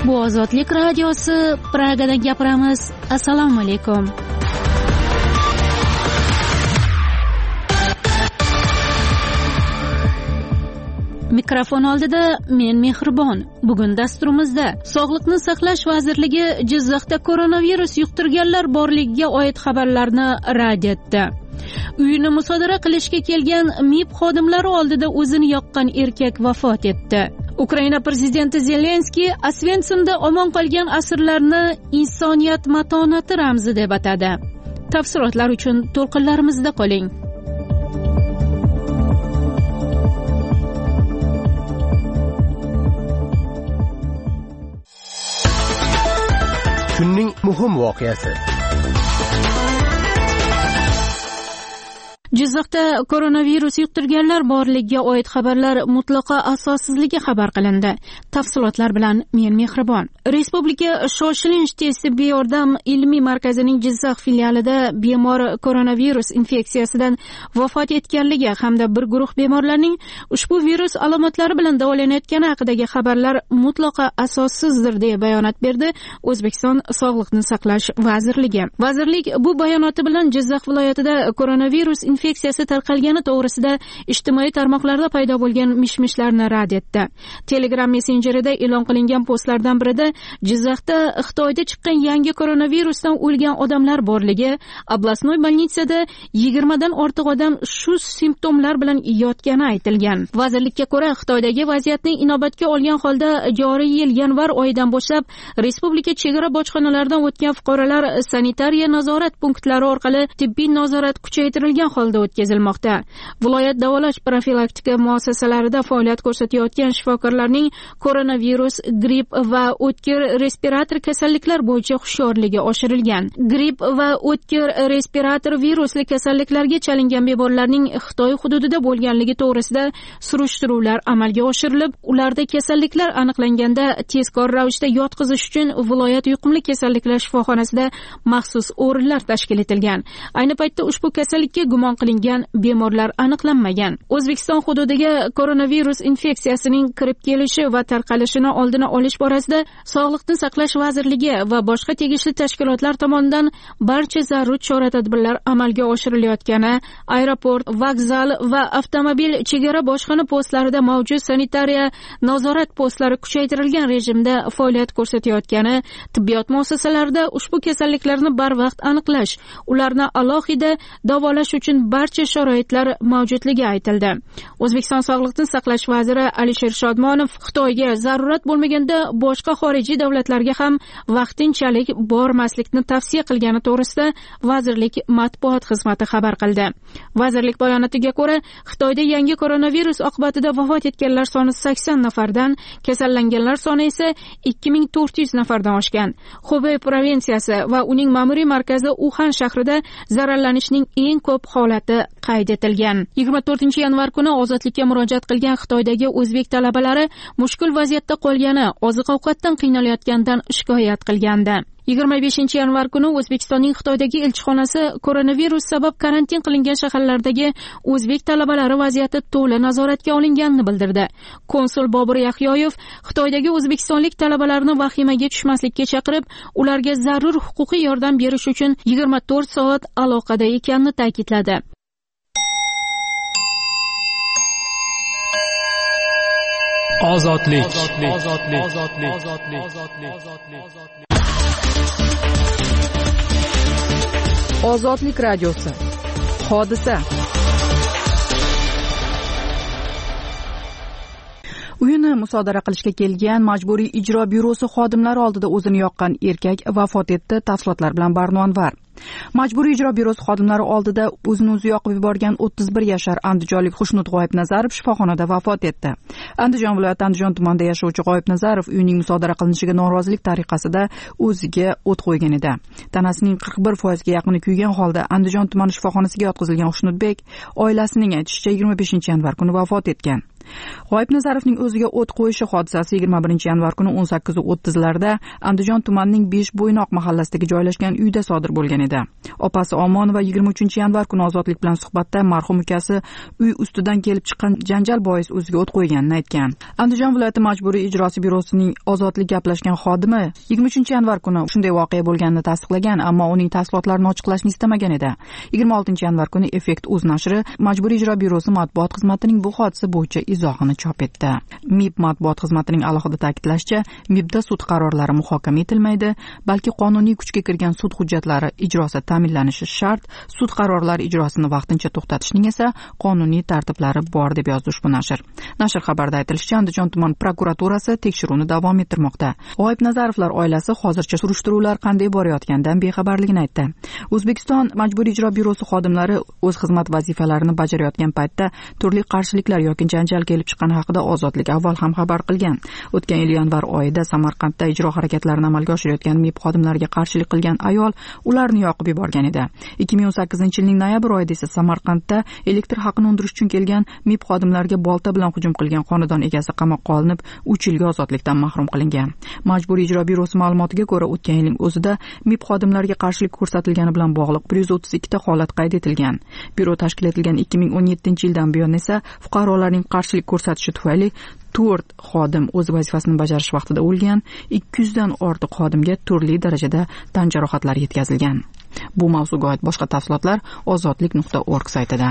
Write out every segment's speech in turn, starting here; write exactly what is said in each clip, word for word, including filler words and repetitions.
Bu Ozodlik radiosi, Pragadan gapiramiz. Assalomu alaykum. Mikrofon oldida men Mehribon. Bugun dasturimizda Sog'liqni saqlash vazirligi Jizzaxda koronavirus yuqtirganlar borligiga oid xabarlarni rad etdi. Uyini musodara qilishga kelgan M I B xodimlari oldida o'zini yoqqan erkak vafot etdi. Ukraina prezidenti Zelenskiy Osvensimda omon qolgan asirlarni insoniyat matonati ramzi deb atadi. Tafsilotlar uchun to'lqinlarimizda qoling. Kunning muhim voqeasi. Jizzaxda koronavirus yuqtirganlar borligiga oid xabarlar mutlaqo asossizligi xabar qilindi. Tafsilotlar bilan men Mehribon. Respublika shoshilinch tez tibbiy yordam ilmiy markazining Jizzax filialida bemor koronavirus infeksiyasidan vafot etganligi hamda bir guruh bemorlarning ushbu virus alomatlari bilan davolanayotgani haqidagi xabarlar mutlaqo asossizdir deya bayonot berdi O'zbekiston Sog'liqni saqlash vazirligi. Vazirlik bu bayonoti bilan Jizzax viloyatida koronavirus infeksiyasi tarqalgani to'g'risida ijtimoiy tarmoqlarda paydo bo'lgan mish-mishlarni rad etdi. Telegram messenjerida e'lon qilingan postlardan birida Jizzaxda Xitoyda chiqqan yangi koronavirusdan o'lgan odamlar borligi, oblastnoy bolnitsada yigirmadan ortiq odam shu simptomlar bilan yotgani aytilgan. Vazirlikka ko'ra, Xitoydagi vaziyatni inobatga olgan holda joriy yil yanvar oyidan boshlab respublika chegara bojxonalaridan o'tgan fuqarolar sanitariya nazorat punktlari orqali tibbiy nazorat kuchaytirilgan holda o'tkazilmoqda. Viloyat davolash profilaktika muassasalarida faoliyat ko'rsatayotgan shifokorlarning koronavirus, gripp va o'tkir respirator kasalliklar bo'yicha hushyorligi oshirilgan. Gripp va o'tkir respirator virusli kasalliklarga chalingan bemorlarning Xitoy hududida bo'lganligi to'g'risida surishtiruvlar amalga oshirilib, ularda kasalliklar aniqlanganda tezkor ravishda yotqizish uchun viloyat yuqumli kasalliklar shifoxonasida maxsus o'rinlar tashkil etilgan. Ayni paytda ushbu kasallikka gumon qilingan bemorlar aniqlanmagan. O'zbekiston hududiga koronavirus infeksiyasining kirib kelishi va tarqalishini oldini olish borasida Sog'liqni saqlash vazirligi va boshqa tegishli tashkilotlar tomonidan barcha zarur chora-tadbirlar amalga oshirilayotgani, aeroport, vokzal va avtomobil chegara bojxona postlarida mavjud sanitariya nazorat postlari kuchaytirilgan rejimda faoliyat ko'rsatayotgani, tibbiyot muassasalarida ushbu kasalliklarni barvaqt aniqlash, ularni alohida davolash uchun barcha sharoitlar mavjudligi aytildi. O'zbekiston Sog'liqni saqlash vaziri Alisher Shodmonov Xitoyga zarurat bo'lmaganda boshqa xorijiy davlatlarga ham vaqtinchalik bormaslikni tavsiya qilgani to'g'risida vazirlik matbuot xizmati xabar qildi. Vazirlik bayonotiga ko'ra, Xitoyda yangi koronavirus oqibatida vafot etganlar soni sakson nafardan, kasallanganlar soni esa ikki ming to'rt yuz nafardan oshgan. Xubey provinsiyasi va uning ma'muriy markazi Uxan shahrida zararlanishning eng ko'p holati qayd etilgan. yigirma to'rtinchi yanvar kuni ozodlikka murojaat qilgan Xitoydagi o'zbek talabalari mushkul vaziyatda qolgani, oziq-ovqatdan qiynalayotganidan shikoyat qilgandi. yigirma beshinchi yanvar kuni O'zbekistonning Xitoydagi elchixonasi koronavirus sabab karantin qilingan shaharlardagi o'zbek talabalari vaziyati to'la nazoratga olinganini bildirdi. Konsul Bobur Yahyoyev Xitoydagi o'zbekistonlik talabalarni vahimaga tushmaslikka chaqirib, ularga zarur huquqiy yordam berish uchun yigirma to'rt soat aloqada ekanini ta'kidladi. Ozodlik. Ozodlik radiosi. Hodisa. Uyini musodara qilishga kelgan Majburiy ijro byurosi xodimlari oldida o'zini yoqqan erkak vafot etdi. Tafsilotlar bilan Barno Anvar. Majburiy ijro byurosi xodimlari oldida o'zini o'zi yoqib yuborgan o'ttiz bir yashar andijonlik Xushnud G'oyibnazarov shifoxonada vafot etdi. Andijon viloyati Andijon tumanida yashovchi G'oyibnazarov uyning musodara qilinishiga norozilik tariqasida o'ziga o't qo'ygan edi. Tanasining qirq bir foizga yaqini kuygan holda Andijon tumani shifoxonasiga yotqizilgan Xushnudbek oilasining aytishicha yigirma beshinchi yanvar kuni vafot etgan. G'oyibnazarovning o'ziga o't qo'yishi hodisasi yigirma birinchi yanvar kuni o'n sakkiz o'ttizlarda Andijon tumanining besh bo'ynoq mahallasidagi joylashgan uyda sodir bo'lgan edi. edi. Opasi Omonova yigirma uchinchi yanvar kuni Ozodlik bilan suhbatda marhum ukasi uy ustidan kelib chiqqan janjal bois o'ziga o't qo'yganini aytgan. Andijon viloyati majburiy ijrosi byurosining Ozodlik gaplashgan xodimi yigirma uchinchi yanvar kuni shunday voqea bo'lganini tasdiqlagan, ammo uning tafsilotlarini ochiqlashni istamagan edi. yigirma oltinchi yanvar kuni Effekt uz nashri majburiy ijro byurosi matbuot xizmatining bu hodisa bo'yicha izohini chop etdi. M I B matbuot xizmatining alohida ta'kidlashicha, M I Bda sud qarorlari muhokama etilmaydi, balki qonuniy kuchga kirgan sud hujjatlari ijrosi ta'minlanishi shart, sud qarorlari ijrosini vaqtincha to'xtatishning esa qonuniy tartiblari bor deb yozdi ushbu nashr. Nashr xabarida aytilishicha, Andijon tuman prokuraturasi tekshiruvni davom ettirmoqda. G'oyib Nazarovlar oilasi hozircha surishtiruvlar qanday borayotganidan bexabarligini aytdi. O'zbekiston majburiy ijro byurosi xodimlari o'z xizmat vazifalarini bajarayotgan paytda turli qarshiliklar yoki janjal kelib chiqqani haqida Ozodlik avval ham xabar qilgan. O'tgan yil yanvar oyida Samarqandda ijro harakatlarini amalga oshirayotgan M I B xodimlariga qarshilik qilgan ayol ularni yoqib yuborgan edi. ikki ming o'n sakkizinchi yilning noyabr oyida esa Samarqandda elektr haqini undirish uchun kelgan M I B xodimlariga bolta bilan hujum qilgan xonadon egasi qamoqqa olinib, uch yilga ozodlikdan mahrum qilingan. Majburiy ijro byurosi ma'lumotiga ko'ra, o'tgan yilning o'zida M I B xodimlariga qarshilik ko'rsatilgani bilan bog'liq bir yuz o'ttiz ikkita holat qayd etilgan. Byuro tashkil etilgan ikki ming o'n yettinchi yildan buyon esa fuqarolarning qarshilik ko'rsatishi tufayli to'rt xodim o'z vazifasini bajarish vaqtida o'lgan, ikki yuz dan ortiq xodimga turli darajada tan jarohatlari yetkazilgan. Bu mavzuga oid boshqa tafsilotlar ozodlik nuqta org saytida.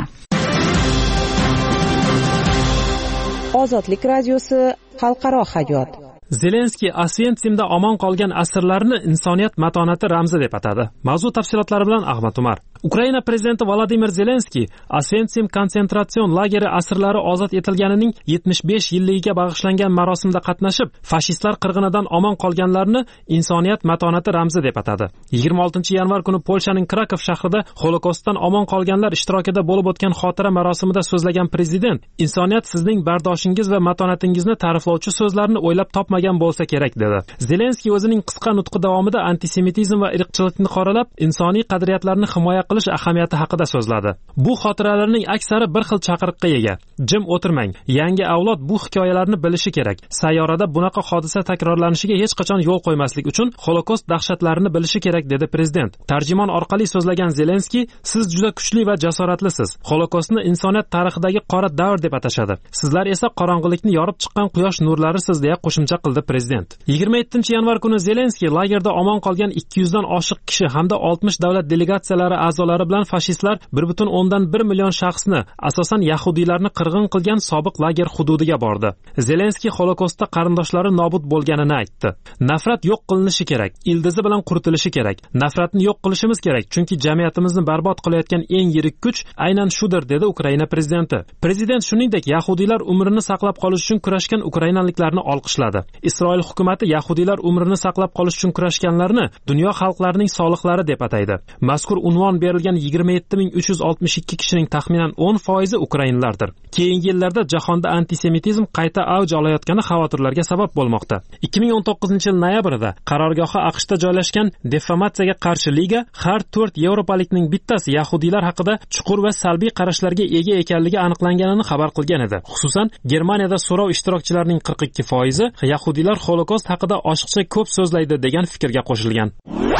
Ozodlik radiosi xalqaro hayot. Zelenskiy Osvensimda omon qolgan asirlarni insoniyat matonati ramzi deb atadi. Mavzu tafsilotlari bilan Ahmad Umar. Ukraina prezidenti Vladimir Zelenskiy Osvensim konsentratsiyon lageri asirlari ozod etilganining yetmish besh yilligiga bag'ishlangan marosimda qatnashib, fashistlar qirg'inidan omon qolganlarni insoniyat matonati ramzi deb atadi. yigirma oltinchi yanvar kuni Polshaning Krakow shahrida Holokostdan omon qolganlar ishtirokida bo'lib o'tgan xotira marosimida so'zlagan prezident, insoniyat sizning bardoshingiz va matonatingizni ta'riflovchi so'zlarni o'ylab topmagan bo'lsa kerak dedi. Zelenskiy o'zining qisqa nutqi davomida antisemitizm va irqchilikni qoralab, insoniy qadriyatlarni himoya qilish ahamiyati haqida so'zladi. Bu xotiralarning aksari bir xil chaqiriqqa ega. Jim o'tirmang. Yangi avlod bu hikoyalarni bilishi kerak. Sayyorada bunaqa hodisa takrorlanishiga hech qachon yo'l qo'ymaslik uchun Holokost dahshatlarini bilishi kerak dedi prezident. Tarjimon orqali so'zlagan Zelenskiy, siz juda kuchli va jasoratlisiz. Holokostni insoniyat tarixidagi qora davr deb atashadi. Sizlar esa qorong'ilikni yorib chiqqan quyosh nurlarisiz deya qo'shimcha qildi prezident. yigirma yettinchi yanvar kuni Zelenskiy lagerda omon qolgan ikki yuz dan oshiq kishi hamda oltmish davlat delegatsiyalari a'zolari bilan fashistlar bir butun o'ndan bir million shaxsni, asosan yahudiylarni qirg'in qilgan sobiq lager hududiga bordi. Zelenskiy Holokostda qarindoshlari nobud bo'lganini aytdi. Nafrat yo'q qilinishi kerak, ildizi bilan quritilishi kerak. Nafratni yo'q qilishimiz kerak, chunki jamiyatimizni barbod qilayotgan eng yirik kuch aynan shudir dedi Ukraina prezidenti. Prezident shuningdek yahudiylar umrini saqlab qolish uchun kurashgan ukrainaliklarni olqishladi. Isroil hukumatı yahudiylar umrini saqlab qolish uchun kurashganlarni dunyo xalqlarining solihlari deb ataydi. Mazkur unvon berilgan yigirma yetti ming uch yuz oltmish ikki kishining taxminan o'n foizi ukrainlardir. Keyingi yillarda jahonda antisemitizm qayta avj olayotgani xavotirlarga sabab bo'lmoqda. ikki ming o'n to'qqizinchi yil noyabrida qarorgohi AQShda joylashgan Defamatsiyaga qarshi liga har to'rt yevropalikning bittasi yahudiylar haqida chuqur va salbiy qarashlarga ega ekanligi aniqlanganini xabar qilgan edi. Xususan, Germaniyada so'rov ishtirokchilarining qirq ikki foizi yahudiylar Holokost haqida oshiqcha ko'p so'zlaydi degan fikrga qo'shilgan.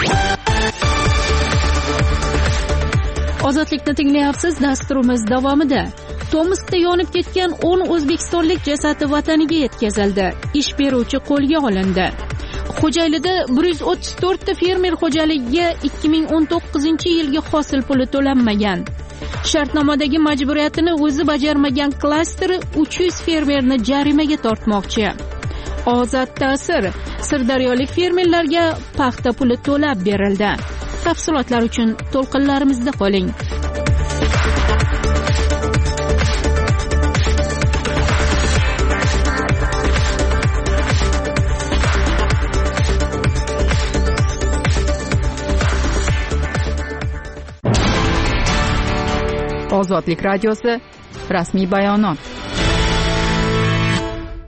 Ozodlikni tinglayapsiz. Dasturimiz davomida Tomskda yonib ketgan o'n o'zbekistonlik jasadi vataniga yetkazildi. Ish beruvchi qo'lga olindi. Xo'jaylida bir yuz o'ttiz to'rt ta fermer xo'jaligiga ikki ming o'n to'qqizinchi yilgi hosil puli to'lanmagan. Shartnomadagi majburiyatini o'zi bajarmagan klaster uch yuz fermerni jarimaga tortmoqchi. Ozod ta'sir. Sirdaryolik fermerlarga paxta puli to'lab berildi. Tafsilotlar uchun to'lqinlarimizda qoling. Ozodlik radiosi rasmiy bayonot.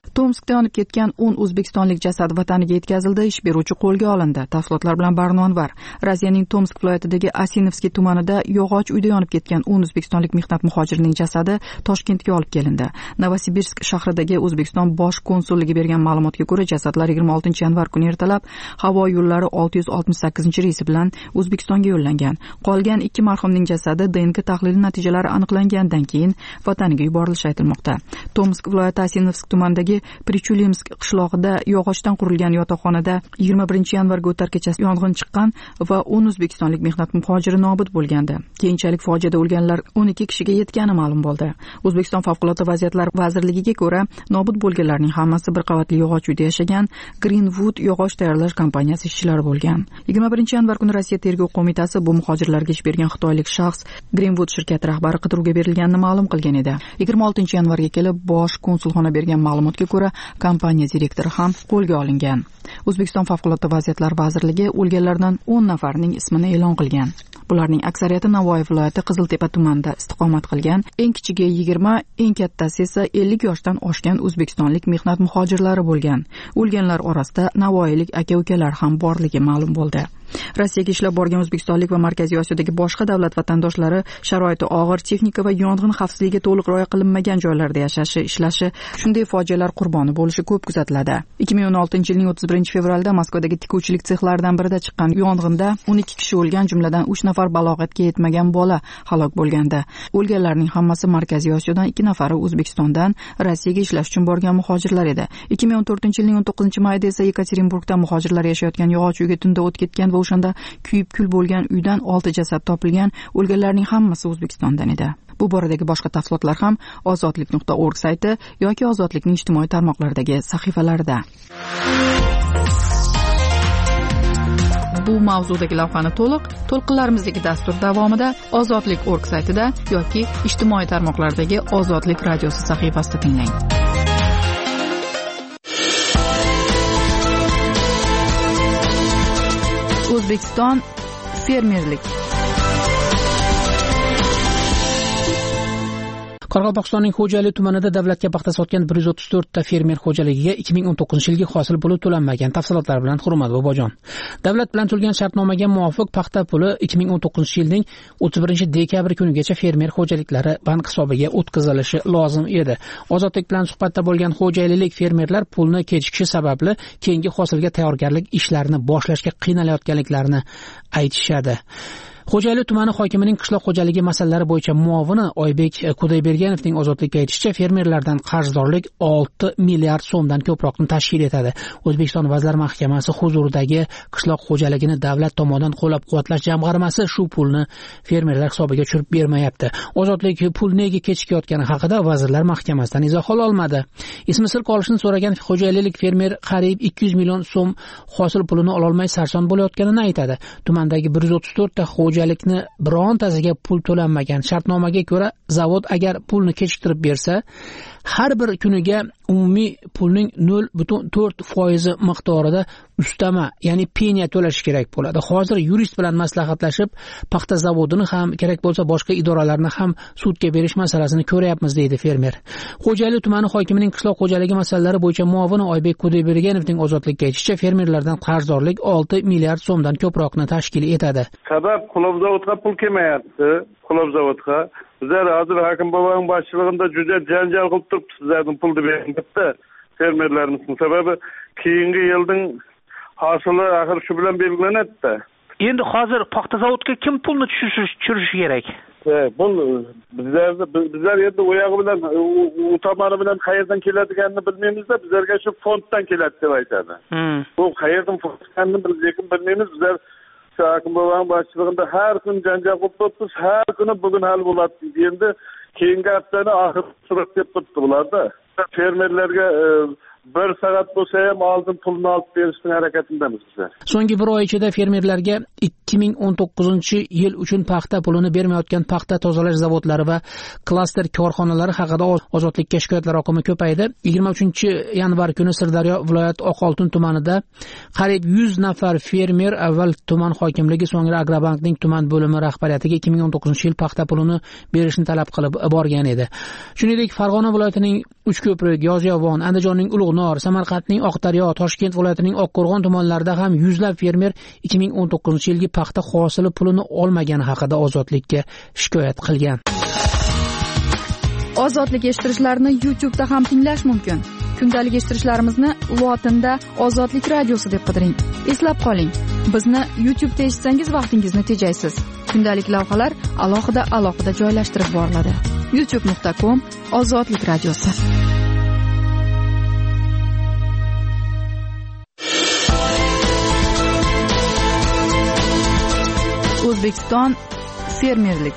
Tomskda yonib ketgan o'n o'zbekistonlik jasad vataniga yetkazildi, ish beruvchi qo'lga olindi. Tafsilotlar bilan Barnonvar. Rossiyaning Tomsk viloyatidagi Asinovskiy tumanida yog'och uyda yonib ketgan o'n o'zbekistonlik mehnat muhojirining jasadi Toshkentga olib kelindi. Novosibirsk shahridagi O'zbekiston bosh konsulligi bergan ma'lumotga ko'ra, jasadlar yigirma oltinchi yanvar kuni ertalab havo yo'llari olti yuz oltmish sakkizinchi reysi bilan O'zbekistonga yo'llangan. Qolgan ikki marhumning jasadi D N K tahlili natijalari aniqlangandan keyin vataniga yuborilishi aytilmoqda. Tomsk viloyati Asinovsk tumanidagi Prichulimsk qishlog'ida yog'ochdan qurilgan yotoqxonada yigirma birinchi yanvarga o'tar kechasi yong'in chiqqan va o'n o'zbekistonlik mehnat muhojiri nobud bo'lgandi. Keyinchalik fojiada o'lganlar o'n ikki kishiga yetgani ma'lum bo'ldi. O'zbekiston favqulodda vaziyatlar vazirligiga ko'ra, nobud bo'lganlarning hammasi bir qavatli yog'och uyda yashagan Greenwood yog'och tayyorlash kompaniyasi ishchilari bo'lgan. yigirma birinchi yanvar kuni Rossiya tergov qo'mitasi bu muhojirlarga ish bergan xitoylik shaxs Greenwood shirkati rahbari qidiruvga berilganini ma'lum qilgan edi. yigirma oltinchi yanvarga kelib bosh konsulxona bergan ma'lumotga ko'ra, kompaniya direktori ham qo'lga olingan. O'zbekiston favqulodda vaziyatlar vazirligi o'lganlardan o'n nafarining ismini e'lon qilgan. Bularning aksariyati Navoiy viloyati Qiziltepa tumanida istiqomat qilgan, eng kichigi yigirma, eng kattasi esa ellik yoshdan oshgan o'zbekistonlik mehnat muhojirlari bo'lgan. O'lganlar orasida navoiylik aka-ukalar ham borligi ma'lum bo'ldi. Rossiyaga ishlab borgan o'zbekistonlik va Markaziy Osiyodagi boshqa davlat vatandoshlari sharoiti og'ir, texnika va yong'in xavfsizligiga to'liq rioya qilinmagan joylarda yashashi, ishlashi, shunday fojialar qurboni bo'lishi ko'p kuzatiladi. ikki ming o'n oltinchi yilning o'ttiz birinchi fevralda Moskvadagi tikuvchilik sexlaridan birida chiqqan yong'inda o'n ikki kishi o'lgan, jumladan uch nafar balog'atga yetmagan bola halok bo'lgandi. O'lganlarning hammasi Markaziy Osiyodan, ikki nafari O'zbekistondan Rossiyaga ishlash uchun borgan muhojirlar edi. ikki ming o'n to'rtinchi yilning o'n to'qqizinchi mayida esa Yekaterinburgda muhojirlar yashayotgan yog'och uyga tunda o't ketgan va o'shanda kuyib-kul bo'lgan uydan olti jasad topilgan. O'lganlarning hammasi O'zbekistondan edi. Bu boradagi boshqa tafsilotlar ham ozodlik nuqta org sayti yoki Ozodlikning ijtimoiy tarmoqlaridagi sahifalarida. Bu mavzudagi lavhani to'liq to'lqinlarimizdagi dastur davomida ozodlik nuqta org saytida yoki ijtimoiy tarmoqlardagi Ozodlik radiosi sahifasida tinglang. O'zbekiston fermerlik. Qoraqalpog'istonning Xo'jayli tumanida davlatga paxta sotgan bir yuz o'ttiz to'rtta fermer xo'jaligiga ikki ming o'n to'qqizinchi yilgi hosil puli to'lanmagan. Tafsilotlar bilan Hurmat Bobojon. Davlat bilan tuzilgan shartnomaga muvofiq paxta puli ikki ming o'n to'qqizinchi yilning o'ttiz birinchi dekabr kunigacha fermer xo'jaliklari bank hisobiga o'tkazilishi lozim edi. Ozodlik bilan suhbatda bo'lgan xo'jaylilik fermerlar pulni kechikishi sababli keyingi hosilga tayyorgarlik ishlarini boshlashga qiynalayotganliklarini aytishadi. Xo'jayli tumani hokimining qishloq xo'jaligi masalalari bo'yicha muovini Oybek Kudayberganovning Ozodlikka aytishicha, fermerlardan qarzdorlik olti milliard so'mdan ko'proqni tashkil etadi. O'zbekiston Vazirlar Mahkamasi huzuridagi qishloq xo'jaligini davlat tomonidan qo'llab-quvvatlash jamg'armasi shu pulni fermerlar hisobiga tushirib bermayapti. Ozodlik pul nega kechikayotgani haqida Vazirlar Mahkamasidan izoh ololmadi. Ismi sir qolishini so'ragan xo'jaylilik fermer qariyb ikki yuz million so'm hosil pulini ololmay sarson bo'layotganini aytadi. Tumandagi bir yuz o'ttiz to'rtta xo'jalikni birontasiga pul to'lanmagan. Shartnomaga ko'ra, zavod agar pulni kechiktirib bersa, har bir kuniga umumiy pulning nol butun to'rt foiz miqdorida ustama, ya'ni penya to'lash kerak bo'ladi. Hozir yurist bilan maslahatlashib, paxta zavodini ham, kerak bo'lsa boshqa idoralarni ham sudga berish masalasini ko'ryapmiz, deydi fermer. Xo'jayli tumani hokimining qishloq xo'jaligi masalalari bo'yicha muovini Oybek Kudayberganovning Ozodlikka aytishicha, fermerlardan qarzdorlik olti milliard so'mdan ko'proqni tashkil etadi. Sabab qulov zavodga pul kelmayapti. Qulov zavodga bizlar hozir hokim boboning boshchiligida juda janjal qilib turibdi, sizlarning pulni berishda fermerlarimizning sababi keyingi yilning hosili axir shu bilan belgilanadi. Endi hozir paxta zavodga kim pulni tushirishi kerak? Bu bizlar bizlar endi oyog'i bilan u tomoni bilan qayerdan keladiganini bilmaymiz-da, bizlarga shu fonddan keladi deb aytadi. Bu qayerdan fonddan lekin bilmaymiz. Bizlar hokim boboning boshchiligida har kun janjal qilib turibmiz, har kuni bugun hal bo'ladi deydi. Endi keyingi haftani oxir surat deb turibdi bularda. Fermerlarga bir soat bo'lsa ham oldin pulni olib berishning harakatidamiz bizlar. So'nggi bir oy ichida fermerlarga ikki ming o'n to'qqizinchi yil uchun paxta pulini bermayotgan paxta tozalash zavodlari va klaster korxonalari haqida ozodlikka shikoyatlar oqimi ko'paydi. yigirma uchinchi yanvar kuni Sirdaryo viloyat Oqoltin tumanida qariyb yuz nafar fermer avval tuman hokimligi, so'ngra Agrobankning tuman bo'limi rahbariyatiga ikki ming o'n to'qqizinchi yil paxta pulini berishni talab qilib borgan edi. Shuningdek, Farg'ona viloyatining Uchko'prik, Yozyovon, Andijonning Ulug'nor, Samarqandning Oqdaryo, Toshkent viloyatining Oqqo'rg'on tumanlarida ham yuzlab fermer ikki ming o'n to'qqizinchi yilgi paxta hosili pulini olmagani haqida ozodlikka shikoyat qilgan. Ozodlik eshittirishlarni YouTube'da ham tinglash mumkin. Kundalik eshittirishlarimizni lotinda Ozodlik radiosi deb qidiring. Eslab qoling, bizni YouTube'da eshitsangiz vaqtingizni tejaysiz. Kundalik lavhalar alohida alohida joylashtirib boriladi. youtube nuqta com Ozodlik radiosi. O'zbekiston fermerlik.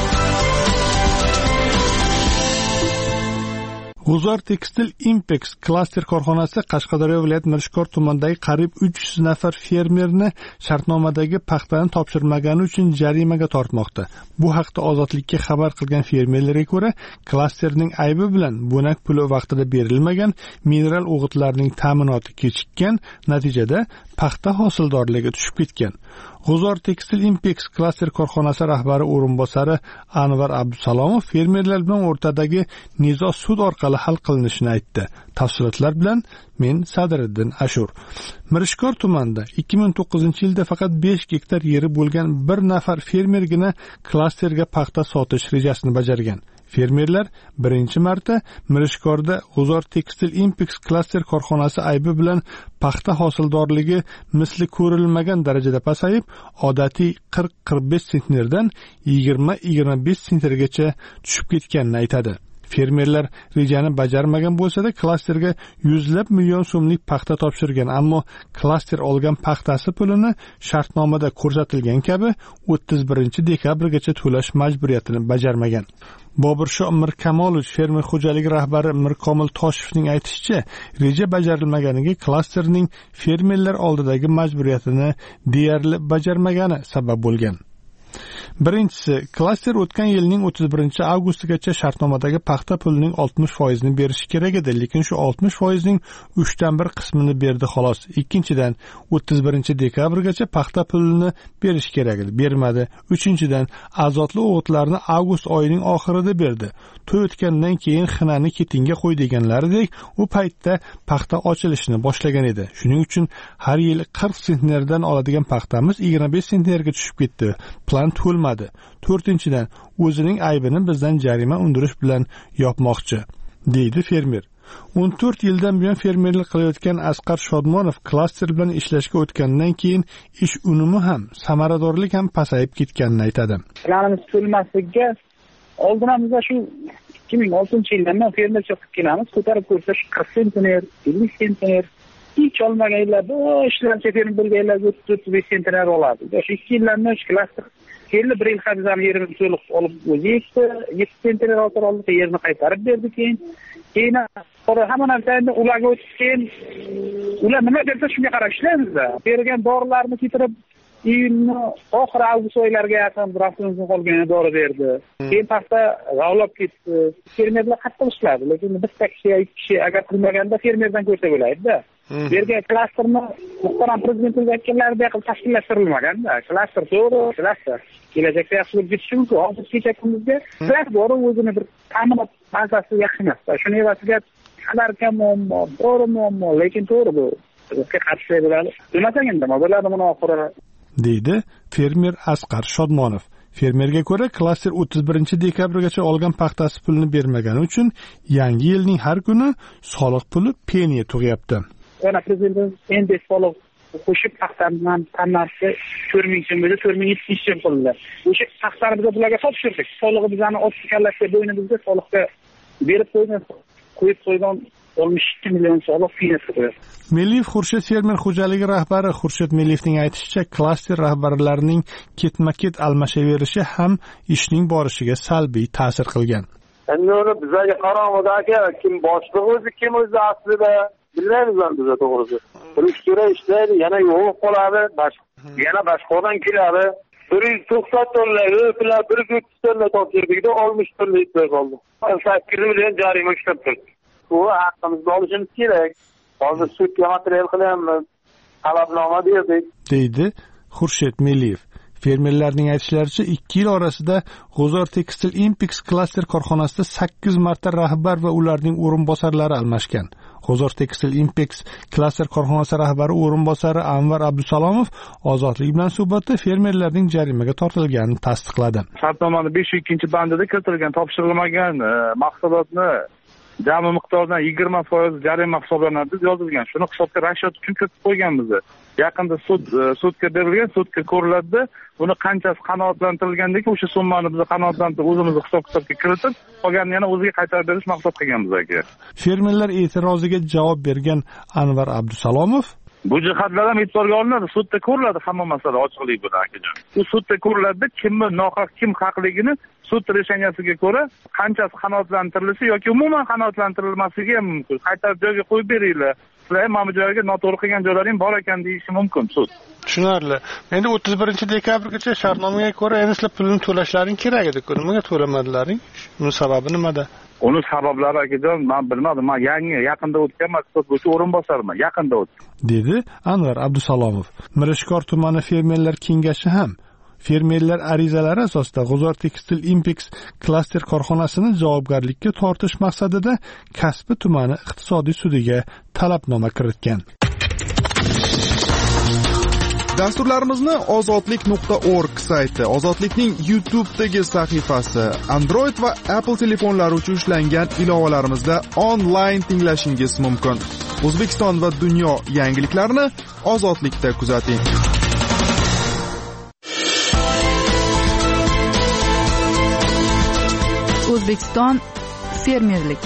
G'uzor Tekstil Impex klaster korxonasi Qashqadaryo viloyat Mirishkor tumanidagi qariyb uch yuz nafar fermerni shartnomadagi paxtani topshirmagani uchun jarimaga tortmoqda. Bu haqda Ozodlikka xabar qilgan fermerlarga ko'ra, klasterning aybi bilan bo'nak puli vaqtida berilmagan, mineral o'g'itlarning ta'minoti kechikkan, natijada paxta hosildorligi tushib ketgan. G'uzor Tekstil Impex klaster korxonasi rahbari o'rinbosari Anvar Abdusalomov fermerlar bilan o'rtadagi nizo sud orqali hal qilinishini aytdi. Tafsilotlar bilan men Sadriddin Ashur. Mirishkor tumanida ikki ming to'qqizinchi yilda faqat besh gektar yeri bo'lgan bir nafar fermergina klasterga paxta sotish rejasini bajargan. Fermerlar birinchi marta Mirishkorda G'uzor Tekstil Impex klaster korxonasi aybi bilan paxta hosildorligi misli ko'rilmagan darajada pasayib, odatiy qirq qirq besh sentnerdan yigirma yigirma besh sentnergacha tushib ketganini aytadi. Fermerlar rejani bajarmagan bo'lsa-da, klasterga yuzlab million so'mlik paxta topshirgan, ammo klaster olgan paxtasi pulini shartnomada ko'rsatilgan kabi o'ttiz birinchi dekabrgacha to'lash majburiyatini bajarmagan. Bobursho Mirkamolovich fermer xo'jaligi rahbari Mirkomil Toshevning aytishicha, reja bajarilmaganiga klasterning fermerlar oldidagi majburiyatini deyarli bajarmagani sabab bo'lgan. Birinchisi, klaster o'tgan yilning o'ttiz birinchi avgustigacha shartnomadagi paxta pulining oltmish foizini berishi kerak edi, lekin shu oltmish foizning uchdan bir qismini berdi xolos. Ikkinchidan, o'ttiz birinchi dekabrgacha paxta pulini berish kerak edi, bermadi. Uchinchidan, azotli o'g'itlarni avgust oyining oxirida berdi. To'y o'tgandan keyin xinani ketinga qo'y deganlaridek, u paytda paxta ochilishni boshlagan edi. Shuning uchun har yil qirq sentnerdan oladigan paxtamiz yigirma besh sentnerga tushib ketdi. Plan to'lmadi. To'rtinchidan, o'zining aybini bizdan jarima undirish bilan yopmoqchi, deydi fermer. o'n to'rt yildan buyon fermerlik qilayotgan Asqar Shodmonov klaster bilan ishlashga o'tgandan keyin ish unumi ham, samaradorlik ham pasayib ketganini aytadi. Planimiz to'lmasligiga oldin ham biz shu ikki ming oltinchi yildan men fermerchilik qilib kelamiz, ko'tarib ko'rsa qirq sentner, ellik sentner hech olmaganlarda ishlancha fermer bo'lganlar o'ttiz o'ttiz besh sentner oladi. Shu ikki yildan klaster keldi, bir yil qabzam yerimizni to'liq olib o'zi yetdi, yetti sentner olib yerni qaytarib berdi. Keyin keyin hamma narsani ularga o'tib keyin ular nima desa shunga qarab ishlaymiz. Bergan dorilarni keltirib iyunni oxiri avgust oylariga yaqin raftimizga qolgan dori berdi. Keyin paxta g'avlab ketdi. Fermerlar qattiq ishladi, lekin bitta kishi ikki kishi agar qilmaganda fermerdan ko'rsa bo'laydi-da. Bergan klasterni muhtaram prezidentimiz aytganlaridek qilib tashkillashtirilmaganda. Klaster to'g'ri, klaster kelajakda yaxshi bo'lib ketishi mumkin. Hozir kecha kunduzga klaster bor, o'zini bir ta'minot bazasi yaxshi emas. Shuning evaziga qalarga muammo, to'g'ri muammo, lekin to'g'ri bu. Bizga qarshi bo'ladi. Bilmasang endi nima bo'ladi buni oxiri, deydi fermer Asqar Shodmonov. Fermerga ko'ra, klaster o'ttiz birinchi dekabrgacha olgan paxtasi pulini bermagani uchun yangi yilning har kuni soliq puli peniya tug'yapti. Yana prezidentimiz endi soliq qo'shib paxtani tannasi to'rt ming so'm edi, to'rt ming yetti yuz so'm qildi. O'sha paxtani biz bularga topshirdik. Solig'i bizani otib kallashga bo'ynimizga soliqqa berib qo'ygan, qo'yib qo'ygan oltmish ikki million soliq peniyasi. Meliyev Xurshid fermer xo'jaligi rahbari Xurshid Meliyevning aytishicha, klaster rahbarlarining ketma-ket almashaverishi ham ishning borishiga salbiy ta'sir qilgan. Endi uni bizga qarang'idagi kim boshlig'i o'zi, kim o'zi aslida bilmaymiz biz to'g'risi. bir uch kira ishlaydi, yana yo'q qoladi, yana boshqadan keladi. bir yuz to'qson dollar, ular bir yuz o'ttiz dollar topshirdik-da, oltmish dollar yetmay qoldi. sakkiz million jarima ushlab turibdi. Bu haqqimizni olishimiz kerak. Hozir sudga material qilyapmiz. Talabnoma berdik, deydi Xurshid Meliyev. Fermerlarning aytishlaricha, ikki yil orasida G'uzor Tekstil Impex klaster korxonasida sakkiz marta rahbar va ularning o'rinbosarlari almashgan. G'uzor Tekstil Impex klaster korxonasi rahbari o'rinbosari Anvar Abdusalomov Ozodlik bilan suhbatda fermerlarning jarimaga tortilganini tasdiqladi. Shartnomaning besh yuz ikkinchi bandida keltirilgan topshirilmagan mahsulotni jami miqdoridan yigirma foiz jarima hisoblanadi deb yozilgan. Shuni hisobga rashyot uchun kiritib qo'yganmiz. Yaqinda sud sudga berilgan, sudga ko'riladi. Buni qanchasi qanoatlantirilgandek, o'sha summani biz qanoatlantirib o'zimizning hisob-kitobga kiritib, qolganini yana o'ziga qaytarib berish maqsad qilganmiz aka. Fermerlar e'tiroziga javob bergan Anvar Abdusalomov bu jihatlar ham e'tiborga olinadi, sudda ko'riladi hamma masala ochiqlik bilan akajon. Bu sudda ko'riladi, kimni nohaq, kim haqligini sud reshanyasiga ko'ra qanchasi qanoatlantirilishi yoki umuman qanoatlantirilmasligi ham mumkin. Qaytarib joyga qo'yib beringlar. Sizlar ham mana joyga noto'g'ri qilgan joylaring bor ekan deyishi mumkin sud. Tushunarli. Endi o'ttiz birinchi dekabrgacha shartnomaga ko'ra endi sizlar pulni to'lashlaring kerak edi. Nimaga to'lamadlaring? Buning sababi nimada? Uni sabablari akajon men bilmadim. Men yangi yaqinda o'tgan mas'ul bo'yicha o'rinbosarman. Yaqinda o'tdim, dedi Anvar Abdusalomov. Mirishkor tumani fermerlar kengashi ham fermerlar arizalari asosida G'uzor Tekstil Impex klaster korxonasini javobgarlikka tortish maqsadida Kasbi tumani iqtisodiy sudiga talabnoma kiritgan. Dasturlarimizni ozodlik nuqta org sayti, Ozodlikning YouTube'dagi sahifasi, Android va Apple telefonlari uchun ishlangan ilovalarimizda onlayn tinglashingiz mumkin. O'zbekiston va dunyo yangiliklarini Ozodlikda kuzating. O'zbekiston fermerlik.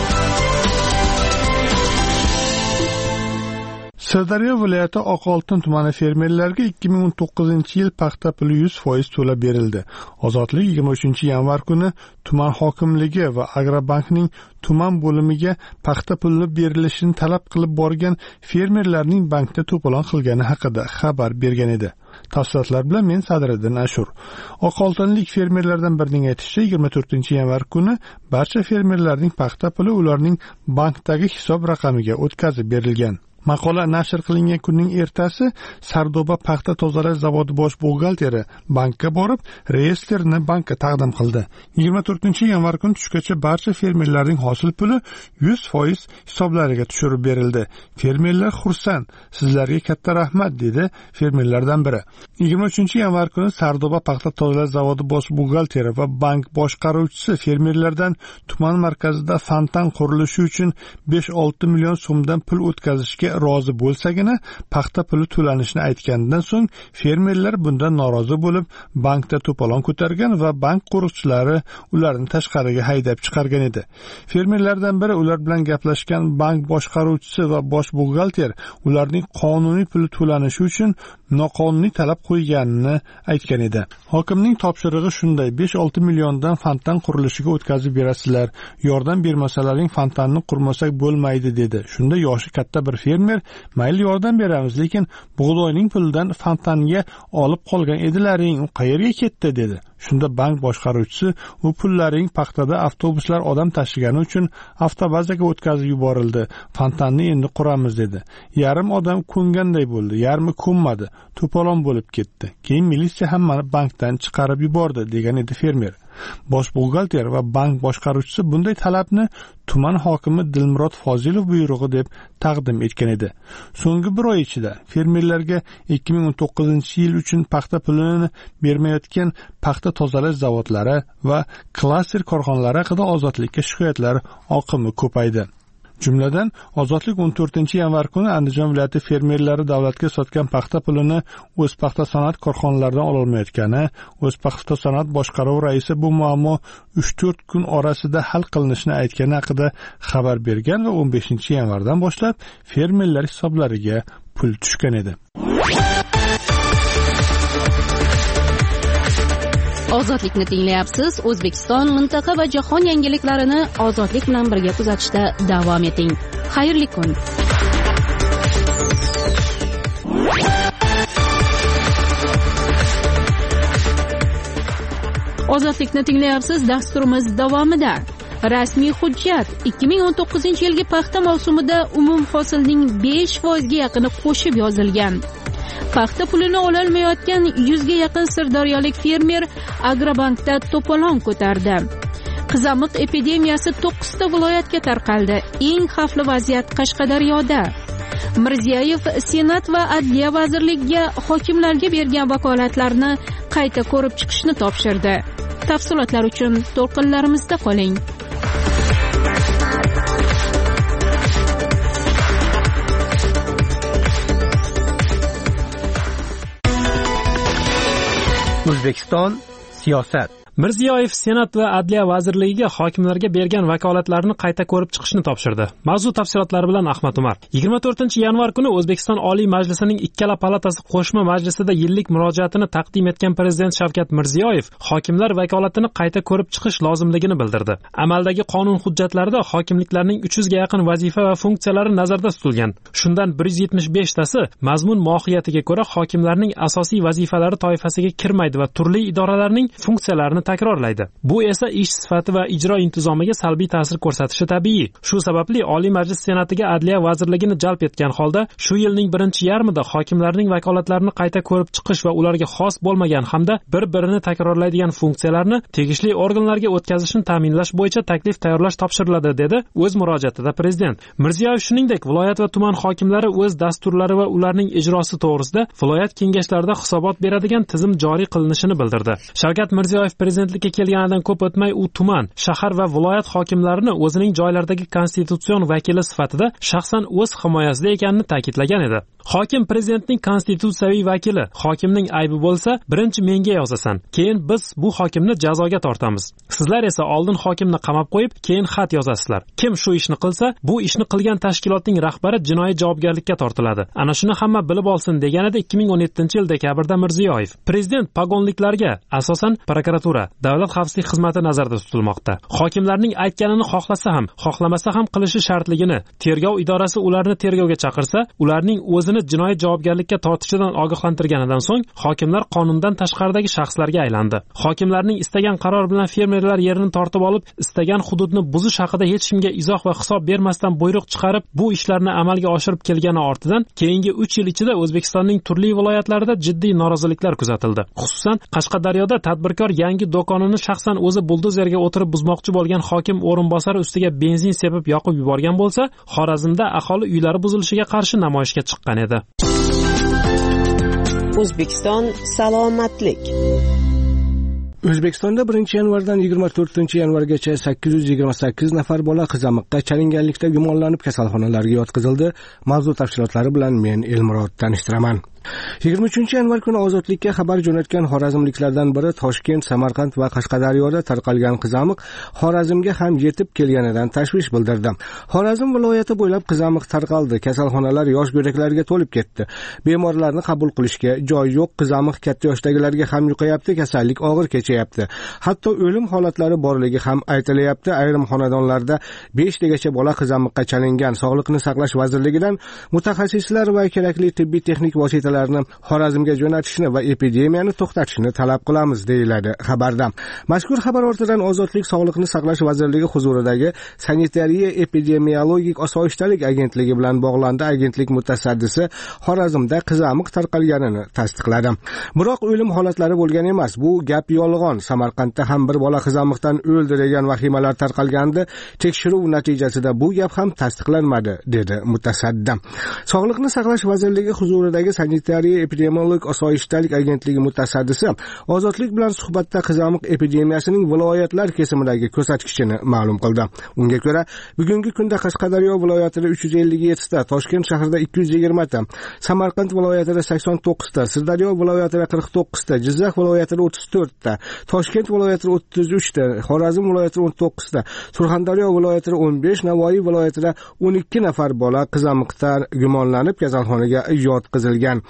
Sirdaryo viloyati Oqoltin tumani fermerlarga ikki ming o'n to'qqizinchi yil paxta puli yuz foiz to'lab berildi. Ozodlik yigirma uchinchi yanvar kuni tuman hokimligi va Agrobankning tuman bo'limiga paxta puli berilishini talab qilib borgan fermerlarning bankda to'polon qilgani haqida xabar bergan edi. Tafsilotlar bilan men Sadriddin Ashur. Oqoltinlik fermerlardan birining aytishicha, yigirma to'rtinchi yanvar kuni barcha fermerlarning paxta puli ularning bankdagi hisob raqamiga o'tkazib berilgan. Maqola nashr qilingan kunning ertasi Sardoba paxta tozalash zavodi bosh buxgalteri bankka borib, reyestrni bankka taqdim qildi. yigirma to'rtinchi yanvar kuni tushgacha barcha fermerlarning hosil puli yuz foiz hisoblariga tushirib berildi. Fermerlar xursand, sizlarga katta rahmat, dedi fermerlardan biri. yigirma uchinchi yanvar kuni Sardoba paxta tozalash zavodi bosh buxgalteri va bank boshqaruvchisi fermerlardan tuman markazida fontan qurilishi uchun besh olti million so'mdan pul o'tkazishga rozi bo'lsagina paxta puli to'lanishini aytgandan so'ng fermerlar bundan norozi bo'lib bankda to'polon ko'targan va bank qo'riqchilari ularni tashqariga haydab chiqargan edi. Fermerlardan biri ular bilan gaplashgan bank boshqaruvchisi va bosh buxgalter ularning qonuniy puli to'lanishi uchun noqonuniy talab qo'yganini aytgan edi. Hokimning topshirig'i shunday: besh olti milliondan fontan qurilishiga o'tkazib berasizlar. Yordam bermasalaring fontanni qurmasak bo'lmaydi, dedi. Shunda yoshi katta bir fermer mayli yordam beramiz, lekin bug'doyning pulidan fontanga olib qolgan edilaring, u qayerga ketdi, dedi. Shunda bank boshqaruvchisi u pullaring paxtada avtobuslar odam tashigani uchun avtobazaga o'tkazib yuborildi. Fontanni endi quramiz, dedi. Yarim odam ko'nganday bo'ldi, yarmi ko'nmadi. To'polon bo'lib ketdi. Keyin militsiya hammani bankdan chiqarib yubordi, degan edi fermer. Bosh buxgalter va bank boshqaruvchisi bunday talabni tuman hokimi Dilmurod Fozilov buyrug'i deb taqdim etgan edi. So'nggi bir oy ichida fermerlarga ikki ming o'n to'qqizinchi yil uchun paxta pulini bermayotgan paxta tozalash zavodlari va klaster korxonalari haqida Ozodlikka shikoyatlar oqimi ko'paydi. Jumladan, Ozodlik o'n to'rtinchi yanvar kuni Andijon viloyati fermerlari davlatga sotgan paxta pulini o'z paxta sanoat korxonalaridan ola olmayotgani, o'z paxta sanoat boshqaruvi raisi bu muammo uch to'rt kun orasida hal qilinishini aytgani haqida xabar bergan va o'n beshinchi yanvardan boshlab fermerlar hisoblariga pul tushgan edi. Ozodlikni tinglayapsiz. O'zbekiston, mintaqa va jahon yangiliklarini Ozodlik bilan birga kuzatishda davom eting. Xayrli kun. Ozodlikni tinglayapsiz. Dasturimiz davomida rasmiy hujjat ikki ming o'n to'qqizinchi yilgi paxta mavsumida umum hosilning besh foizga yaqini qo'shib yozilgan. Paxta pulini ololmayotgan yuzga yaqin sirdaryolik fermer Agrobankda to'polon ko'tardi. Qizamiq epidemiyasi to'qqizta viloyatga tarqaldi. Eng xavfli vaziyat Qashqadaryoda. Mirziyoyev Senat va Adliya vazirligiga hokimlarga bergan vakolatlarni qayta ko'rib chiqishni topshirdi. Tafsilotlar uchun to'lqinlarimizda qoling. O'zbekiston siyosat. Mirziyoyev Senat va Adliya vazirligiga hokimlarga bergan vakolatlarini qayta ko'rib chiqishni topshirdi. Mavzu tafsilotlari bilan Ahmad Umar. yigirma to'rtinchi yanvar kuni O'zbekiston Oliy Majlisining ikkala palatasi qo'shma majlisida yillik murojaatini taqdim etgan Prezident Shavkat Mirziyoyev hokimlar vakolatini qayta ko'rib chiqish lozimligini bildirdi. Amaldagi qonun hujjatlarida hokimliklarning uch yuzga yaqin vazifa va funksiyalari nazarda tutilgan. Shundan bir yuz yetmish besh tasi mazmun mohiyatiga ko'ra hokimlarning asosiy vazifalari toifasiga kirmaydi va turli idoralarning funksiyalarini takrorlaydi. Bu esa ish sifati va ijro intizomiga salbiy ta'sir ko'rsatishi tabiiy. Shu sababli Oliy Majlis Senatiga Adliya vazirligini jalb etgan holda shu yilning birinchi yarmida hokimlarning vakolatlarini qayta ko'rib chiqish va ularga xos bo'lmagan hamda bir-birini takrorlaydigan funksiyalarni tegishli organlarga o'tkazishni ta'minlash bo'yicha taklif tayyorlash topshiriladi, dedi o'z murojaatida Prezident. Mirziyoyev shuningdek, viloyat va tuman hokimlari o'z dasturlari va ularning ijrosi to'g'risida viloyat kengashlarida hisobot beradigan tizim joriy qilinishini bildirdi. Shavkat Mirziyoyev prezidentlikka kelganidan ko'p o'tmay u tuman, shahar va viloyat hokimlarini o'zining joylaridagi konstitutsion vakili sifatida shaxsan o'z himoyasida ekanini ta'kidlagan edi. Hokim prezidentning konstitutsiyaviy vakili. Hokimning aybi bo'lsa, birinchi menga yozasan, keyin biz bu hokimni jazoga tortamiz. Sizlar esa oldin hokimni qamab qo'yib, keyin xat yozasizlar. Kim shu ishni qilsa, bu ishni qilgan tashkilotning rahbari jinoiy javobgarlikka tortiladi. Ana shuni hamma bilib olsin, deganida ikki ming o'n yettinchi yil dekabrda Mirziyoyev. Prezident pagonliklarga, asosan prokuratura, davlat xavfsizlik xizmati nazarda tutilmoqda. Hokimlarning aytganini xohlasa ham, xohlamasa ham qilishi shartligini, tergov idorasi ularni tergovga chaqirsa, ularning o'zini jinoiy javobgarlikka tortishidan ogohlantirganidan so'ng hokimlar qonundan tashqaridagi shaxslarga aylandi. Hokimlarning istagan qaror bilan fermerlar yerini tortib olib, istagan hududni buzish haqida hech kimga izoh va hisob bermasdan buyruq chiqarib, bu ishlarni amalga oshirib kelgani ortidan keyingi uch yil ichida O'zbekistonning turli viloyatlarida jiddiy noroziliklar kuzatildi. Xususan, Qashqadaryoda tadbirkor yangi do'konini shaxsan o'zi buldozerga o'tirib buzmoqchi bo'lgan hokim o'rinbosari ustiga benzin sepib yoqib yuborgan bo'lsa, Xorazmda aholi uylari buzilishiga qarshi namoyishga chiqqan edi. O'zbekiston salomatlik. O'zbekistonda birinchi yanvardan yigirma to'rtinchi yanvargacha sakkiz yuz yigirma sakkiz nafar bola qizamiqqa chalinganlikda gumonlanib kasalxonalarga yotqizildi. Mavzu tafsilotlari bilan men Elmurod tanishtiraman. yigirma uchinchi yanvar kuni ozodlikka xabar jo'natgan xorazmliklardan biri Toshkent, Samarqand va Qashqadaryoda tarqalgan qizamiq Xorazmga ham yetib kelganidan tashvish bildirdi. Xorazm viloyati bo'ylab qizamiq tarqaldi. Kasalxonalar yosh go'daklarga to'lib ketdi. Bemorlarni qabul qilishga joy yo'q. Qizamiq katta yoshdagilarga ham yuqayapti, kasallik og'ir kechayapti. Hatto o'lim holatlari borligi ham aytilyapti. Ayrim xonadonlarda besh tagacha bola qizamiqqa chalingan. Sog'liqni saqlash vazirligidan mutaxassislar va kerakli tibbiy texnik vositalar Xorazmga jo'natishni va epidemiyani to'xtatishni talab qilamiz, deyiladi xabarda. Mazkur xabar ortidan Ozodlik Sog'liqni saqlash vazirligi huzuridagi Sanitariya epidemiologik osoyishtalik agentligi bilan bog'landi. Agentlik mutasaddisi Xorazmda qizamiq tarqalganini tasdiqladi. Biroq o'lim holatlari bo'lgan emas. Bu gap yolg'on. Samarqandda ham bir bola qizamiqdan o'ldi degan vahimalar tarqalgandi. Tekshiruv natijasida bu gap ham tasdiqlanmadi, dedi mutasaddi. Sog'liqni saqlash vazirligi huzuridagi Sanitariya epidemiologik osoyishtalik agentligi mutasaddisi Ozodlik bilan suhbatda qizamiq epidemiyasining viloyatlar kesimidagi ko'rsatkichini ma'lum qildi. Unga ko'ra, bugungi kunda Qashqadaryo viloyatida uch yuz ellik yetti ta, Toshkent shahrida ikki yuz yigirma ta, Samarqand viloyatida sakson to'qqiz ta, Sirdaryo viloyatida qirq to'qqiz ta, Jizzax viloyatida o'ttiz to'rt ta, Toshkent viloyatida o'ttiz uch ta, Xorazm viloyatida o'n to'qqiz ta, Surxondaryo viloyatida o'n besh, Navoiy viloyatida o'n ikki nafar bola qizamiqdan gumonlanib kasalxonaga yotqizilgan.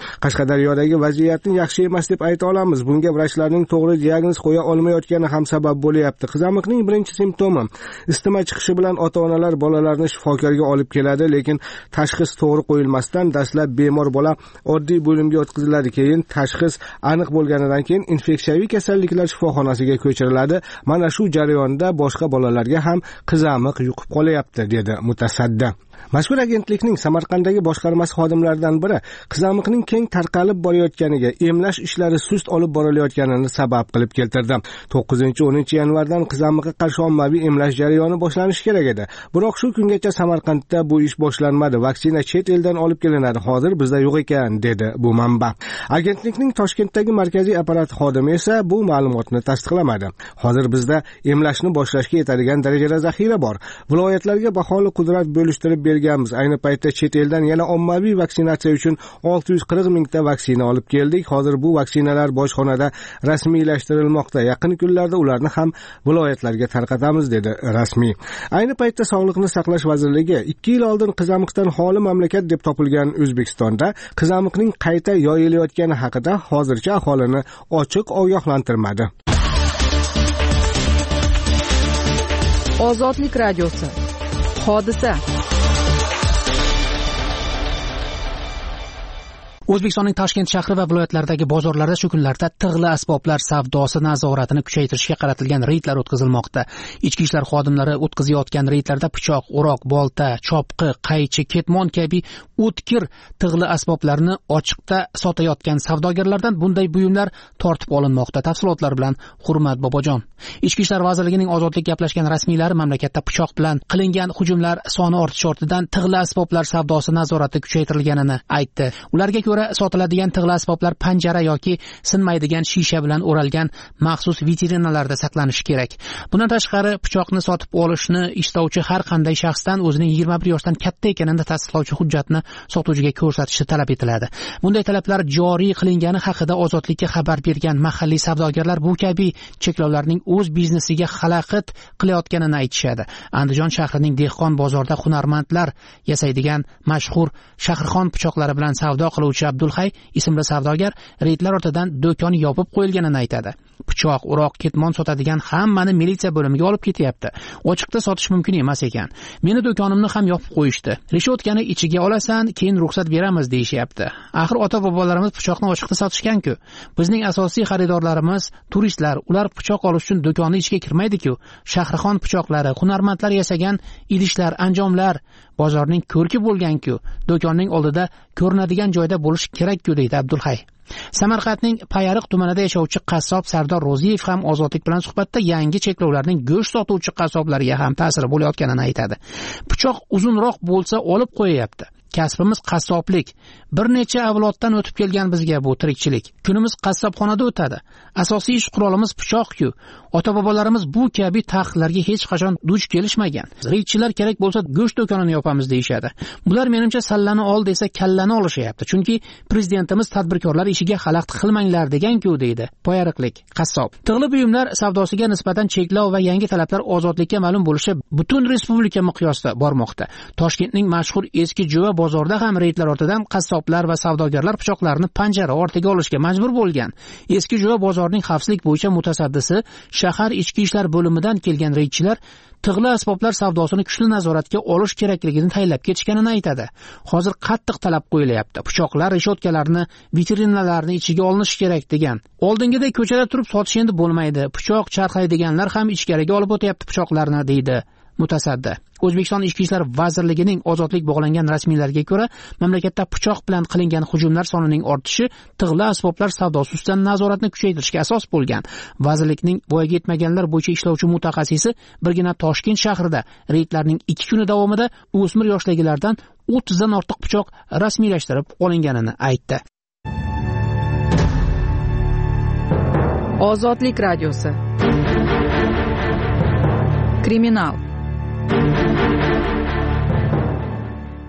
Qashqadaryodagi vaziyatni yaxshi emas deb ayta olamiz. Bunga vrachlarning to'g'ri diagnoz qo'ya olmayotgani ham sabab bo'lyapti. Qizamiqning birinchi simptomi isitma chiqishi bilan ota-onalar bolalarni shifokorga olib keladi, lekin tashxis to'g'ri qo'yilmasdan dastlab bemor bola oddiy bo'limga o'tkaziladi. Keyin tashxis aniq bo'lganidan keyin infeksiyaviy kasalliklar shifoxonasiga ko'chiriladi. Mana shu jarayonda boshqa bolalarga ham qizamiq yuqib qolyapti, dedi mutasaddi. Mazkur agentlikning Samarqanddagi boshqarmasi xodimlaridan biri qizamiqning keng tarqalib borayotganiga emlash ishlari sust olib borilayotganini sabab qilib keltirdi. to'qqizinchi o'ninchi yanvardan qizamiqqa qarshi ommaviy emlash jarayoni boshlanishi kerak edi. Biroq shu kungacha Samarqandda bu ish boshlanmadi. Vaksina chet eldan olib kelinadi. Hozir bizda yo'q ekan, dedi bu manba. Agentlikning Toshkentdagi markaziy apparat xodimi esa bu ma'lumotni tasdiqlamadi. Hozir bizda emlashni boshlashga yetadigan darajada zaxira bor. Viloyatlarga baholi qudrat bo'lishtirib berganmiz. Ayni paytda chet eldan yana ommaviy vaksinatsiya uchun olti yuz qirq mingta vaksina olib keldik. Hozir bu vaksinalar bojxonada rasmiylashtirilmoqda. Yaqin kunlarda ularni ham viloyatlarga tarqatamiz, dedi rasmiy. Ayni paytda Sog'liqni saqlash vazirligi ikki yil oldin qizamiqdan xoli mamlakat deb topilgan O'zbekistonda qizamiqning qayta yoyilayotgani haqida hozircha aholini ochiq ogohlantirmadi. Ozodlik radiosi. Hodisa. O'zbekistonning Toshkent shahri va viloyatlaridagi bozorlarda shu kunlarda tig'li asboblar savdosi nazoratini kuchaytirishga qaratilgan reydlar o'tkazilmoqda. Ichki ishlar xodimlari o'tkazayotgan reydlarda pichoq, o'roq, bolta, chopqi, qaychi, ketmon kabi o'tkir tig'li asboblarni ochiqda sotayotgan savdogarlardan bunday buyumlar tortib olinmoqda. Tafsilotlar bilan Hurmat Bobojon. Ichki ishlar vazirligining ozodlik gaplashgan rasmiylari mamlakatda pichoq bilan qilingan hujumlar soni ortishi ortidan tig'li asboblar savdosi nazorati kuchaytirilganini aytdi. Ularga ko'ra sotiladigan tig'li asboblar panjara yoki sinmaydigan shisha bilan o'ralgan maxsus vitrinalarda saqlanishi kerak. Bundan tashqari pichoqni sotib olishni istovchi har qanday shaxsdan o'zining yigirma bir yoshdan katta ekanini tasdiqlovchi hujjatni sotuvchiga ko'rsatishi talab etiladi. Bunday talablar joriy qilingani haqida Ozodlikka xabar bergan mahalliy savdogarlar bu kabi cheklovlarning o'z biznesiga xalaqit qilayotganini aytishadi. Andijon shahrining dehqon bozorida hunarmandlar yasaydigan mashhur Shahrixon pichoqlari bilan savdo qiluvchi Abdulhay ismli savdogar reydlar ortidan do'koni yopib qo'yilganini aytadi. Pichoq, o'roq, ketmon sotadigan hammani militsiya bo'limiga olib ketyapti. Ochiqda sotish mumkin emas ekan. Meni do'konimni ham yopib qo'yishdi. Reshotkani ichiga olasan, keyin ruxsat beramiz deyishyapti. Axir ota-bobolarimiz pichoqni ochiqda sotishgan-ku. Bizning asosiy xaridorlarimiz turistlar, ular pichoq olish uchun do'konni ichiga kirmaydi-ku. Shahrixon pichoqlari, hunarmandlar yasagan idishlar, anjomlar bozorning ko'rki bo'lgan-ku. Do'konning oldida ko'rinadigan joyda bo'lish kerak-ku, deydi Abdulhay. Samarqandning Payariq tumanida yashovchi qassob Sardor Ro'ziyev ham Ozodlik bilan suhbatda yangi cheklovlarning go'sht sotuvchi qassoblarga ham ta'siri bo'layotganini aytadi. Pichoq uzunroq bo'lsa olib qo'yayapti. Kasbimiz qassoblik. Bir necha avloddan o'tib kelgan bizga bu tirikchilik. Kunimiz qassobxonada o'tadi. Asosiy ish qurolimiz pichoq-ku. Ota-bobolarimiz bu kabi taxtlarga hech qachon duch kelishmagan. Reydchilar kerak bo'lsa go'sht do'konini yopamiz deyshadi. Bular menimcha sallani ol desa kallani olishyapti. Chunki prezidentimiz tadbirkorlar ishiga xalaqit qilmanglar degan-ku, deydi Poyariqlik qassob. Tig'li buyumlar savdosiga nisbatan cheklov va yangi talablar Ozodlikka ma'lum bo'lishi butun respublika miqyosida bormoqda. Toshkentning mashhur eski Jo'va bozorda ham reydlar ortidan qassoblar va savdogarlar pichoqlarni panjara ortiga olishga majbur bo'lgan. Eski Jo'va bozorining xavfsizlik bo'yicha mutasaddisi shahar ichki ishlar bo'limidan kelgan reydchilar tig'li asboblar savdosini kuchli nazoratga olish kerakligini tayinlab ketishganini aytadi. Hozir qattiq talab qo'yilyapti. Pichoqlar, reshotkalarni, vitrinalarni ichiga olinishi kerak degan. Oldingidek ko'chada turib sotish endi bo'lmaydi. Pichoq charxlaydiganlar ham ichkariga olib o'tyapti pichoqlarni, deydi mutasaddi. O'zbekiston Ichki ishlar vazirligining Ozodlik bog'langan rasmiylariga ko'ra, mamlakatda pichoq bilan qilingan hujumlar sonining ortishi tig'li asboblar savdosi ustidan nazoratni kuchaytirishga asos bo'lgan. Vazirlikning voyaga yetmaganlar bo'yicha ishlovchi mutaxassisi birgina Toshkent shahrida reydlarning ikki kuni davomida o'smir yoshdagilardan o'ttizdan ortiq pichoq rasmiylashtirib olinganini aytdi. Ozodlik radiosi. Kriminal.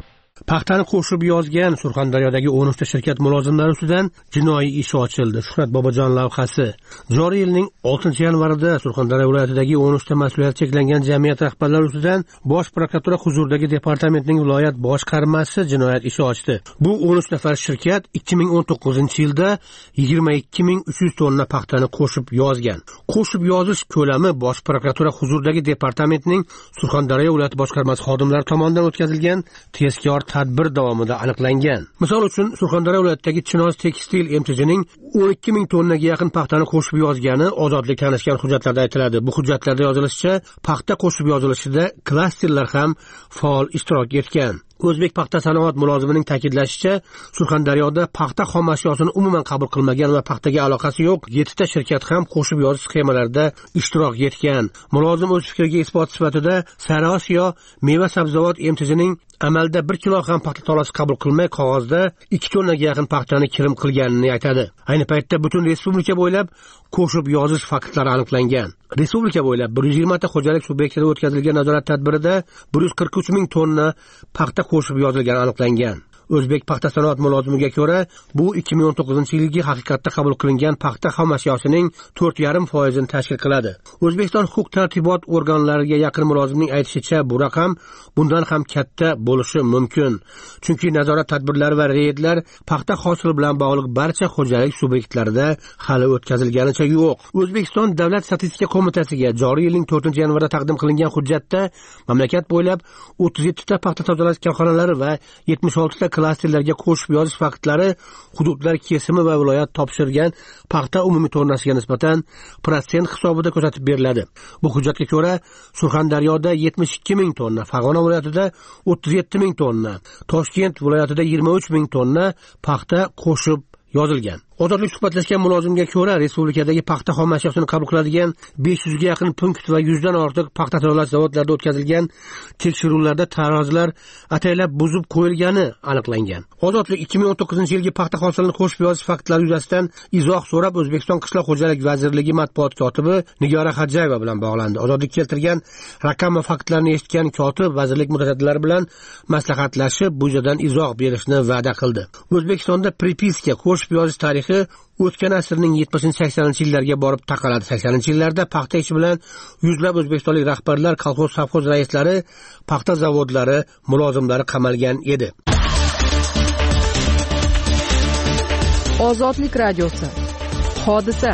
Paxtani qo'shib yozgan Surxondaryodagi o'n uchta shirkat mulozimlari ustidan jinoiy ish ochildi. Shuhrat Bobojon lavhasi. Joriy yilning oltinchi yanvarida Surxondaryo viloyatidagi o'n uchta mas'uliyati cheklangan jamiyat rahbarlari ustidan Bosh prokuratura huzuridagi departamentning viloyat boshqarmasi jinoyat ishi ochdi. Bu o'n uch nafar shirkat ikki ming o'n to'qqizinchi yilda yigirma ikki ming uch yuz tonna paxtani qo'shib yozgan. Qo'shib yozish ko'lami Bosh prokuratura huzuridagi departamentning Surxondaryo viloyat boshqarmasi xodimlari tomonidan o'tkazilgan tezkor tadbir davomida aniqlangan. Misol uchun Surxondaryo viloyatidagi Chinoz Tekstil M T J'ning o'n ikki ming tonnaga yaqin paxtani qo'shib yozgani ozodlik tanishgan hujjatlarda aytiladi. Bu hujjatlarda yozilishicha, paxta qo'shib yozilishida klasterlar ham faol ishtirok etgan. O'zbek paxta sanoat mulozimining ta'kidlashicha, Surxondaryoda paxta xom ashyosini umuman qabul qilmagan va paxtaga aloqasi yo'q yettita shirkat ham qo'shib yozish sxemalarida ishtirok etgan. Mulozim o'z fikriga isbot sifatida Sariosiyo meva sabzavot M T J'ning amalda bir kilo ham paxta tolasi qabul qilmay qog'ozda ikki tonnaga yaqin paxtani kirim qilganini aytadi. Ayni paytda butun respublika bo'ylab qo'shib yozish faktlari aniqlangan. Respublika bo'ylab bir yuz yigirma ta xo'jalik subyektida o'tkazilgan nazorat tadbirida bir yuz qirq uch ming tonna paxta qo'shib yozilgani aniqlangan. O'zbek paxta sanoat mulozimiga ko'ra, bu ikki ming o'n to'qqizinchi yilgi haqiqatda qabul qilingan paxta xom ashyosining to'rt yarim foizini tashkil qiladi. O'zbekiston huquq-tartibot organlariga yaqin mulozimning aytishicha, bu raqam bundan ham katta bo'lishi mumkin. Chunki nazorat tadbirlari va reydlar paxta hosili bilan bog'liq barcha xo'jalik subyektlarida hali o'tkazilganicha yo'q. O'zbekiston Davlat statistika qo'mitasiga joriy yilning to'rtinchi yanvarida taqdim qilingan hujjatda mamlakat bo'ylab o'ttiz yetti ta paxta tozalash korxonalari va yetmish olti ta klasterlarga qo'shib yozish faktlari hududlar kesimi va viloyat topshirgan paxta umumiy tonnasiga nisbatan protsent hisobida ko'rsatib beriladi. Bu hujjatga ko'ra, Surxondaryoda yetmish ikki ming tonna, Farg'ona viloyatida o'ttiz yetti ming tonna, Toshkent viloyatida yigirma uch ming tonna paxta qo'shib yozilgan. Ozodlik suhbatlashgan mulozimga ko'ra, respublikadagi paxta xom ashyosini qabul qiladigan besh yuz ga yaqin punkt va yuz dan ortiq paxta tozalash zavodlarida o'tkazilgan tekshiruvlarda tarozilar ataylab buzib qo'yilgani aniqlangan. Ozodlik ikki ming o'n to'qqizinchi yilgi paxta hosilini qo'shib yozish faktlari yuzasidan izoh so'rab O'zbekiston Qishloq xo'jalik vazirligi matbuot kotibi Nigora Hajjayeva bilan bog'landi. Ozodlik keltirgan raqam va faktlarni eshitgan kotib vazirlik mutasaddilari bilan maslahatlashib, bu yerdan izoh berishni va'da qildi. O'zbekistonda pripiska qo'shib yozish tarixi o'tgan asrning yetmishinchi saksoninchi yillarga borib taqaladi. saksoninchi yillarda paxta ishi bilan yuzlab o'zbekistonlik rahbarlar, kolxoz, savxoz raislari, paxta zavodlari mulozimlari qamalgan edi. Ozodlik radiosi. Hodisa.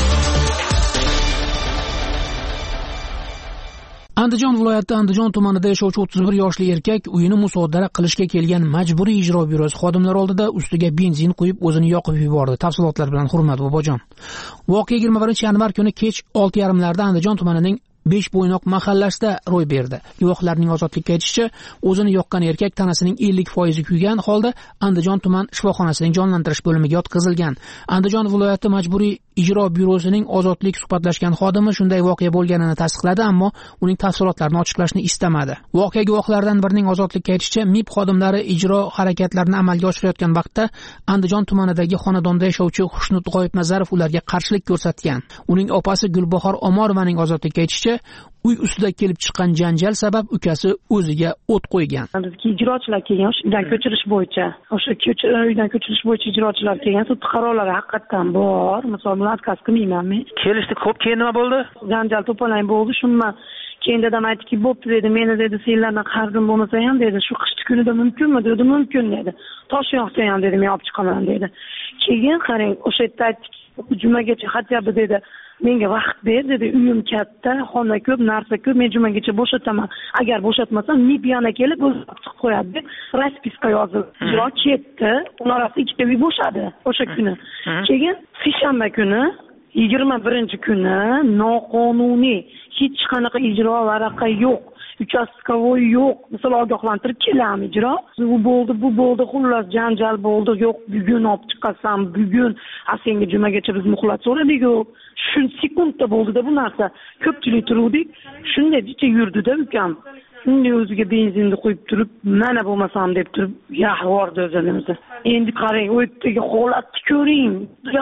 Andijon viloyati Andijon tumanida yashovchi o'ttiz bir yoshli erkak uyini musodara qilishga kelgan majburiy ijro byurosi xodimlari oldida ustiga benzin quyib o'zini yoqib yubordi. Tafsilotlar bilan Hurmat Bobojon. Voqea yigirma birinchi yanvar kuni kech olti yarim larda Andijon tumanining besh bo'ynoq mahallasida ro'y berdi. Guvohlarning ozodlikka aytishicha, o'zini yoqqan erkak tanasining ellik foizi kuygan holda Andijon tuman shifoxonasining jonlantirish bo'limiga yotqizilgan. Andijon viloyati majburiy ijro byurosining ozodlik suhbatlashgan xodimi shunday voqea bo'lganini tasdiqladi, ammo uning tafsilotlarini ochiqlashni istamadi. Voqea guvohlaridan birining ozodlikka aytishicha, M I B xodimlari ijro harakatlarini amalga oshirayotgan vaqtda Andijon tumanidagi xonadonda yashovchi Xushnud G'oyibnazarov ularga qarshilik ko'rsatgan. Uning opasi Gulbahor Omorovaning ozodlikka aytishicha, uy ustida kelib chiqqan janjal sabab ukasi o'ziga o't qo'ygan. Bizga ijrochilar kelgan, uydan ko'chirish bo'yicha, o'sha uydan ko'chirish bo'yicha ijrochilar kelgan, sud qarorlari haqiqatan bor. Misol bilan отказ qilmayman men. Kelishdi, ko'p keyin nima bo'ldi? Janjal to'polon bo'ldi, shunman. Keyin dadam aytdiki, "Bo'pti" dedi, "Meni dedi, senlardan qarzim bo'lmasa ham dedi, shu qishki kunida mumkinmi?" dedi, "Mumkin" dedi. "Tosh yoqsa ham" dedi, "Men olib chiqaman" dedi. Keyin qarang, o'sha yerda aytdiki, "Jumagacha xatyabi" dedi, "Menga vaqt ber" dedi, "Uyim katta, xona ko'p, narsa ko'p, men jumagacha bo'shataman. Agar bo'shatmasam, M I B yana kelib o'zi chiqib qo'yadi" deb raspiska yozib, ijro ketdi. Ular orasida ikkita uy bo'shadi o'sha kuni. Keyin seshanba kuni yigirma birinchi kuni noqonuniy hech qanaqa ijro varaqa yo'q, uchastkovoy yo'q, misol ogohlantirib kelamiz ijro. Bu bo'ldi, bu bo'ldi, xullas janjal bo'ldi. Yo'q, bugun olib chiqasan, bugun a senga jumagacha biz muhlat so'radik-ku. Shu sekundda bo'ldi-da bu narsa. Ko'pchilik turuvdik, shunday jicha yurdi-da ukam. Shunday o'ziga benzinni qo'yib turib, mana bo'lmasam deb turib, yahvordi o'zimizni. Endi qarang, u yerdagi holatni ko'ring.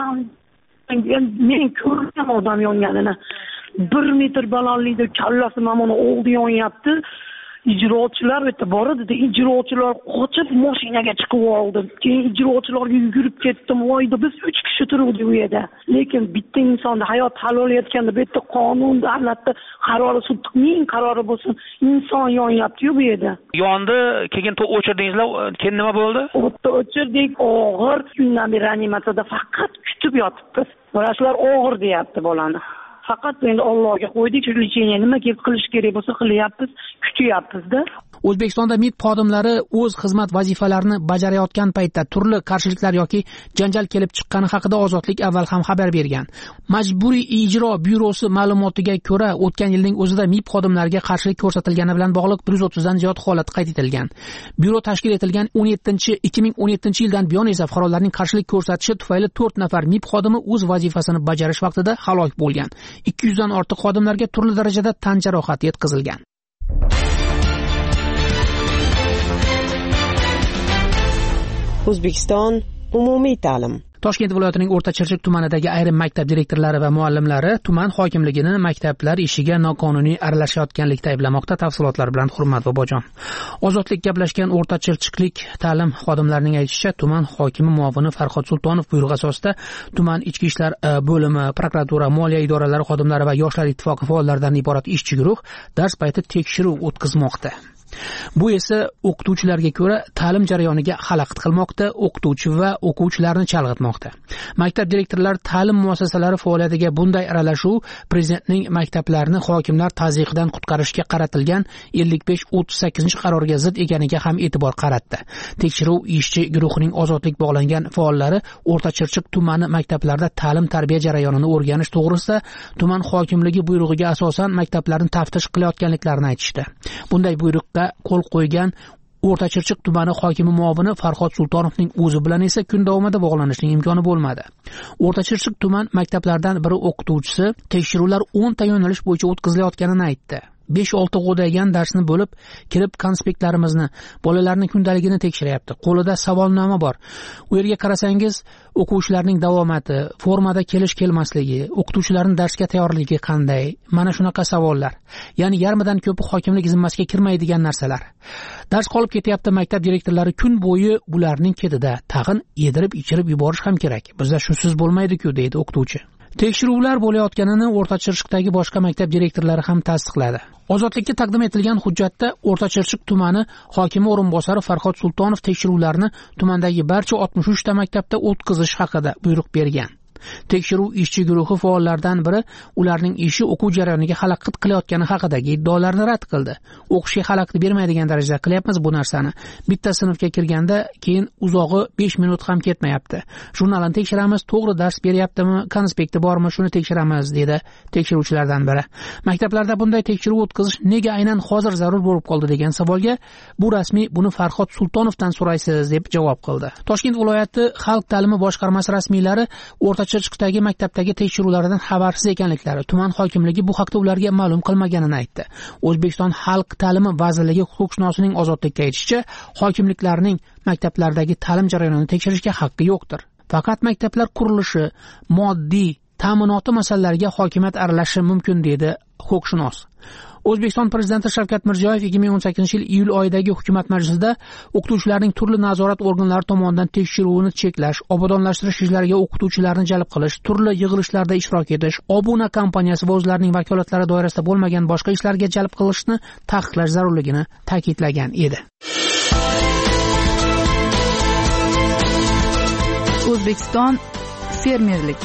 Men ko'rdim odam yonganini. bir metr balandlikda kallasi mana oldi yonyapti. ijrochilar bu yerda bor edi, ijrochilar qochib mashinaga chiqib oldi. Keyin ijrochilarga yugurib ketdim. Voyda biz uch kishi turuvdik u yerda. Lekin bitta insonni hayot hal olayotganda bu yerda qonun, davlatda qarori, sudning qarori bo'lsin, inson yonyapti-yu bu yerda. Yondi, keyin to o'chirdingizlar, keyin nima bo'ldi? O'tda o'chirdik, og'ir kundan beri reanimatsiyada faqat kutib yotibmiz. Vrachlar og'ir deyapti bolani. Faqat endi Allohga qo'ydik, lecheniya nima qilish kerak bo'lsa qilyapmiz, kutyapmiz-da. O'zbekistonda M I D xodimlari o'z xizmat vazifalarini bajarayotgan paytda turli qarshiliklar yoki janjal kelib chiqqani haqida Ozodlik avval ham xabar bergan. Majburiy ijro byurosi ma'lumotiga ko'ra, o'tgan yilning o'zida M I D xodimlariga qarshilik ko'rsatilgani bilan bog'liq bir yuz o'ttizdan ziyod holat qayd etilgan. Byuro tashkil etilgan o'n yettinchi ikki ming o'n yettinchi yildan buyon esa fuqarolarning qarshilik ko'rsatishi tufayli to'rt nafar M I D xodimi o'z vazifasini bajarish vaqtida halok bo'lgan. ikki yuzdan ortiq xodimlarga turli darajada tan jarohati yetkazilgan. O'zbekiston umumiy ta'lim. Toshkent viloyatining O'rta Chirchiq tumanidagi ayrim maktab direktorlari va muallimlari tuman hokimligini maktablar ishiga noqonuniy aralashayotganlikda ayblamoqda. Tafsilotlar bilan Hurmat Bobojon. Ozodlik gaplashgan O'rta Chirchiqlik ta'lim xodimlarining aytishicha, tuman hokimi muovini Farhod Sultonov buyrug'i asosida tuman ichki ishlar bo'limi, prokuratura, moliya idoralari xodimlari va yoshlar ittifoqi faollaridan iborat ishchi guruh dars payti tekshiruv o'tkazmoqda. Bu esa o'qituvchilarga ko'ra ta'lim jarayoniga xalaqit qilmoqda, o'qituvchi va o'quvchilarni chalg'itmoqda. Maktab direktorlari ta'lim muassasalari faoliyatiga bunday aralashuv prezidentning maktablarni hokimlar tazyiqidan qutqarishga qaratilgan ellik besh o'ttiz sakkizinchi qaroriga zid ekaniga ham e'tibor qaratdi. Tekshiruv ishchi guruhining ozodlik bog'langan faollari O'rta Chirchiq tumani maktablarida ta'lim tarbiya jarayonini o'rganish to'g'risida tuman hokimligi buyrug'iga asosan maktablarni taftish qilayotganliklarini aytishdi. Bunday buyruqqa qo'l qo'ygan O'rta Chirchiq tumani hokimi muovini Farhod Sultonovning o'zi bilan esa kun davomida bog'lanishning imkoni bo'lmadi. O'rta Chirchiq tuman maktablaridan biri o'qituvchisi tekshiruvlar o'n ta yo'nalish bo'yicha o'tkazilayotganini aytdi. besh olti g'o'dagan darsni bo'lib kirib konspektlarimizni, bolalarning kundaligini tekshiryapti. Qo'lida savolnoma bor. U yerga qarasangiz, o'quvchilarning davomati, formada kelish kelmasligi, o'qituvchilarning darsga tayyorligi qanday? Mana shunaqa savollar. Ya'ni yarmidan ko'pi hokimlik zimmasiga kirmaydigan narsalar. Dars qolib ketyapti, maktab direktorlari kun bo'yi bularning ketida. Tag'in yedirib ichirib yuborish ham kerak. Bizda shusiz bo'lmaydi-ku, deydi o'qituvchi. Tekshiruvlar bo'layotganini O'rta Chirchiqdagi boshqa maktab direktorlari ham tasdiqladi. Ozodlikka taqdim etilgan hujjatda O'rta Chirchiq tumani hokimi o'rinbosari Farhod Sultonov tekshiruvlarni tumandagi barcha oltmish uch ta maktabda o'tkazish haqida buyruq bergan. Tekshiruv ishchi guruhi faollaridan biri ularning ishi o'quv jarayoniga xalaqit qilayotgani haqidagi iddaolarni rad qildi. O'qishga xalaqit bermaydigan darajada qilyapmiz bu narsani. Bitta sinfga kirganda keyin uzog'i besh minut ham ketmayapti. Jurnalni tekshiramiz, to'g'ri dars beryaptimi, konspekti bormi, shuni tekshiramiz, dedi tekshiruvchilardan biri. Maktablarda bunday tekshiruv o'tkazish nega aynan hozir zarur bo'lib qoldi degan savolga bu rasmiy buni Farhod Sultonovdan so'raysiz deb javob qildi. Toshkent viloyati xalq ta'limi boshqarmasi rasmiylari O'rta Chirchiqdagi maktabdagi tekshiruvlardan xabarsiz ekanliklari, tuman hokimligi bu haqda ularga ma'lum qilmaganini aytdi. O'zbekiston Xalq ta'limi vazirligi huquqshunosning Ozodlikka aytishicha, hokimliklarning maktablardagi ta'lim jarayonini tekshirishga haqqi yo'qdir. Faqat maktablar qurilishi, moddiy, ta'minoti masalalariga hokimiyat aralashishi mumkin, dedi huquqshunos. O'zbekiston prezidenti Shavkat Mirziyoyev ikki ming o'n sakkizinchi yil iyul oyidagi hukumat majlisida o'qituvchilarning turli nazorat organlari tomonidan tekshiruvini cheklash, obodonlashtirish ishlariga o'qituvchilarni jalb qilish, turli yig'ilishlarda ishtirok etish, obuna kompaniyasi va o'zlarining vakolatlari doirasida bo'lmagan boshqa ishlarga jalb qilishni taqiqlash zarurligini ta'kidlagan edi. O'zbekiston fermerlik.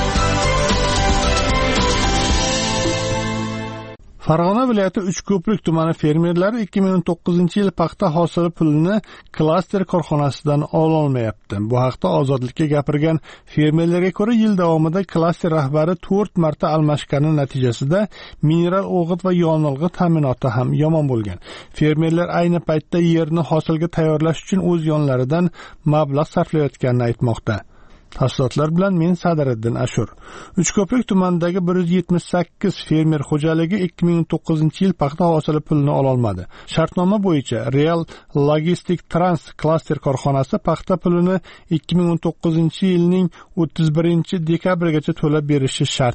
Farg'ona viloyati Uchko'prik tumani fermerlari ikki ming o'n to'qqizinchi yil paxta hosili pulini klaster korxonasidan ola olmayapti. Bu haqda Ozodlikka gapirgan fermerlarga ko'ra, yil davomida klaster rahbari to'rt marta almashgani natijasida mineral o'g'it va yonilg'i ta'minoti ham yomon bo'lgan. Fermerlar ayni paytda yerni hosilga tayyorlash uchun o'z yonlaridan mablag' sarflayotganini aytmoqda. Tafsilotlar bilan men Sadiriddin Ashur. Uchko'prik tumanidagi bir yuz yetmish sakkiz fermer xo'jaligi ikki ming o'n to'qqizinchi yil paxta hosili pulini ola olmadi. Shartnoma bo'yicha Real Logistic Trans klaster korxonasi paxta pulini ikki ming o'n to'qqizinchi yilning o'ttiz birinchi dekabrigacha to'lab berishi shart edi.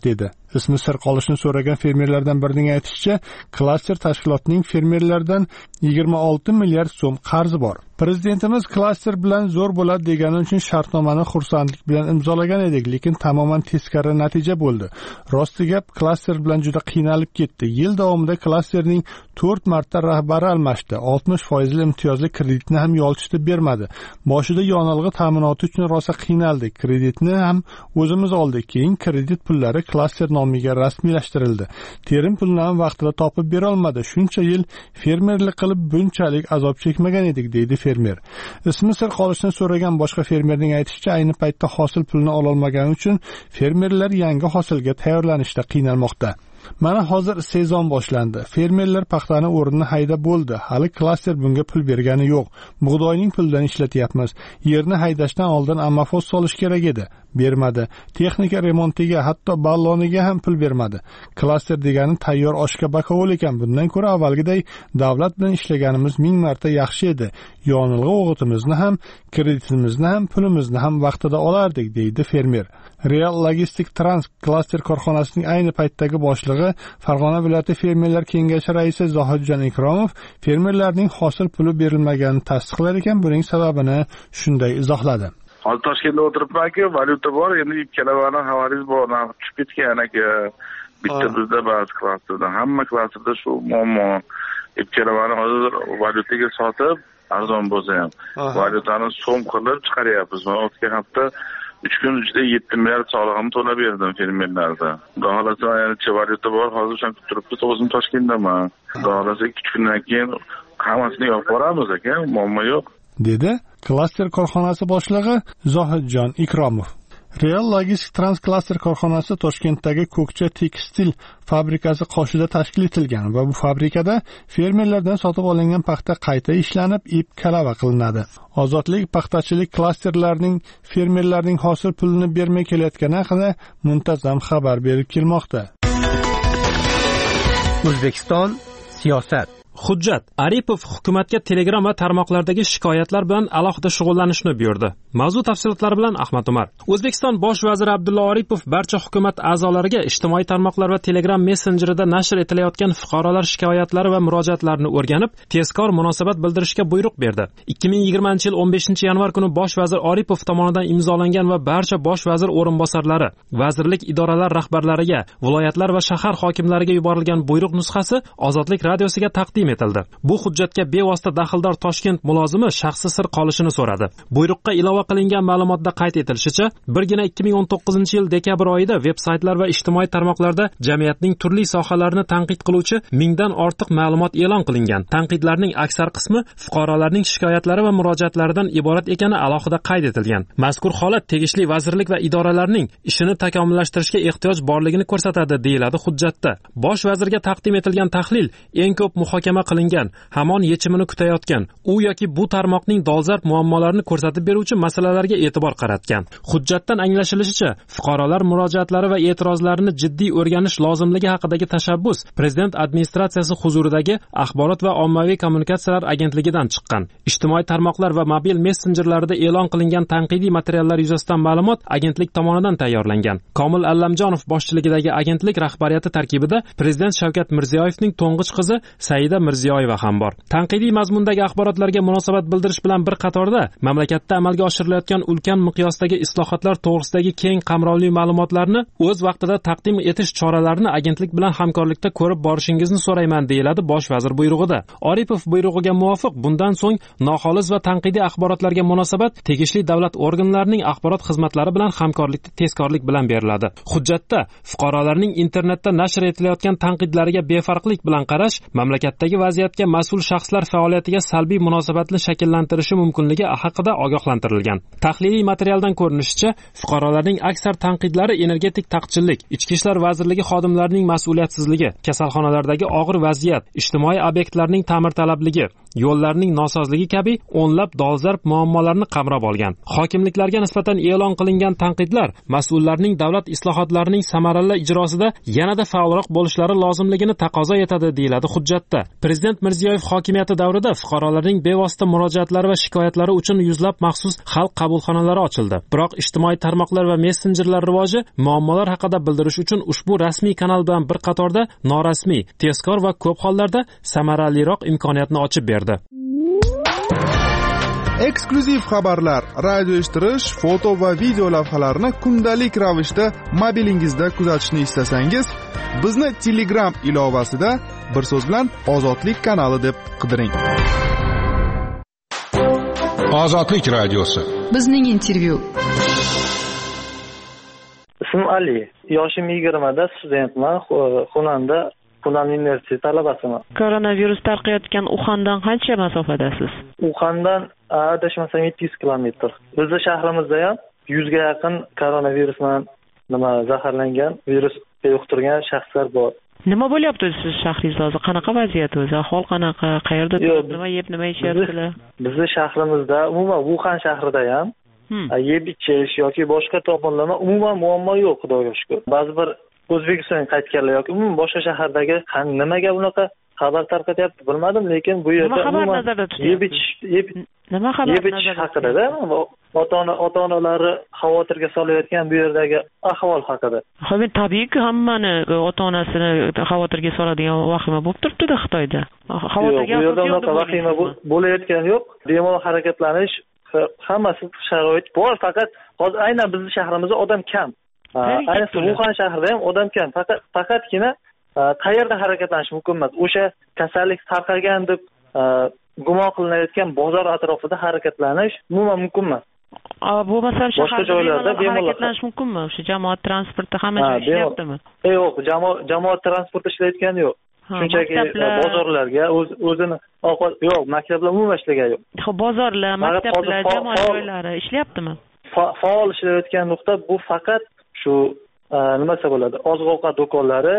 Ismi sir qolishini so'ragan fermerlardan birining aytishicha, klaster tashkilotining fermerlardan yigirma olti milliard so'm qarzi bor. Prezidentimiz klaster bilan zo'r bo'ladi degani uchun shartnomani xursandlik bilan imzolagan edik, lekin tamoman teskari natija bo'ldi. Rosti gap, klaster bilan juda qiynalib ketdi. Yil davomida klasterning to'rt marta rahbari almashdi. oltmish foiz imtiyozli kreditni ham yolchitib bermadi. Boshida yonilg'i ta'minoti uchun rosa qiynaldik. Kreditni ham o'zimiz oldik. Keyin kredit pullari klaster nomiga rasmiylashtirildi. Terim pulni ham vaqtida topib bera olmadi. Shuncha yil fermerlik qilib bunchalik azob chekmagan edik, deydi fermer. Ismi sir qolishini so'ragan boshqa fermerning aytishicha, ayni paytda hosil pulini ola olmagani uchun fermerlar yangi hosilga tayyorlanishda qiynalmoqda. Mana hozir sezon boshlandi. Fermerlar paxtani o'rnini haydab bo'ldi. Hali klaster bunga pul bergani yo'q. Bug'doyning pulidan ishlatyapmiz. Yerni haydashdan oldin ammofoz solish kerak edi. Bermadi. Texnika remontiga, hatto balloniga ham pul bermadi. Klaster degani tayyor oshga bakovul ekan. Bundan ko'ra avvalgiday davlat bilan ishlaganimiz ming marta yaxshi edi. Yonilg'i o'g'itimizni ham, kreditimizni ham, pulimizni ham vaqtida olardik, deydi fermer. Real Logistic Trans klaster korxonasining ayni paytdagi boshlig'i, Farg'ona viloyati fermerlar kengashi raisi Zohidjon Ikromov fermerlarning hosil puli berilmaganini tasdiqlar ekan, buning sababini shunday izohladi. Hozir Toshkentda o'tiribman-ku, valyuta bor, endi ikkalavani xabaringiz bor, narx tushib ketgan aka. Bitta bizda ba'zi klasterda, hamma klasterda shu muammo. Ikkalavani hozir valyutaga sotib, arzon bo'lsa ham, valyutani so'm qilib chiqaryapmiz. Mana o'tgan hafta uch kun ichida yetti milliard solig'imni to'lab berdim fermerlarga. Xudo xolasa, yana valyuta bor, hozir o'shan kutib turibdi, o'zim Toshkentdaman. Xudo xolasa ikki kundan keyin hammasini yopib boramiz aka, muammo yo'q, dedi klaster korxonasi boshlig'i Zohidjon Ikromov. Real Logistic Trans klaster korxonasi Toshkentdagi Ko'kcha tekstil fabrikasi qoshida tashkil etilgan va bu fabrikada fermerlardan sotib olingan paxta qayta ishlanib, ip kalava qilinadi. Ozodlik paxtachilik klasterlarining fermerlarning hosil pulini bermay kelayotgani haqida muntazam xabar berib kelmoqda. O'zbekiston siyosat. Hujjat. Aripov hukumatga Telegram va tarmoqlardagi shikoyatlar bilan alohida shug'ullanishni buyurdi. Mavzu tafsilotlari bilan Ahmad Umar. O'zbekiston bosh vaziri Abdulla Aripov barcha hukumat a'zolariga ijtimoiy tarmoqlar va Telegram messenjerida nashr etilayotgan fuqarolar shikoyatlari va murojaatlarini o'rganib, tezkor munosabat bildirishga buyruq berdi. ikki ming yigirmanchi yil o'n beshinchi yanvar kuni bosh vazir Aripov tomonidan imzolangan va barcha bosh vazir o'rinbosarlari, vazirlik idoralar rahbarlariga, viloyatlar va shahar hokimlariga yuborilgan buyruq nusxasi Ozodlik radiosiga taqdim etildi. Bu hujjatga bevosita daxldor Toshkent mulozimi shaxsi sir qolishini so'radi. Buyruqqa ilova qilingan ma'lumotda qayd etilishicha, birgina ikki ming o'n to'qqizinchi yil dekabr oyida veb-saytlar va ijtimoiy tarmoqlarda jamiyatning turli sohalarini tanqid qiluvchi mingdan ortiq ma'lumot e'lon qilingan. Tanqidlarning aksar qismi fuqarolarning shikoyatlari va murojaatlaridan iborat ekani alohida qayd etilgan. Mazkur holat tegishli vazirlik va idoralarning ishini takomillashtirishga ehtiyoj borligini ko'rsatadi, deyiladi hujjatda. Bosh vazirga taqdim etilgan tahlil eng ko'p muhokama qilingan, hamon yechimini kutayotgan, u yoki bu tarmoqning dolzarb muammolarini ko'rsatib beruvchi masalalarga e'tibor qaratgan. Hujjatdan anglashilishicha, fuqarolar murojaatlari va e'tirozlarini jiddiy o'rganish lozimligi haqidagi tashabbus Prezident administratsiyasi huzuridagi Axborot va ommaviy kommunikatsiyalar agentligidan chiqqan. Ijtimoiy tarmoqlar va mobil messenjerlarida e'lon qilingan tanqidiy materiallar yuzasidan ma'lumot agentlik tomonidan tayyorlangan. Komil Allamjonov boshchiligidagi agentlik rahbariyati tarkibida Prezident Shavkat Mirziyoyevning to'ng'ich qizi Saida Mirziyoyeva ham bor. Tanqidiy mazmundagi axborotlarga munosabat bildirish bilan bir qatorda mamlakatda amalga oshirilayotgan ulkan miqyosdagi islohotlar to'g'risidagi keng qamrovli ma'lumotlarni o'z vaqtida taqdim etish choralarini agentlik bilan hamkorlikda ko'rib borishingizni so'rayman, deyiladi bosh vazir buyrug'ida. Aripov buyrug'iga muvofiq bundan so'ng noxolis va tanqidiy axborotlarga munosabat tegishli davlat organlarining axborot xizmatlari bilan hamkorlikda tezkorlik bilan beriladi. Hujjatda fuqarolarning internetda nashr etilayotgan tanqidlariga befarqlik bilan qarash mamlakatdagi vaziyatga mas'ul shaxslar faoliyatiga salbiy munosabatni shakllantirishi mumkinligi haqida ogohlantirilgan. Tahliliy materialdan ko'rinishicha, fuqarolarning aksar tanqidlari energetik taqchillik, Ichki ishlar vazirligi xodimlarining mas'uliyatsizligi, kasalxonalardagi og'ir vaziyat, ijtimoiy obyektlarning ta'mirtalabligi, yo'llarning nosozligi kabi o'nlab dolzarb muammolarni qamrab olgan. Hokimliklarga nisbatan e'lon qilingan tanqidlar mas'ullarning davlat islohotlarining samarali ijrosida yanada faolroq bo'lishlari lozimligini taqozo etadi, deyiladi hujjatda. Prezident Mirziyoyev hokimiyati davrida fuqarolarning bevosita murojaatlari va shikoyatlari uchun yuzlab maxsus xalq qabulxonalari ochildi. Biroq ijtimoiy tarmoqlar va messenjerlar rivoji muammolar haqida bildirish uchun ushbu rasmiy kanal bilan bir qatorda norasmiy, tezkor va ko'p hollarda samaraliroq imkoniyatni ochib berdi. Eksklyuziv xabarlar, radio eshittirish, foto va video lavhalarni kundalik ravishda mobilingizda kuzatishni istasangiz, bizni Telegram ilovasida bir so'z bilan Ozodlik kanali deb qidiring. Ozodlik radiosi. Bizning intervyu. Ismim Ali. Yoshim yigirmada, studentman, xonanda Xunan universiteti talabasiman. Koronavirus tarqayotgan Uxandan qancha masofadasiz? Uxandan adashmasam yetti yuz kilometr. Bizning shahrimizda ham yuzga yaqin koronavirusdan nima zaharlangan, virus yuqtirgan shaxslar bor. Nima bo'lyapti siz shahringizda hozir? Qanaqa vaziyat o'zi? Ahvol qanaqa? Qayerda nima yeb, nima ichyapsizlar? Bizning shahrimizda, umuman Uxan shahrida ham yeb ichish yoki boshqa tomonlama umuman muammo yo'q, Xudoga shukr. Ba'zi bir O'zbekistonga qaytganlar yoki umuman boshqa shahardagi nimaga bunaqa xabar tarqatyapti bilmadim, lekin bu yerda umuman yeb ichish nima xabar yeb ichish haqida ota-ona ota-onalari xavotirga solayotgan bu yerdagi ahvol haqida. Xo'p, tabiiyki hammani ota-onasini xavotirga soladigan vahima bo'lib turibdi-da Xitoyda. Xavotirga bu yerda unaqa vahima bo'layotgani yo'q. Bemalol harakatlanish hammasi sharoit bor, faqat hozir aynan bizning shahrimizda odam kam. Ayniqsa Uxan shahrida ham odam kam. Faqat faqatgina qayerda harakatlanish mumkin emas. O'sha kasallik tarqalgan deb gumon qilinayotgan bozor atrofida harakatlanish umuman mumkin emas. Bo'lmasa boshqa joylarda harakatlanish mumkinmi? O'sha jamoat transporti hamma joy ishlayaptimi? Yo'q, jamoat jamoat transporti ishlayotgani yo'q. Shunchaki bozorlarga o'zini yo'q, maktablar umuman ishlagan yo'q. Xo'p, bozorlar, maktablar, jamoat joylari ishlayaptimi? Faol ishlayotgan nuqta bu faqat shu nimasi bo'ladi? Oziq-ovqat do'konlari,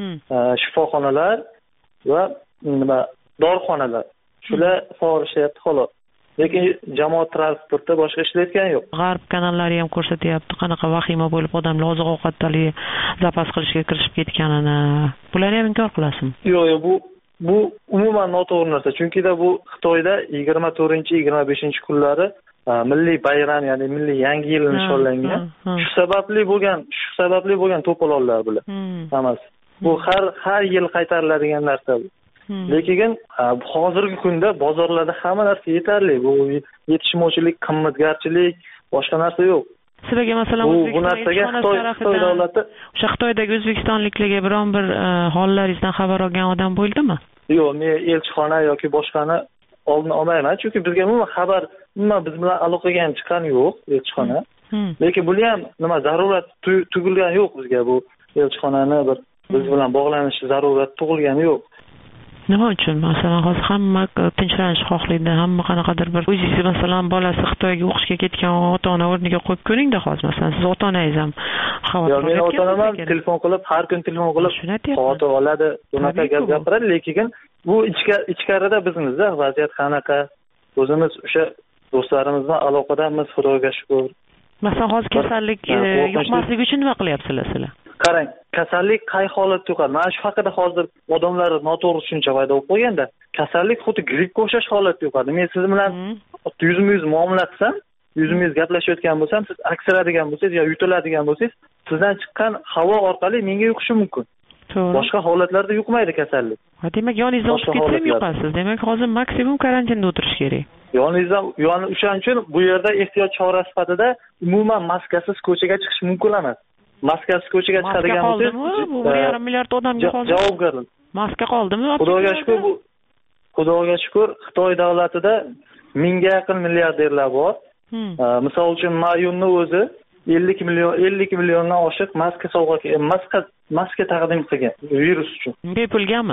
shifoxonalar va nima dorixonalar. Shular faol ishlayapti xolos. Lekin jamoat transporti boshqa ishlayotgani yo'q. G'arb kanallari ham ko'rsatyapti, qanaqa vahima bo'lib odamlar oziq-ovqatlarni zapas qilishga kirishib ketganini. Bularni ham inkor qilasizmi? Yo'q, yo'q, bu bu umuman noto'g'ri narsa. Chunki bu Xitoyda yigirma to'rtinchi yigirma beshinchi kunlari milliy bayram, ya'ni milliy yangi yil nishonlangan. Shu sababli bo'lgan, shu sababli bo'lgan to'polonlar bular. Hammasi. Bu har har yil qaytariladigan narsa bu. Lekin hozirgi kunda bozorlarda hamma narsa yetarli. Bu yetishmovchilik, qimmatgarchilik, boshqa narsa yo'q. Sizlarga masalan O'zbekiston Xitoy davlati o'sha Xitoydagi o'zbekistonliklarga biron bir hollaringizdan xabar olgan odam bo'ldimi? Yo'q, men elchixona yoki boshqani oldini olmayman, chunki bizga umuman xabar, umuman biz bilan aloqaga ham chiqqani yo'q elchixona. Lekin buni ham nima zarurat tug'ilgani yo'q bizga, bu elchixonani bir biz bilan bog'lanish zarurat tug'ilgani yo'q. Nima uchun? Masalan, hozir hamma tinchlanish xohlaydi, hamma qanaqadir bir o'zingiz masalan bolasi Xitoyga o'qishga ketgan ota-ona o'rniga qo'yib ko'ring-da hozir. Masalan, siz ota-onangiz ham xavotir olib. Men ota-onam telefon qilib, har kun telefon qilib xavotir oladi, bunaqa gap gapiradi, lekin bu ichkarida bizmizda vaziyat qanaqa? O'zimiz o'sha do'stlarimiz bilan aloqadamiz, Xudoga shukr. Masalan, hozir kasallik yuqmasligi uchun nima qilyapsizlar sizlar? Qarang, kasallik qay holatda yuqadi? Mana shu haqida hozir odamlar noto'g'ri tushuncha paydo bo'lib qo'yganda, kasallik xuddi grippga o'xshash holatda yuqadi. Men siz bilan yuzma-yuz muomala qilsam, yuzma-yuz gaplashayotgan bo'lsam, siz aksiradigan bo'lsangiz yo yutiladigan bo'lsangiz, sizdan chiqqan havo orqali menga yuqishi mumkin. Boshqa holatlarda yuqmaydi kasallik. Demak, yoningizdan o'tib ketsa ham yuqasiz. Demak, hozir maksimum karantinda o'tirish kerak. Yoningizdan, ya'ni o'shaning uchun bu yerda ehtiyot chora sifatida umuman maskasiz ko'chaga chiqish mumkin emas. Maskasiz ko'chaga chiqadigan bo'lsangiz, bu bir yarim milliard odamga hozir javobgarlik. Maska qoldimi? Xudoga shukr, bu Xudoga shukr, Xitoy davlatida mingga yaqin milliarderlar bor. Misol uchun mayunni o'zi ellik million ellik milliondan oshiq maska sovg'a maska maska taqdim qilgan virus uchun. Bepulgami?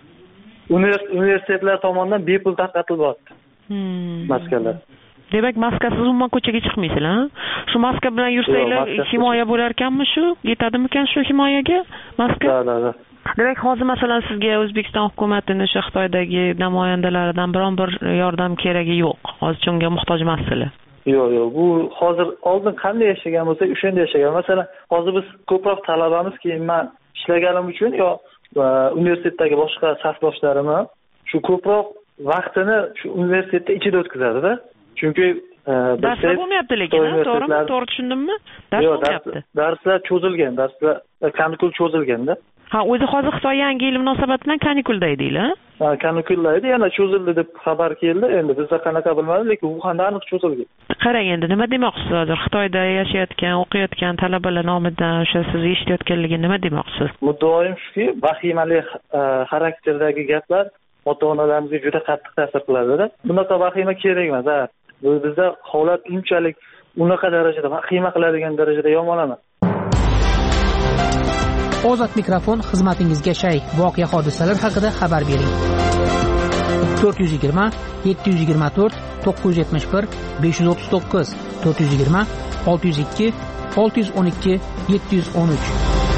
Universitetlar tomonidan bepul tarqatilyapti. Maskalar. Demak, maskasiz umuman ko'chaga chiqmaysizlar, ha? Shu maska bilan yursanglar himoya bo'lar ekanmi shu? Yetadimikan shu himoyaga maska? Ha, ha, ha. demak hozir masalan sizga O'zbekiston hukumatining o'sha Xitoydagi namoyandalaridan biron bir yordam keragi yo'q, hozircha unga muhtoj emassizlar. Yo'q, yo'q, bu hozir oldin qanday yashagan bo'lsak, o'shanda yashagan. Masalan, hozir biz ko'proq talabamiz, keyin men ishlaganim uchun yo universitetdagi boshqa safdoshlarim shu ko'proq vaqtini shu universitetda ichida o'tkazadi-da. Chunki darslar bo'lmayapti lekin, to'g'rimi? To'g'ri tushundimmi? Dars bo'lmayapti. Darslar cho'zilgan, darslar kanikul cho'zilganda. Ha, o'zi hozir Xitoy yangi yil munosabati bilan kanikulda edinglar. Ha, kanikulda edi, yana cho'zildi deb xabar keldi. Endi bizda qanaqa bilmadim, lekin Wuhanda aniq cho'zilgan. Qarang, endi nima demoqchisiz hozir? Xitoyda yashayotgan, o'qiyotgan talabalar nomidan o'sha siz eshitayotganligini nima demoqchisiz? Muddaoyim shuki, vahimali xarakterdagi gaplar ota-onalarimizga juda qattiq ta'sir qiladi-da. Bunaqa vahima kerak emas. Ha, bizda holat unchalik unaqa darajada vahima qiladigan darajada yomon emas. Ozod mikrofon xizmatingizga shay. Voqea hodisalar haqida xabar bering. to'rt yuz yigirma yetti yuz yigirma to'rt to'qqiz yuz yetmish bir besh yuz o'ttiz to'qqiz to'rt yuz yigirma olti yuz ikki olti yuz o'n ikki yetti yuz o'n uch.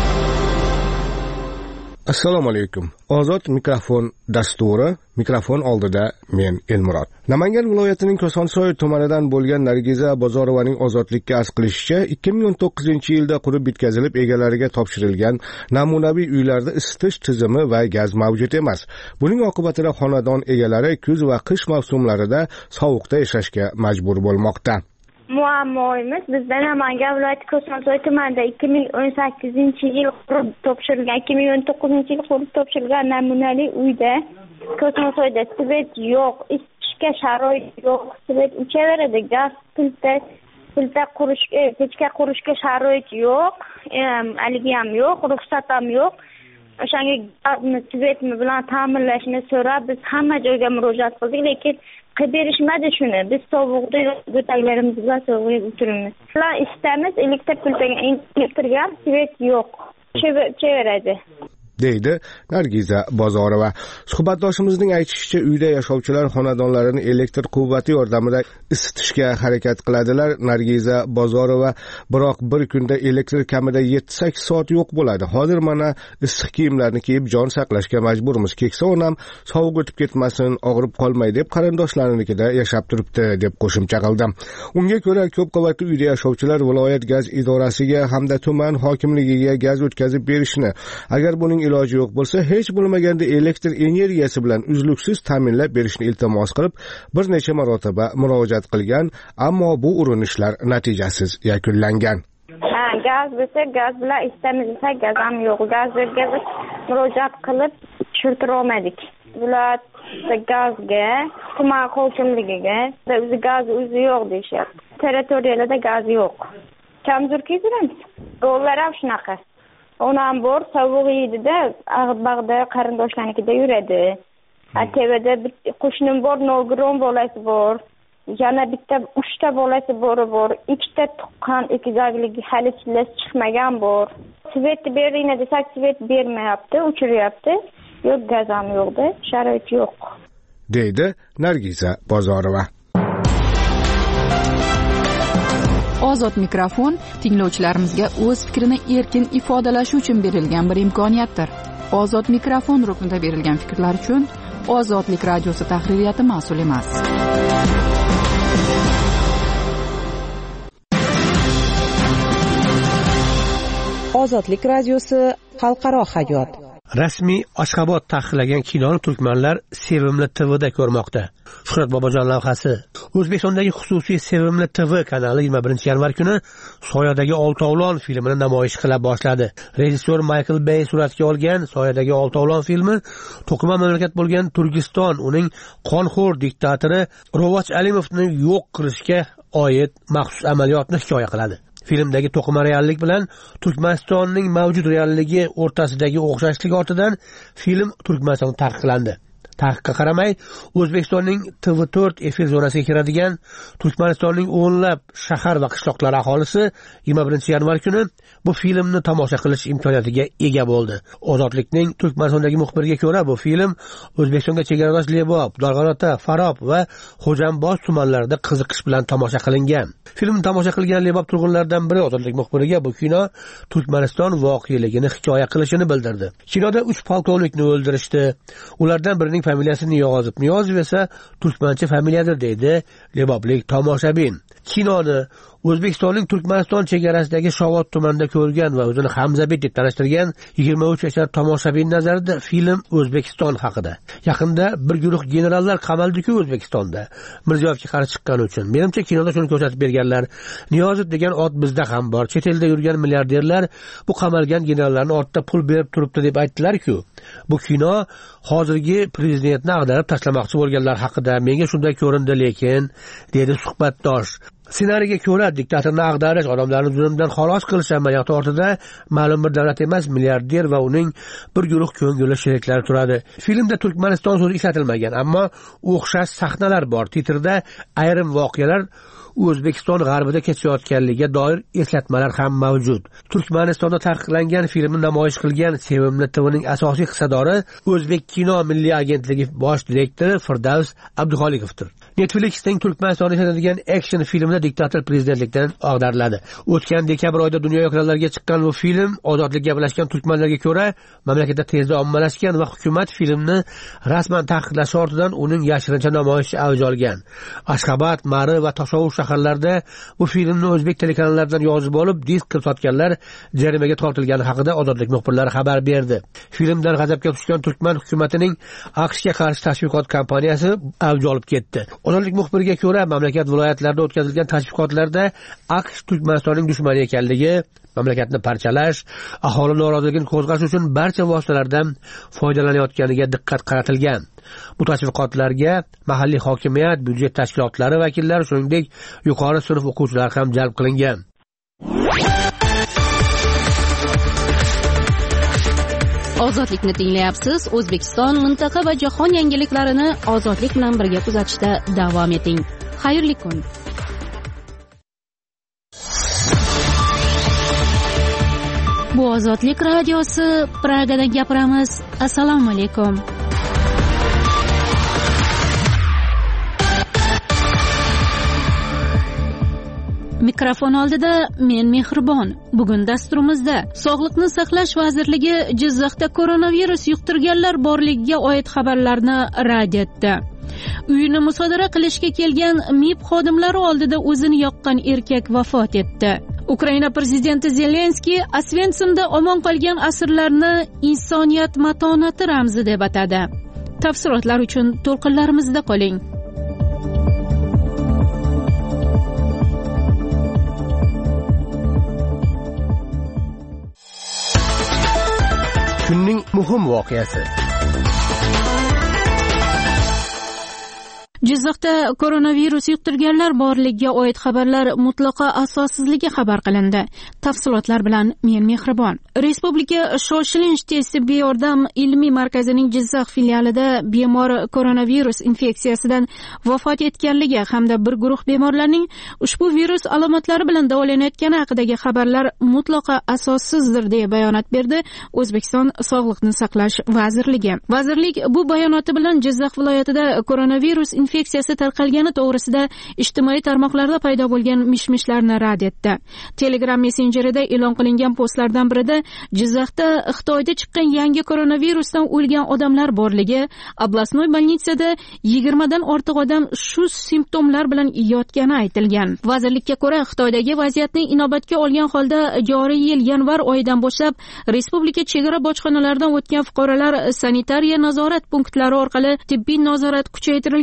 Assalomu alaykum. Ozod mikrofon dasturi, mikrofon oldida men Elmurod. Namangan viloyatining Kosonsoy tumanidan bo'lgan Nargiza Bozorovaning ozodlikka arz qilishicha, ikki ming o'n to'qqizinchi yilda qurib bitkazilib egalariga topshirilgan namunaviy uylarda isitish tizimi va gaz mavjud emas. Buning oqibatida xonadon egalari kuz va qish mavsumlarida sovuqda yashashga majbur bo'lmoqda. Muammoimiz bizda Namangan viloyati Kosonsoy tumanida ikki ming o'n sakkizinchi yil qurib topshirilgan, ikki ming o'n to'qqizinchi yil qurib topshirilgan namunali uyda Kosonsoyda svet yo'q, isitishga sharoit yo'q, svet o'chaveradi, gaz plita plita qurishga, pechka qurishga sharoit yo'q, haligi ham yo'q, ruxsat ham yo'q. O'shanga gazni svetmi bilan ta'minlashni so'rab biz hamma joyga murojaat qildik, lekin qilib berishmadi shuni. Biz sovuqda go'taklarimiz bilan sovuqda o'tiramiz. Ular istamiz, elektr pultaga keltirgan svet yo'q. Cheveradi. deydi Nargiza Bozorova. Suhbatdoshimizning aytishicha, uyda yashovchilar xonadonlarini elektr quvvati yordamida isitishga harakat qiladilar. Nargiza Bozorova, biroq bir kunda elektr kamida yetti sakkiz soat yo'q bo'ladi. Hozir mana issiq kiyimlarni kiyib jon saqlashga majburmiz. Keksa onam sovuq o'tib ketmasin, og'rib qolmay deb qarindoshlarinikida yashab turibdi, deb qo'shimcha qildi. Unga ko'ra, ko'p qavatli uyda yashovchilar viloyat gaz idorasiga hamda tuman hokimligiga gaz o'tkazib berishni, agar buning iloji yo'q bo'lsa, hech bo'lmaganda elektr energiyasi bilan uzluksiz ta'minlab berishni iltimos qilib, bir necha marotaba murojaat qilgan, ammo bu urinishlar natijasiz yakunlangan. Ha, gaz bo'lsa, gaz bilan istamiz esa gaz ham yo'q. Gazga murojaat qilib tushirtira olmadik. Bular gazga, tuman hokimligiga, o'zi gaz o'zi yo'q deyishyapti. Territoriyalarda gaz yo'q. Kamzur kiydiramiz. Rollar ham shunaqa. Onam bor, sovuq yeydi-da, ag'id-bag'da qarindoshlarnikida yuradi. Atevada qo'shnim bor, nogiron bolasi bor. Yana bitta uchta bolasi bori bor. Ikkita tuqqan ekizagligi hali chillasi chiqmagan bor. Svet beringlar desak, svet bermayapti, o'chiryapti. Yo'q, gaz ham yo'qda, sharoit yo'q, deydi Nargiza Bozorova. Ozod mikrofon tinglovchilarimizga o'z fikrini erkin ifodalashi uchun berilgan bir imkoniyatdir. Ozod mikrofon ruknida berilgan fikrlar uchun Ozodlik radiosi tahririyati mas'ul emas. Ozodlik radiosi xalqaro hayot. Rasmiy Ashxobod taqiqlagan kinoni turkmanlar Sevimli T V'da ko'rmoqda. Shuhrat Bobojon lavhasi. O'zbekistondagi xususiy Sevimli T V kanali yigirma birinchi yanvar kuni Soyadagi Oltovlon filmini namoyish qila boshladi. Rejissyor Michael Bay suratga olgan Soyadagi Oltovlon filmi to'qima mamlakat bo'lgan Turkiston uning qonxo'r diktatori Rovoch Alimovni yo'q qilishga oid maxsus amaliyotni hikoya qiladi. Filmdagi to'qima reallik bilan Turkmanistonning mavjud realligi o'rtasidagi o'xshashlik ortidan film Turkmanistonda taqiqlandi. Taqiqqa qaramay, O'zbekistonning T V to'rt efir zonasiga kiradigan Turkmanistonning o'nlab shahar va qishloqlar aholisi yigirma birinchi yanvar kuni bu filmni tomosha qilish imkoniyatiga ega bo'ldi. Ozodlikning Turkmanistondagi muxbiriga ko'ra, bu film O'zbekistonga chegaradosh Lebob, Dorg'anota, Farob va Xo'jamboz tumanlarida qiziqish bilan tomosha qilingan. Filmni tomosha qilgan Lebob turg'unlaridan biri Ozodlik muxbiriga bu kino Turkmaniston voqeligini hikoya qilishini bildirdi. Kinoda uch polkovnikni o'ldirishdi. Ulardan birining familiyasi Niyozov. Niyozov esa turkmancha familiyadir deydi Leboblik tomoshabin. Kinoni O'zbekistonning Turkmaniston chegarasidagi Shovot tumanida ko'rgan va o'zini Hamzabek deb tanishtirgan yigirma uch yashar tomoshabin nazarida film O'zbekiston haqida. Yaqinda bir guruh generallar qamaldi-ku O'zbekistonda Mirziyoyevga qarshi chiqqani uchun. Menimcha kinoda shuni ko'rsatib berganlar. Niyozov degan ot bizda ham bor. Chet elda yurgan milliarderlar bu qamalgan generallarning ortida pul berib turibdi deb aytdilar-ku. Bu kino hozirgi prezidentni ag'darib tashlamoqchi bo'lganlar haqida. Menga shunday ko'rindi, lekin dedi suhbatdosh. Ssenariyga ko'ra, diktatorni ag'darish, odamlarni zulmdan xalos qilish amaliyoti ortida ma'lum bir davlat emas, milliarder va uning bir guruh ko'ngilli sheriklari turadi. Filmda Turkmaniston so'zi ishlatilmagan, ammo o'xshash sahnalar bor. Titrda ayrim voqealar O'zbekiston g'arbida kechayotganligiga doir eslatmalar ham mavjud. Turkmanistonda taqiqlangan filmni namoyish qilgan Sevimli T V'ning asosiy hissadori O'zbek kino milliy agentligi bosh direktori Firdavs Abduxoliqovdir. Netflixning Turkmanistonda ishlanadigan action filmida diktator prezidentlikdan ag'dariladi. O'tgan dekabr oyida dunyo ekranlariga chiqqan bu film ozodlikka birlashgan turkmanlarga ko'ra mamlakatda tezda ommalashgan va hukumat filmni rasman taqiqlashi ortidan uning yashirincha namoyishi avj olgan. Ashxobod, Mari va Toshovur shaharlarda bu filmni o'zbek telekanallaridan yozib olib, disk qilib sotganlar jarimaga tortilgani haqida ozodlik muxbirlari xabar berdi. Filmdan g'azabga tushgan Turkman hukumatining AQShga qarshi tashviqot kampaniyasi avj olib ketdi. Ozodlik muxbiriga ko'ra, mamlakat viloyatlarida o'tkazilgan tashviqotlarda AQSh Turkmanistonning dushmani ekanligi, mamlakatni parchalash, aholi noroziligini qo'zg'ash uchun barcha vositalardan foydalanayotganiga diqqat qaratilgan. Bu tashviqotlarga mahalliy hokimiyat, byudjet tashkilotlari vakillari, shuningdek, yuqori sinf o'quvchilari ham jalb qilingan. Ozodlikni tinglayapsiz. O'zbekiston, mintaqa va jahon yangiliklarini ozodlik bilan birga kuzatishda davom eting. Xayrli kun. Bu Ozodlik radiosi, Pragadan gapiramiz. Assalomu alaykum. Mikrofon oldida men Mehribon. Bugun dasturimizda Sog'liqni saqlash vazirligi Jizzaxda koronavirus yuqtirganlar borligiga oid xabarlarni rad etdi. Uyini musodara qilishga kelgan M I B xodimlari oldida o'zini yoqqan erkak vafot etdi. Ukraina prezidenti Zelenskiy Osvensimda omon qolgan asirlarni insoniyat matonati ramzi deb atadi. Tafsilotlar uchun to'lqinlarimizda qoling. Kunning muhim voqeasi. Jizzaxda koronavirus yuqtirganlar borligiga oid xabarlar mutlaqo asossizligi xabar qilindi. Tafsilotlar bilan men Mehribon. Respublika shoshilinch tez tibbiy yordam ilmiy markazining Jizzax filialida bemor koronavirus infeksiyasidan vafot etganligi hamda bir guruh bemorlarning ushbu virus alomatlari bilan davolanayotgani haqidagi xabarlar mutlaqo asossizdir deya bayonot berdi O'zbekiston Sog'liqni saqlash vazirligi. Vazirlik bu bayonoti bilan Jizzax viloyatida koronavirus infeksiyasi tarqalgani to'g'risida ijtimoiy tarmoqlarda paydo bo'lgan mishmishlarni rad etdi. Telegram messenjerida e'lon qilingan postlardan birida Jizzaxda Xitoyda chiqqan yangi koronavirusdan o'lgan odamlar borligi, oblastnoy bolnitsada yigirma dan ortiq odam shu simptomlar bilan yotgani aytilgan. Vazirlikka ko'ra, Xitoydagi vaziyatni inobatga olgan holda joriy yil yanvar oyidan boshlab respublika chegara bojxonalaridan o'tgan fuqarolar sanitariya nazorat punktlari orqali tibbiy nazorat kuchaytirilgan holda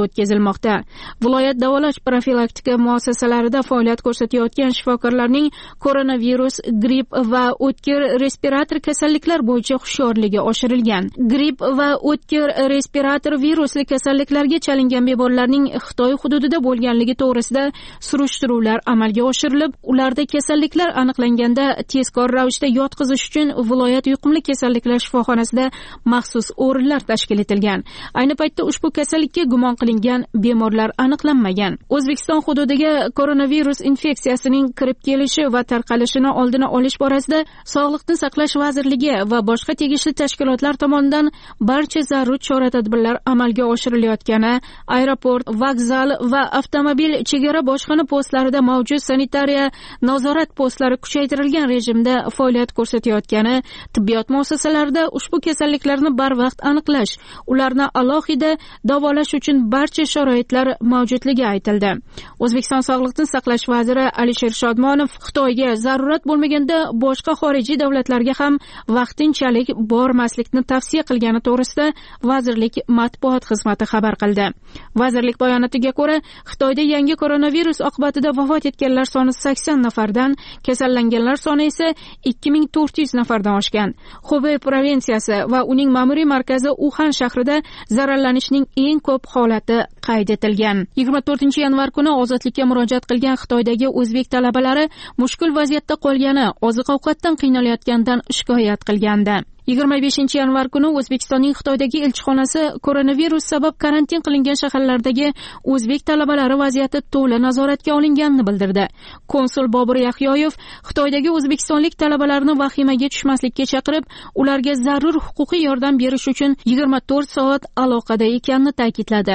o'tkazilmoqda. Viloyat davolash profilaktika muassasalarida faoliyat ko'rsatayotgan shifokorlarning koronavirus, gripp va o'tkir respirator kasalliklar bo'yicha hushyorligi oshirilgan. Gripp va o'tkir respirator virusli kasalliklarga chalingan bemorlarning Xitoy hududida bo'lganligi to'g'risida surishtiruvlar amalga oshirilib, ularda kasalliklar aniqlanganda tezkor ravishda yotqizish uchun viloyat yuqumli kasalliklar shifoxonasida maxsus o'rinlar tashkil etilgan. Ayni paytda ushbu kasallikka gumon qilingan bemorlar aniqlanmagan. O'zbekiston hududiga koronavirus infeksiyasining kirib kelishi va tarqalishini oldini olish borasida Sog'liqni saqlash vazirligi va boshqa tegishli tashkilotlar tomonidan barcha zarur chora-tadbirlar amalga oshirilayotgani, aeroport, vokzal va avtomobil chegara bojxona postlarida mavjud sanitariya nazorat postlari kuchaytirilgan rejimda faoliyat ko'rsatayotgani, tibbiyot muassasalarida ushbu kasalliklarni barvaqt aniqlash, ularni alohida davolash uchun barcha sharoitlar mavjudligi aytildi. O'zbekiston Sog'liqni saqlash vaziri Alisher Shodmonov Xitoyga zarurat bo'lmaganda boshqa xorijiy davlatlarga ham vaqtinchalik bormaslikni tavsiya qilgani to'g'risida vazirlik matbuot xizmati xabar qildi. Vazirlik bayonotiga ko'ra, Xitoyda yangi koronavirus oqibatida vafot etganlar soni sakson nafardan, kasallanganlar soni esa ikki ming to'rt yuz nafardan oshgan. Xubey provinsiyasi va uning ma'muriy markazi Uxan shahrida zararlanishning eng ko'p holati qayd etilgan. yigirma to'rtinchi yanvar kuni ozodlikka murojaat qilgan Xitoydagi o'zbek talabalari mushkul vaziyatda qolgani, oziq-ovqatdan qiynalayotganidan shikoyat qilgandi. yigirma beshinchi yanvar kuni O'zbekistonning Xitoydagi elchixonasi koronavirus sabab karantin qilingan shaharlardagi o'zbek talabalari vaziyati to'la nazoratga olinganini bildirdi. Konsul Bobur Yahyoyev Xitoydagi o'zbekistonlik talabalarni vahimaga tushmaslikka chaqirib, ularga zarur huquqiy yordam berish uchun yigirma to'rt soat aloqada ekanini ta'kidladi.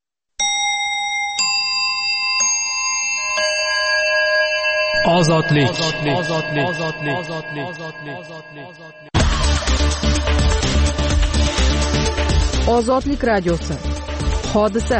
Ozodlik. Ozodlik radiosi. Hodisa.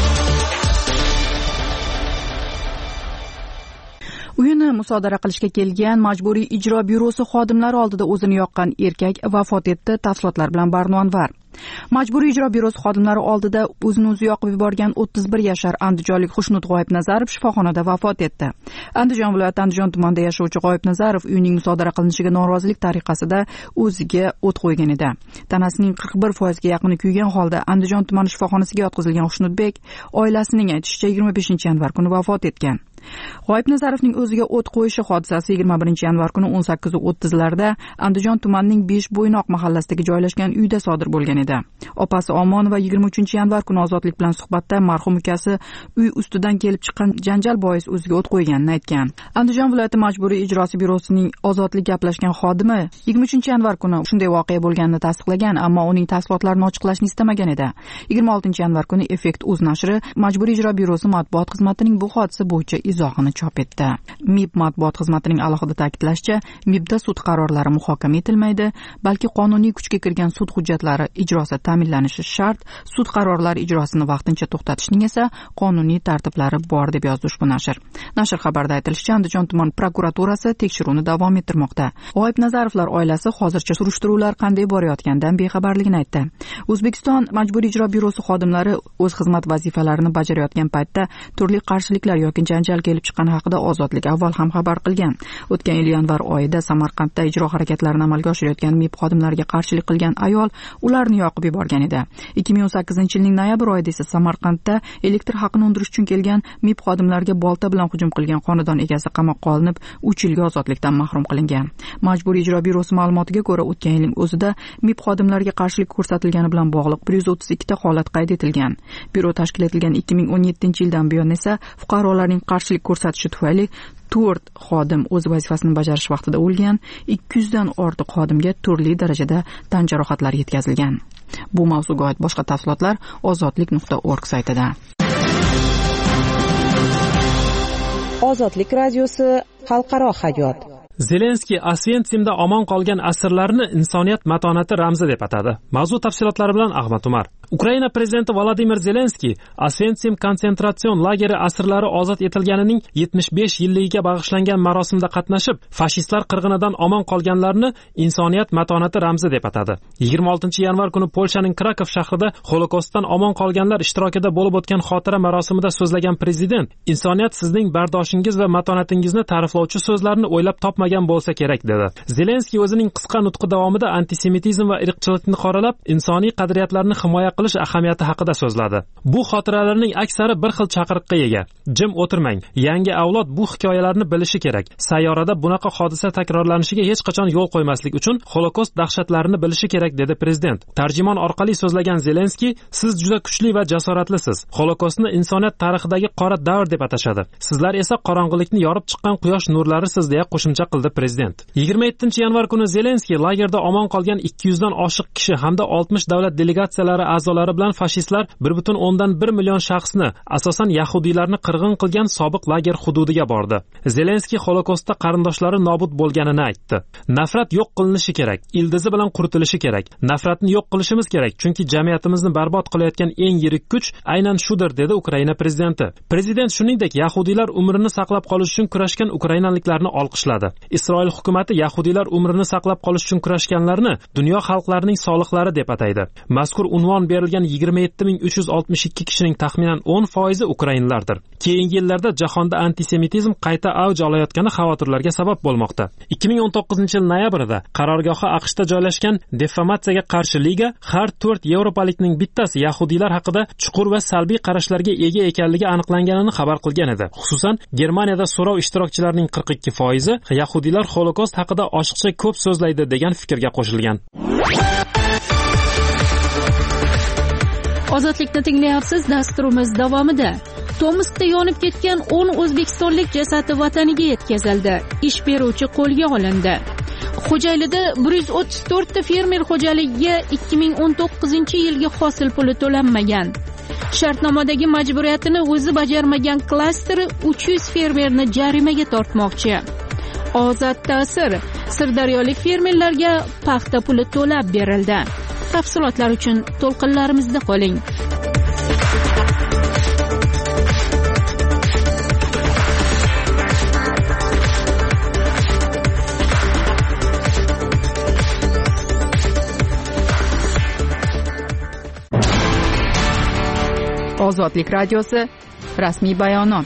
Uyini musodara qilishga kelgan majburiy ijro byurosi xodimlari oldida o'zini yoqqan erkak vafot etdi. Tafsilotlar bilan Barnonvar. Majburiy ijro byurosi xodimlari oldida o'zini o'zi yoqib yuborgan o'ttiz bir yashar andijonlik Xushnut G'oyibnazarov shifoxonada vafot etdi. Andijon viloyati Andijon tumanida yashovchi G'oyibnazarov uyining musodara qilinishiga norozilik tariqasida o'ziga o't qo'ygan edi. Tanasining qirq bir foizga yaqini kuygan holda Andijon tumani shifoxonasiga yotqizilgan Xushnutbek oilasining aytishicha yigirma beshinchi yanvar kuni vafot etgan. G'oyibnazarovning o'ziga o't qo'yishi hodisasi yigirma birinchi yanvar kuni o'n sakkiz o'ttizlarda Andijon tumanining besh bo'ynoq mahallasidagi joylashgan uyda sodir bo'lgan edi. Opasi Omonova yigirma uchinchi yanvar kuni Ozodlik bilan suhbatda marhum ukasi uy ustidan kelib chiqqan janjal bois o'ziga o't qo'yganini aytgan. Andijon viloyati majburiy ijrosi byurosining Ozodlik gaplashgan xodimi yigirma uchinchi yanvar kuni shunday voqea bo'lganini tasdiqlagan, ammo uning tafsilotlarini ochiqlashni istamagan edi. yigirma oltinchi yanvar kuni Effekt uz nashri majburiy ijro byurosi matbuot xizmatining bu hodisa bo'yicha izohini chop etdi. MIB matbuot xizmatining alohida ta'kidlashicha, MIBda sud qarorlari muhokama etilmaydi, balki qonuniy kuchga kirgan sud hujjatlari ijrosi ta'minlanishi shart. Sud qarorlari ijrosini vaqtincha to'xtatishning esa qonuniy tartiblari bor deb yozdi ushbu nashr. Nashr xabarida aytilishicha, Andijon tuman prokuraturasi tekshiruvni davom ettirmoqda. G'oyibnazarovlar oilasi hozircha surishtiruvlar qanday borayotganidan bexabarligini aytdi. O'zbekiston majburiy ijro byurosi xodimlari o'z xizmat vazifalarini bajarayotgan paytda turli qarshiliklar yoki janjal kelib chiqqani haqida Ozodlik avval ham xabar qilgan. O'tgan yil yanvar oyida Samarqandda ijro harakatlarini amalga oshirayotgan MIB xodimlariga qarshilik qilgan ayol ularni yoqib yuborgan edi. ikki ming o'n sakkizinchi yilning noyabr oyida esa Samarqandda elektr haqini undirish uchun kelgan MIB xodimlariga bolta bilan hujum qilgan xonadon egasi qamoqqa olinib, uch yilga ozodlikdan mahrum qilingan. Majburiy ijro byurosi ma'lumotiga ko'ra, o'tgan yilning o'zida MIB xodimlariga qarshilik ko'rsatilgani bilan bog'liq bir yuz o'ttiz ikkita holat qayd etilgan. Byuro tashkil etilgan ikki ming o'n yettinchi yildan buyon esa fuqarolarning qarshilik ko'rsatishi tufayli to'rt xodim o'z vazifasini bajarish vaqtida o'lgan, ikki yuzdan ortiq xodimga turli darajada tan jarohatlari yetkazilgan. Bu mavzuga oid boshqa tafsilotlar ozodlik nuqta org saytida. Ozodlik radiosi xalqaro hayot. Zelenskiy Osvensimda omon qolgan asirlarni insoniyat matonati ramzi deb atadi. Mavzu tafsilotlari bilan Ahmad Umar. Ukraina prezidenti Volodimir Zelenskiy Osvensim konsentratsion lageri asirlari ozod etilganining yetmish besh yilligiga bag'ishlangan marosimda qatnashib, fashistlar qirg'inidan omon qolganlarni insoniyat matonati ramzi deb atadi. yigirma oltinchi yanvar kuni Polshaning Krakow shahrida Holokostdan omon qolganlar ishtirokida bo'lib o'tgan xotira marosimida so'zlagan prezident, insoniyat sizning bardoshingiz va matonatingizni ta'riflovchi so'zlarni o'ylab topmagan bo'lsa kerak dedi. Zelenskiy o'zining qisqa nutqi davomida antisemitizm va irqchilikni qoralab, insoniy qadriyatlarni himoya qilish ahamiyati haqida so'zladi. Bu xotiralarning aksari bir xil chaqiriqqa ega. Jim o'tirmang. Yangi avlod bu hikoyalarni bilishi kerak. Sayyorada bunaqa hodisa takrorlanishiga hech qachon yo'l qo'ymaslik uchun Holokost dahshatlarini bilishi kerak dedi prezident. Tarjimon orqali so'zlagan Zelenskiy, siz juda kuchli va jasoratlisiz. Holokostni insoniyat tarixidagi qora davr deb atashadi. Sizlar esa qorong'ilikni yorib chiqqan quyosh nurlarisiz deya qo'shimcha qildi prezident. yigirma yettinchi yanvar kuni Zelenskiy lagerda omon qolgan ikki yuz dan oshiq kishi hamda oltmish davlat delegatsiyalari a'zolari bilan fashistlar bir butun o'ndan bir million shaxsni, asosan yahudiylarni qirg'in qilgan sobiq lager hududiga bordi. Zelenskiy Holokostda qarindoshlari nobud bo'lganini aytdi. Nafrat yo'q qilinishi kerak, ildizi bilan quritilishi kerak. Nafratni yo'q qilishimiz kerak, chunki jamiyatimizni barbod qilayotgan eng yirik kuch aynan shudir dedi Ukraina prezidenti. Prezident shuningdek yahudiylar umrini saqlab qolish uchun kurashgan ukrainaliklarni olqishladi. Isroil hukumati yahudiylar umrini saqlab qolish uchun kurashganlarni dunyo xalqlarining solihlari deb ataydi. Mazkur unvon berilgan yigirma yetti ming uch yuz oltmish ikki kishining taxminan o'n foizi ukrainlardir. Keyingi yillarda jahonda antisemitizm qayta avj olayotgani xavotirlarga sabab bo'lmoqda. ikki ming o'n to'qqizinchi yil noyabrida qarorgohi AQShda joylashgan Defamatsiyaga qarshi liga har to'rt yevropalikning bittasi yahudiylar haqida chuqur va salbiy qarashlarga ega ekanligi aniqlanganini xabar qilgan edi. Xususan, Germaniyada so'rov ishtirokchilarining qirq ikki foizi yahudiylar Holokost haqida ochiqcha ko'p so'zlaydi degan fikrga qo'shilgan. Ozodlikni tinglayapsiz. Dasturimiz davomida Tomskda yonib ketgan o'n o'zbekistonlik jasadi vataniga yetkazildi. Ish beruvchi qo'lga olindi. Xo'jaylida bir yuz o'ttiz to'rt ta fermer xo'jaligiga ikki ming o'n to'qqizinchi yilgi hosil puli to'lanmagan. Shartnomadagi majburiyatini o'zi bajarmagan klaster uch yuz fermerni jarimaga tortmoqchi. Ozod ta'sir. Sirdaryolik fermerlarga paxta puli to'lab berildi. Tafsilotlar uchun to'lqinlarimizda qoling. Ozodlik radiosi rasmiy bayonot.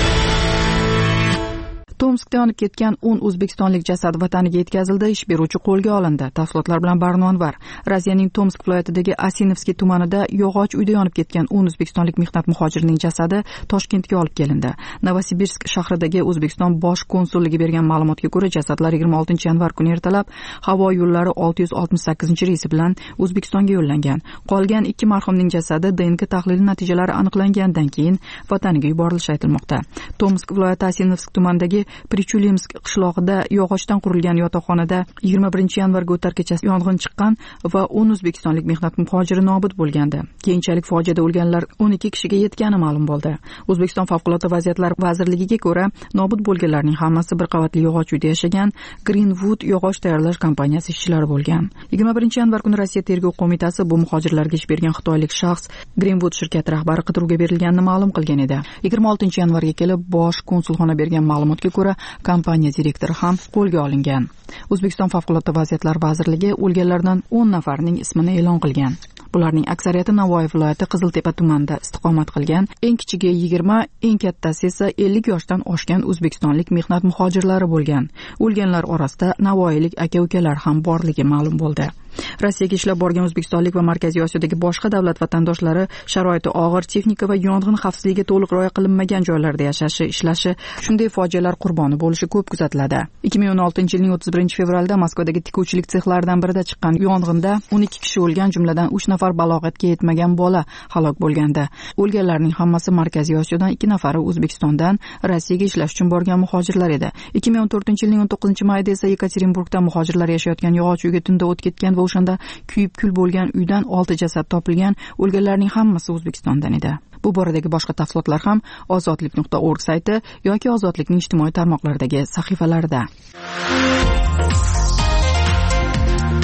Tomskda yonib ketgan o'n o'zbekistonlik jasad vataniga yetkazildi, ish beruvchi qo'lga olindi. Tafsilotlar bilan Barnon var. Rossiyaning Tomsk viloyatidagi Asinovskiy tumanida yog'och uyda yonib ketgan o'n o'zbekistonlik mehnat muhojirining jasadi Toshkentga olib kelindi. Novosibirsk shahridagi O'zbekiston bosh konsulligi bergan ma'lumotga ko'ra, jasadlar yigirma oltinchi yanvar kuni ertalab havo yo'llari olti yuz oltmish sakkizinchi reysi bilan O'zbekistonga yo'llangan. Qolgan ikki marhumning jasadi D N K tahlili natijalari aniqlangandan keyin vataniga yuborilishi aytilmoqda. Tomsk viloyati Asinovsk tumanidagi Prichulimsk qishlog'ida yog'ochdan qurilgan yotoqxonada yigirma birinchi yanvarga o'tar kechasi yong'in chiqqan va o'n o'zbekistonlik mehnat muhojiri nobud bo'lgandi. Keyinchalik fojiada o'lganlar o'n ikki kishiga yetgani ma'lum bo'ldi. O'zbekiston favqulodda vaziyatlar vazirligiga ko'ra, nobud bo'lganlarning hammasi bir qavatli yog'och uyda yashagan Greenwood yog'och tayyorlash kompaniyasi ishchilari bo'lgan. yigirma birinchi yanvar kuni Rossiya tergov qo'mitasi bu muhojirlarga ish bergan xitoylik shaxs Greenwood shirkati rahbari qidiruvga berilganini ma'lum qilgan edi. yigirma oltinchi yanvarga kelib bosh konsulxona bergan ma'lumotga ko'ra, kompaniya direktori ham qo'lga olingan. O'zbekiston favqulodda vaziyatlar vazirligi o'lganlardan o'n nafarining ismini e'lon qilgan. Bularning aksariyati Navoiy viloyati Qiziltepa tumanida istiqomat qilgan. Eng kichigi yigirma, eng kattasi esa ellik yoshdan oshgan o'zbekistonlik mehnat muhojirlari bo'lgan. O'lganlar orasida navoiylik aka-ukalar ham borligi ma'lum bo'ldi. Rossiyaga ishlab borgan o'zbekistonlik va Markaziy Osiyodagi boshqa davlat vatandoshlari sharoiti og'ir, texnika va yong'in xavfsizligiga to'liq rioya qilinmagan joylarda yashashi, ishlashi, shunday fojialar qurboni bo'lishi ko'p kuzatiladi. ikki ming o'n oltinchi yilning o'ttiz birinchi fevralda Moskvadagi tikuvchilik sexlaridan birida chiqqan yong'inda o'n ikki kishi o'lgan, jumladan uch nafar balog'atga yetmagan bola halok bo'lgandi. O'lganlarning hammasi Markaziy Osiyodan, ikki nafari O'zbekistondan Rossiyaga ishlash uchun borgan muhojirlar edi. ikki ming o'n to'rtinchi yilning o'n to'qqizinchi mayida esa Yekaterinburgda muhojirlar yashayotgan yog'och uyga tunda o't ketgan va o'shanda kuyib kul bo'lgan uydan olti jasad topilgan. O'lganlarning hammasi O'zbekistondan edi. Bu boradagi boshqa tafsilotlar ham ozodlik nuqta org sayti yoki Ozodlikning ijtimoiy tarmoqlaridagi sahifalarida.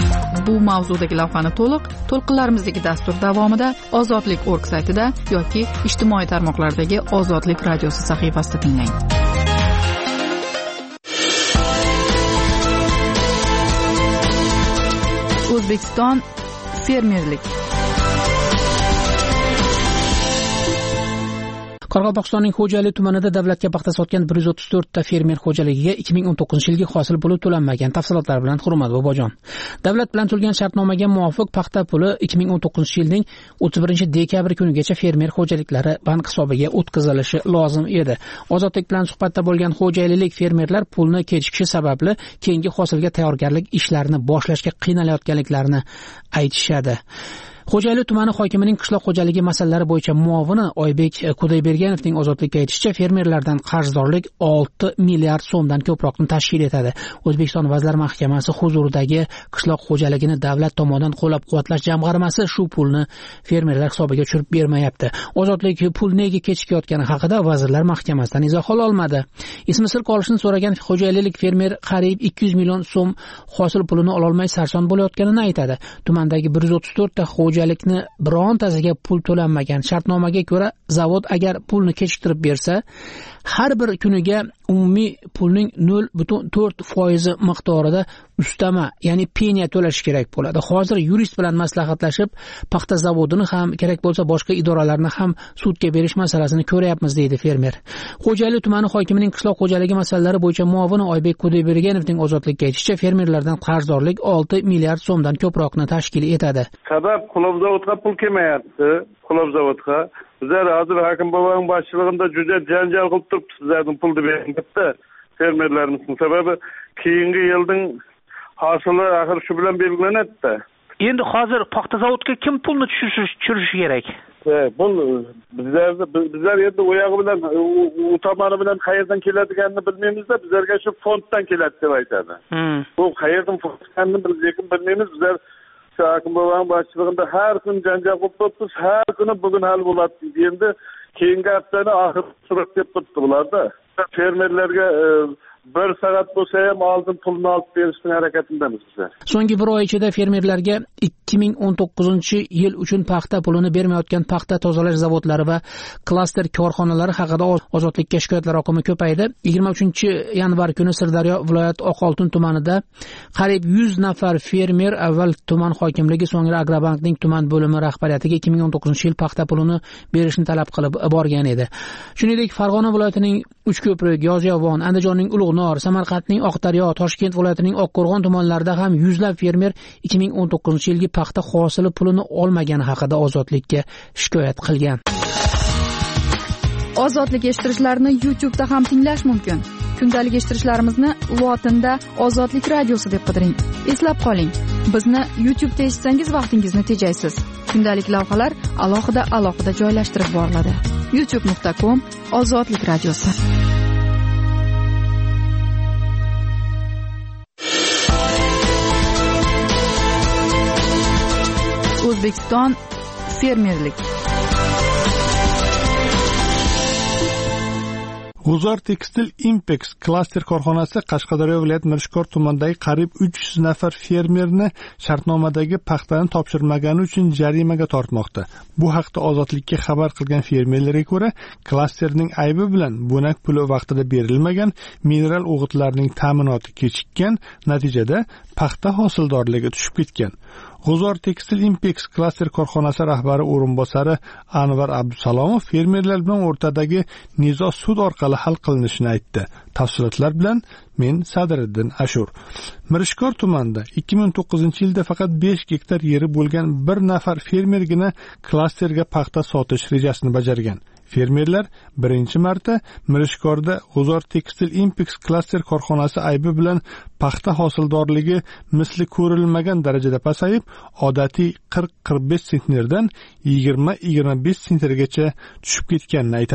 bu mavzudagi lavhani to'liq to'lqinlarimizdagi dastur davomida ozodlik nokta org saytida yoki ijtimoiy tarmoqlardagi Ozodlik radiosi sahifasida tinglang. O'zbekiston fermerlik. Qoraqalpog'istonning Xo'jayli tumanida davlatga paxta sotgan bir yuz o'ttiz to'rt ta fermer xo'jaligiga ikki ming o'n to'qqizinchi yilgi hosil puli to'lanmagan. Tafsilotlar bilan Hurmat Bobojon. Davlat bilan tuzilgan shartnomaga muvofiq paxta puli ikki ming o'n to'qqizinchi yilning o'ttiz birinchi dekabr kunigacha fermer xo'jaliklari bank hisobiga o'tkazilishi lozim edi. Ozodlik bilan suhbatda bo'lgan xo'jaylilik fermerlar pulni kechikishi sababli keyingi hosilga tayyorgarlik ishlarini boshlashga qiynalayotganliklarini aytishadi. Xo'jayli tumani hokimining qishloq xo'jaligi masalalari bo'yicha muovini Oybek Kudayberganovning Ozodlikka aytishicha, fermerlardan qarzdorlik olti milliard so'mdan ko'proqni tashkil etadi. O'zbekiston Vazirlar Mahkamasi huzuridagi qishloq xo'jaligini davlat tomonidan qo'llab-quvvatlash jamg'armasi shu pulni fermerlar hisobiga tushirib bermayapti. Ozodlik pul nega kechikayotgani haqida Vazirlar Mahkamasidan izoh ola olmadi. Ismi sir qolishini so'ragan xo'jaylilik fermer qariyb ikki yuz million so'm hosil pulini ola olmay sarson bo'layotganini aytadi. Tumandagi bir yuz o'ttiz to'rt ta xo'jalikni birontasiga pul to'lanmagan. Shartnomaga ko'ra, zavod agar pulni kechiktirib bersa, har bir kuniga umumiy pulning nol butun to'rt foiz miqdorida ustama, ya'ni penya to'lash kerak bo'ladi. Hozir yurist bilan maslahatlashib, paxta zavodini ham, kerak bo'lsa boshqa idoralarni ham sudga berish masalasini ko'ryapmiz, deydi fermer. Xo'jayli tumani hokimining qishloq xo'jaligi masalalari bo'yicha muovini Oybek Kudayberganovning Ozodlikka aytishicha, fermerlardan qarzdorlik olti milliard so'mdan ko'proqni tashkil etadi. Sabab qulab zavodga pul kelmayapti. Qulab zavodga bizlar hozir hokim boboning boshchiligida juda janjal qilib turibmiz, sizlardan pulni bering debdi fermerlarimizning. Sababi keyingi yilning hosili axir shu bilan belgilanadi. Endi hozir paxta zavodga kim pulni tushirishi tushirishi kerak? Bu bizlar bizlar endi oyog'i bilan u tomoni bilan qayerdan keladiganini bilmaymiz-da, bizlarga shu fonddan keladi deb aytadi. Bu qayerdan fonddan biz lekin bilmaymiz. Bizlar hokim boboning boshchiligida har kun janjal qilib turibmiz, har kuni bugun hal bo'ladi deydi. Endi keyingi haftani oxir surat deb turibdi bularda. Fermerlarga bir soat bo'lsa ham oldin pulni olib berishning harakatidamiz bizlar. So'nggi bir oy ichida fermerlarga ikki ming o'n to'qqizinchi yil uchun paxta pulini bermayotgan paxta tozalash zavodlari va klaster korxonalari haqida Ozodlikka shikoyatlar oqimi ko'paydi. yigirma uchinchi yanvar kuni Sirdaryo viloyat Oqoltin tumanida qariyb yuz nafar fermer avval tuman hokimligi, so'ngra Agrobankning tuman bo'limi rahbariyatiga ikki ming o'n to'qqizinchi yil paxta pulini berishni talab qilib borgan edi. Shuningdek, Farg'ona viloyatining Uchko'prik, Yozyovon, Andijonning Ulug'nor, Samarqandning Oqdaryo, Toshkent viloyatining Oqqo'rg'on tumanlarida ham yuzlab fermer ikki ming o'n to'qqizinchi yilgi paxta hosili pulini olmagani haqida Ozodlikka shikoyat qilgan. Ozodlik eshittirishlarni YouTube da ham tinglash mumkin. Kundalik eshittirishlarimizni lotinda Ozodlik radiosi deb qidiring. Eslab qoling, bizni YouTube da eshitsangiz vaqtingizni tejaysiz. Kundalik lavhalar alohida alohida joylashtirib boriladi. youtube nuqta com Ozodlik radiosi. O'zbekiston fermerlik. G'uzor Tekstil Impex klaster korxonasi Qashqadaryo viloyat Mirishkor tumanidagi qariyb uch yuz nafar fermerni shartnomadagi paxtani topshirmagani uchun jarimaga tortmoqda. Bu haqda Ozodlikka xabar qilgan fermerlarga ko'ra, klasterning aybi bilan bo'nak puli vaqtida berilmagan, mineral o'g'itlarning ta'minoti kechikkan, natijada paxta hosildorligi tushib ketgan. G'uzor Tekstil Impex klaster korxonasi rahbari o'rinbosari Anvar Abdusalomov fermerlar bilan o'rtadagi nizo sud orqali hal qilinishini aytdi. Tafsilotlar bilan men Sadriddin Ashur. Mirishkor tumanida ikki ming to'qqizinchi yilda faqat besh gektar yeri bo'lgan bir nafar fermergina klasterga paxta sotish rejasini bajargan. Fermerlar birinchi marta Mirishkorda G'uzor Tekstil Impex klaster korxonasi aybi bilan paxta hosildorligi misli ko'rilmagan darajada pasayib, odatiy qirq qirq besh sentnerdan yigirma yigirma besh sentnergacha tushib ketganini aytadi.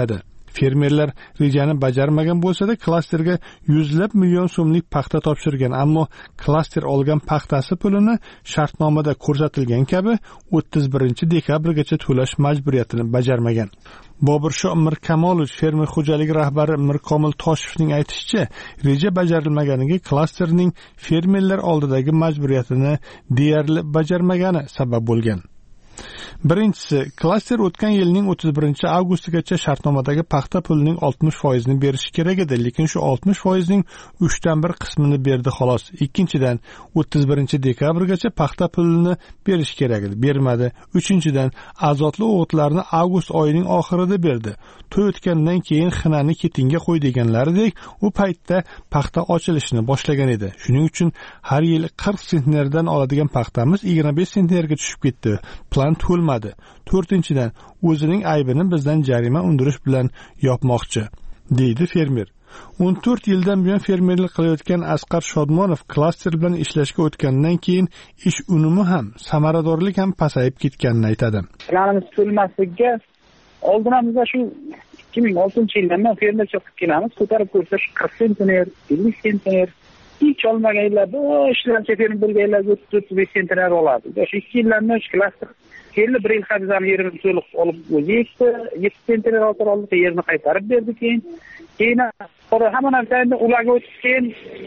Fermerlar rejani bajarmagan bo'lsa-da, klasterga yuzlab million so'mlik paxta topshirgan, ammo klaster olgan paxtasi pulini shartnomada ko'rsatilgan kabi o'ttiz birinchi dekabrgacha to'lash majburiyatini bajarmagan. Bobursho Mirkamolovich fermer xo'jaligi rahbari Mirkomil Toshevning aytishicha, reja bajarilmaganiga klasterning fermerlar oldidagi majburiyatini deyarli bajarmagani sabab bo'lgan. Birinchisi, klaster o'tgan yilning o'ttiz birinchi avgustigacha shartnomadagi paxta pulining oltmish foizini berishi kerak edi, lekin shu oltmish foizning uchdan bir qismini berdi xolos. Ikkinchidan, o'ttiz birinchi dekabrgacha paxta pulini berish kerak edi, bermadi. Uchinchidan, azotli o'g'itlarni avgust oyining oxirida berdi. To'y o'tgandan keyin xinani ketinga qo'y deganlaridek, u paytda paxta ochilishni boshlagan edi. Shuning uchun har yil qirq sentnerdan oladigan paxtamiz yigirma besh sentnerga tushib ketdi. Plan to'lmadi. To'rtinchidan, o'zining aybini bizdan jarima undirish bilan yopmoqchi, deydi fermer. o'n to'rt yildan buyon fermerlik qilayotgan Asqar Shodmonov klaster bilan ishlashga o'tgandan keyin ish unumi ham, samaradorlik ham pasayib ketganini aytadi. Planimiz to'lmasligiga oldin ham biz shu ikki ming oltinchi yildan beri fermerchilik qilib kelamiz. Ko'tarib ko'rsak qirq sentner, ellik sentner, hech olmaganlarda, ishlancha fermer bo'lganlarga o'ttiz o'ttiz besh sentner oladi. O'sha ikki yildan beri klaster keldi, bir yil xarizani yerini to'liq olib o'zi ekdi, yetti sentner oldi, yerni qaytarib berdi keyin. Keyin hamma narsani ularga o'tib keyin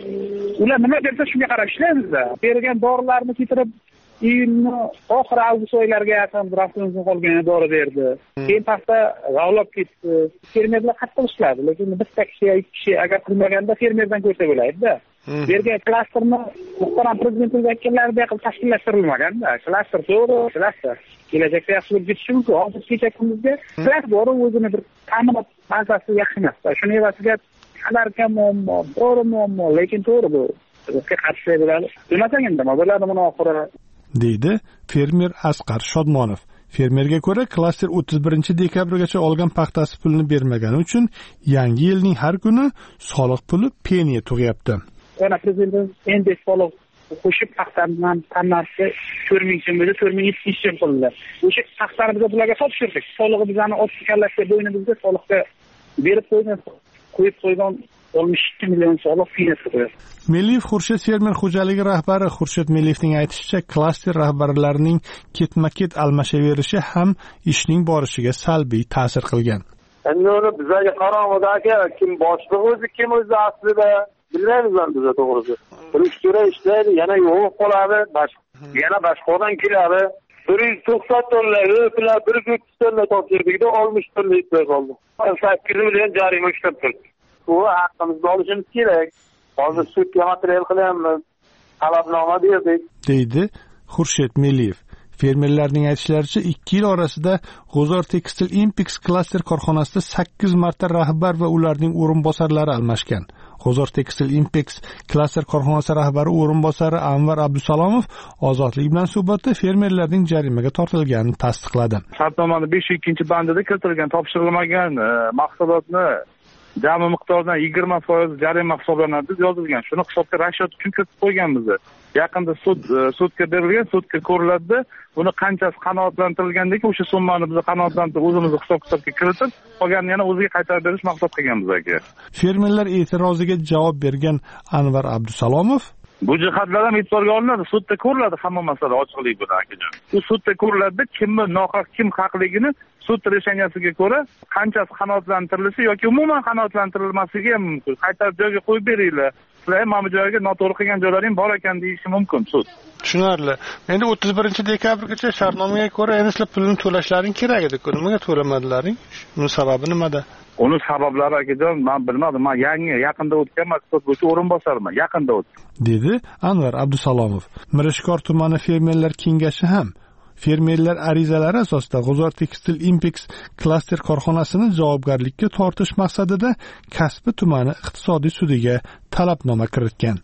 ular nima desa shunga qarab ishlaymiz-da. Bergan dorilarni keltirib iyunni oxiri avgust oylariga yaqin bir haftadan qolgan dori berdi. Keyin paxta g'avlab ketdi. Fermerlar qattiq ishladi, lekin bitta kishi yoki ikki kishi agar qilmaganda fermerdan ko'rsa bo'laydi-da. Bergan klasterni muhtaram prezidentimiz aytganlaridek qilib tashkillashtirilmagan-da. Klaster to'g'ri, klaster kelajakda yaxshi bo'lib ketishi mumkin. Hozir kecha kunimizga klaster o'zini bir ta'minot bazasi yaxshi emas. Shuning evaziga qadarkan muammo, to'g'ri muammo, lekin to'g'ri bu. Bizga qarshi bo'ladi. Bilmasang endi nima bo'ladi buni oxiri, deydi fermer Asqar Shodmonov. Fermerga ko'ra, klaster o'ttiz birinchi dekabrgacha olgan paxtasi pulini bermagani uchun yangi yilning har kuni soliq puli peniya tug'yapti. Yana prezident endi soliq qo'shib paxtadan tannasi to'rt ming so'm edi, to'rt ming yetti yuz so'm qildi. O'sha paxtani biz bularga topshirdik. Solig'i bizani otib kallashga bo'ynimizga soliqqa berib qo'ygan, qo'yib qo'ygan oltmish ikki million soliq peniyasi qo'yadi. Meliyev Xurshid fermer xo'jaligi rahbari Xurshid Meliyevning aytishicha, klaster rahbarlarining ketma-ket almashaverishi ham ishning borishiga salbiy ta'sir qilgan. Endi uni bizga qarang'idagi kim boshlig'i o'zi, kim o'zi aslida bilmaymiz biz to'g'risi. Bir uchta ishlaydi, yana yo'q qoladi, yana boshqadan keladi. bir yuz to'qson tonnali ular bir yuz o'ttiz tonna topshirdik-da, oltmish tonna yetib qoldi. sakkiz million jarima ushlab turibdi. Bu haqqimizni olishimiz kerak. Hozir sudga material qilyapmiz, talabnoma berdik, deydi Xurshid Meliyev. Fermerlarning aytishlaricha, ikki yil orasida G'uzor Tekstil Impex klaster korxonasida sakkiz marta rahbar va ularning o'rinbosarlari almashgan. G'uzor Tekstil Impex klaster korxonasi rahbari o'rinbosari Anvar Abdusalomov ozodlik bilan suhbatda fermerlarning jarimaga tortilganini tasdiqladi. Shartnomaning besh ikkinchi bandida keltirilgan topshirilmagan mahsulotni jami miqdoridan yigirma foiz jarima hisoblanadi deb yozilgan. Shuni hisobga rashyot uchun kiritib qo'yganmiz. Yaqinda sud sudga berilgan, sudga ko'riladi. Buni qanchasi qanoatlantirilgandek, o'sha summani biz qanoatlantirib o'zimizni hisob-kitobga kiritib, qolganini yana o'ziga qaytarib berish maqsad qilganmiz aka. Fermerlar e'tiroziga javob bergan Anvar Abdusalomov, bu jihatlar ham e'tiborga olinadi, sudda ko'riladi hamma masala ochiqlik bilan akajon. Bu sudda ko'riladi, kimni nohaq, kim haqligini sud reshanyasiga ko'ra qanchasi qanoatlantirilishi yoki umuman qanoatlantirilmasligi ham mumkin. Qaytarib joyga qo'yib beringlar. Sizlar mana bu joyga noto'g'ri qilgan joylaring bor ekan deyishi mumkin sud. Tushunarli. Endi o'ttiz birinchi dekabrgacha shartnomaga ko'ra endi sizlar pulni to'lashlaring kerak edi. Nimaga to'lamadlaring? Buning sababi nimada? Uni sabablari akajon men bilmadim. Men yangi yaqinda o'tgan mas'ul bo'yicha o'rinbosarman. Yaqinda o'tdi, dedi Anvar Abdusalomov. Mirishkor tumani fermerlar kengashi ham fermerlar arizalari asosida G'uzor Tekstil Impex klaster korxonasini javobgarlikka tortish maqsadida Kasbi tumani iqtisodiy sudiga talabnoma kiritgan.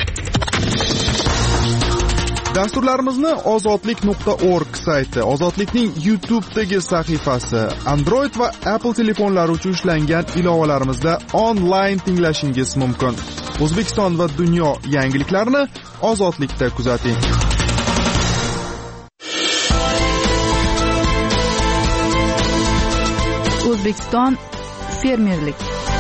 Dasturlarimizni ozodlik nuqta org sayti, Ozodlikning YouTube'dagi sahifasi, Android va Apple telefonlari uchun ishlangan ilovalarimizda onlayn tinglashingiz mumkin. O'zbekiston va dunyo yangiliklarini Ozodlikda kuzating. O'zbekiston fermerlik.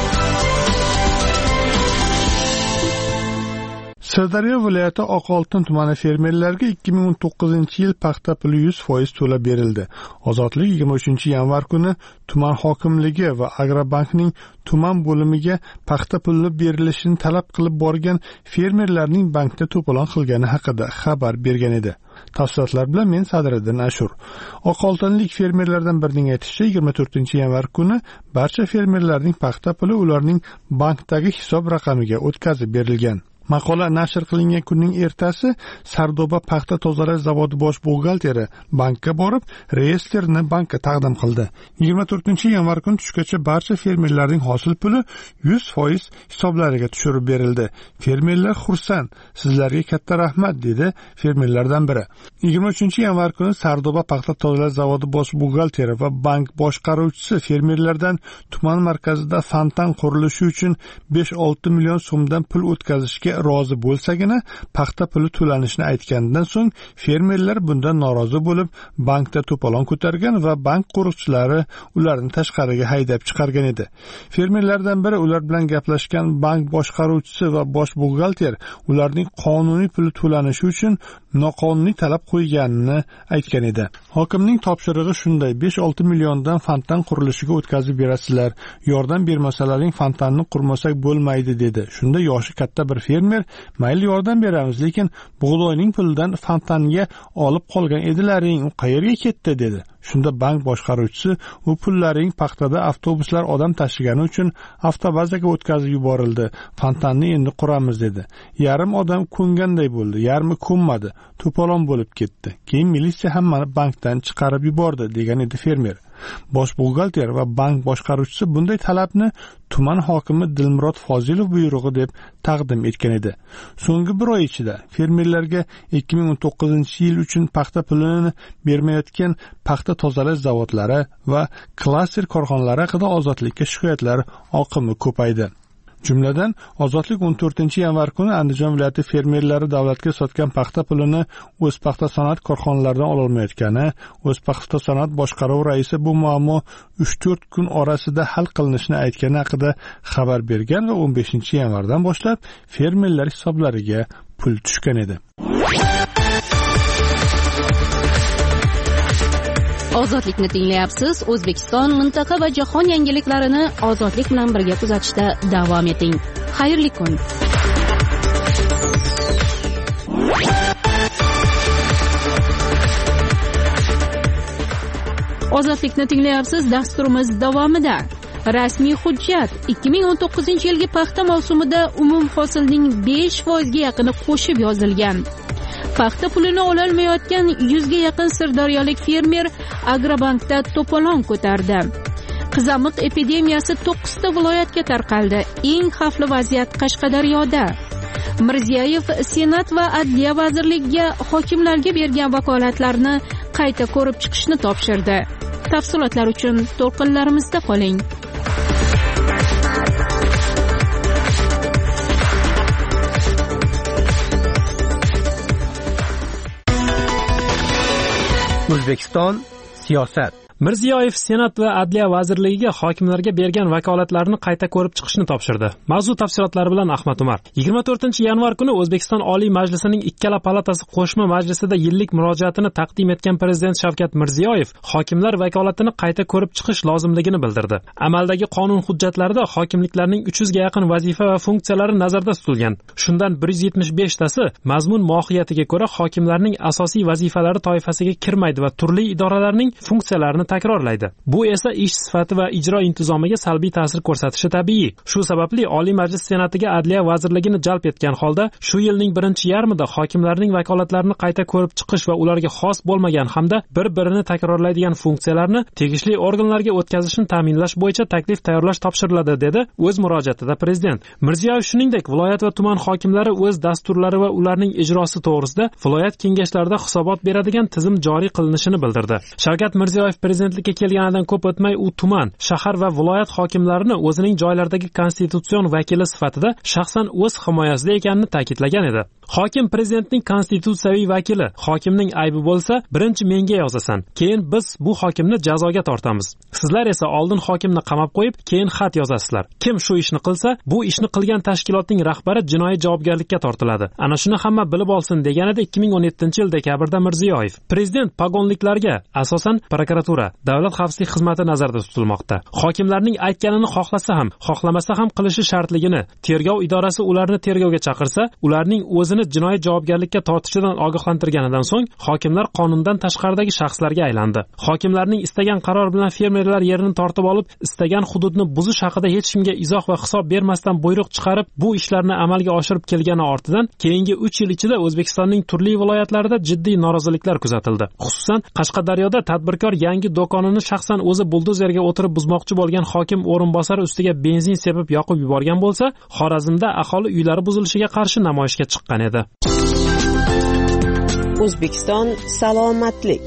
Sirdaryo viloyati Oqoltin tumani fermerlariga ikki ming o'n to'qqizinchi yil paxta puli yuz foiz to'lab berildi. Ozodlik yigirma uchinchi yanvar kuni tuman hokimligi va Agrobankning tuman bo'limiga paxta puli berilishini talab qilib borgan fermerlarning bankda to'polon qilgani haqida xabar bergan edi. Tafsilotlar bilan men Sadriddin Ashur. Oqoltinlik fermerlardan birining aytishicha, yigirma to'rtinchi yanvar kuni barcha fermerlarning paxta puli ularning bankdagi hisob raqamiga o'tkazib berilgan. Maqola nashr qilingan kunning ertasi Sardoba paxta tozalash zavodi bosh buxgalteri bankka borib, reyestrni bankka taqdim qildi. yigirma to'rtinchi yanvar kuni tushgacha barcha fermerlarning hosil puli yuz foiz hisoblariga tushirib berildi. Fermerlar xursand, sizlarga katta rahmat, dedi fermerlardan biri. yigirma uchinchi yanvar kuni Sardoba paxta tozalash zavodi bosh buxgalteri va bank boshqaruvchisi fermerlardan tuman markazida fontan qurilishi uchun besh olti million so'mdan pul o'tkazishga rozi bo'lsagina paxta puli to'lanishini aytgandan so'ng fermerlar bundan norozi bo'lib bankda to'polon ko'targan va bank qo'riqchilari ularni tashqariga haydab chiqargan edi. Fermerlardan biri ular bilan gaplashgan bank boshqaruvchisi va bosh buxgalter ularning qonuniy puli to'lanishi uchun noqonuniy talab qo'yganini aytgan edi. Hokimning topshirig'i shunday: besh olti milliondan fontan qurilishiga o'tkazib berasizlar, yordam bermasalaring fontanni qurmasak bo'lmaydi, dedi. Shunda yoshi katta bir fermer, mayli yordam beramiz, lekin bug'doyning pulidan fontanga olib qolgan edilaring, u qayerga ketdi, dedi. Shunda bank boshqaruvchisi, u pullaring paxtada avtobuslar odam tashigani uchun avtobazaga o'tkazib yuborildi, fontanni endi quramiz, dedi. Yarim odam ko'nganday bo'ldi, yarmi ko'nmadi, to'polon bo'lib ketdi. Keyin militsiya hammani bankdan chiqarib yubordi, degan edi fermer. Bosh buxgalter va bank boshqaruvchisi bunday talabni tuman hokimi Dilmurod Fozilov buyrug'i deb taqdim etgan edi. So'nggi bir oy ichida fermerlarga ikki ming o'n to'qqizinchi yil uchun paxta pulini bermayotgan paxta tozalash zavodlari va klaster korxonalari haqida Ozodlikka shikoyatlar oqimi ko'paydi. Jumladan, Ozodlik o'n to'rtinchi yanvar kuni Andijon viloyati fermerlari davlatga sotgan paxta pulini o'z paxta sanoat korxonalaridan ololmayotgani, o'z paxta sanoat boshqaruvi raisi bu muammo uch to'rt kun orasida hal qilinishini aytgani haqida xabar bergan va o'n beshinchi yanvardan boshlab fermerlar hisoblariga pul tushgan edi. Ozodlikni tinglayapsiz. O'zbekiston, mintaqa va jahon yangiliklarini ozodlik bilan birga kuzatishda davom eting. Xayrli kun. Ozodlikni tinglayapsiz. Dasturimiz davomida rasmiy hujjat ikki ming o'n to'qqizinchi yilgi paxta mavsumida umum hosilning besh foizga yaqini qo'shib yozilgan. Paxta pulini ololmayotgan yuzga yaqin sirdaryolik fermer Agrobankda to'polon ko'tardi. Qizamiq epidemiyasi to'qqizta viloyatga tarqaldi. Eng xavfli vaziyat Qashqadaryoda. Mirziyoyev Senat va Adliya vazirligiga hokimlarga bergan vakolatlarni qayta ko'rib chiqishni topshirdi. Tafsilotlar uchun to'lqinlarimizda qoling. O'zbekiston siyosat. Mirziyoyev Senat va Adliya vazirligiga hokimlarga bergan vakolatlarni qayta ko'rib chiqishni topshirdi. Mavzu tafsilotlari bilan Ahmad Umar. yigirma to'rtinchi yanvar kuni O'zbekiston Oliy Majlisining ikkala palatasi qo'shma majlisida yillik murojaatini taqdim etgan Prezident Shavkat Mirziyoyev hokimlar vakolatini qayta ko'rib chiqish lozimligini bildirdi. Amaldagi qonun hujjatlarida hokimliklarning uch yuzga yaqin vazifa va funksiyalari nazarda tutilgan. Shundan bir yuz yetmish besh tasi mazmun mohiyatiga ko'ra hokimlarning asosiy vazifalari toifasiga kirmaydi va turli idoralarning funksiyalarini takrorlaydi. Bu esa ish sifati va ijro intizomiga salbiy ta'sir ko'rsatishi tabiiy. Shu sababli Oliy Majlis Senatiga Adliya vazirligini jalb etgan holda shu yilning birinchi yarmida hokimlarning vakolatlarini qayta ko'rib chiqish va ularga xos bo'lmagan hamda bir-birini takrorlaydigan funksiyalarni tegishli organlarga o'tkazishni ta'minlash bo'yicha taklif tayyorlash topshiriladi, dedi o'z murojaatida Prezident. Mirziyoyev shuningdek, viloyat va tuman hokimlari o'z dasturlari va ularning ijrosi to'g'risida viloyat kengashlarida hisobot beradigan tizim joriy qilinishini bildirdi. Shavkat Mirziyoyev Prezident prezidentlikka kelganidan ko'p o'tmay u tuman, shahar va viloyat hokimlarini o'zining joylaridagi konstitutsion vakili sifatida shaxsan o'z himoyasida ekanini ta'kidlagan edi. Hokim prezidentning konstitutsiyaviy vakili. Hokimning aybi bo'lsa, birinchi menga yozasan, keyin biz bu hokimni jazoga tortamiz. Sizlar esa oldin hokimni qamab qo'yib, keyin xat yozasizlar. Kim shu ishni qilsa, bu ishni qilgan tashkilotning rahbari jinoiy javobgarlikka tortiladi. Ana shuni hamma bilib olsin deganida ikki ming o'n yettinchi yil dekabrda Mirziyoyev. Prezident pagonliklarga asosan prokuratura, davlat xavfsizlik xizmati nazarda tutilmoqda. Hokimlarning aytganini xohlasa ham, xohlamasa ham qilishi shartligini, tergov idorasi ularni tergovga chaqirsa, ularning o'zini jinoiy javobgarlikka tortishidan ogohlantirganidan so'ng hokimlar qonundan tashqaridagi shaxslarga aylandi. Hokimlarning istagan qaror bilan fermerlar yerini tortib olib, istagan hududni buzish haqida hech kimga izoh va hisob bermasdan buyruq chiqarib, bu ishlarni amalga oshirib kelgani ortidan keyingi uch yil ichida O'zbekistonning turli viloyatlarida jiddiy noroziliklar kuzatildi. Xususan, Qashqadaryoda tadbirkor yangi do'konini shaxsan o'zi buldozerga o'tirib buzmoqchi bo'lgan hokim o'rinbosari ustiga benzin sepib yoqib yuborgan bo'lsa, Xorazmda aholi uylari buzilishiga qarshi namoyishga chiqqan edi. O'zbekiston salomatlik.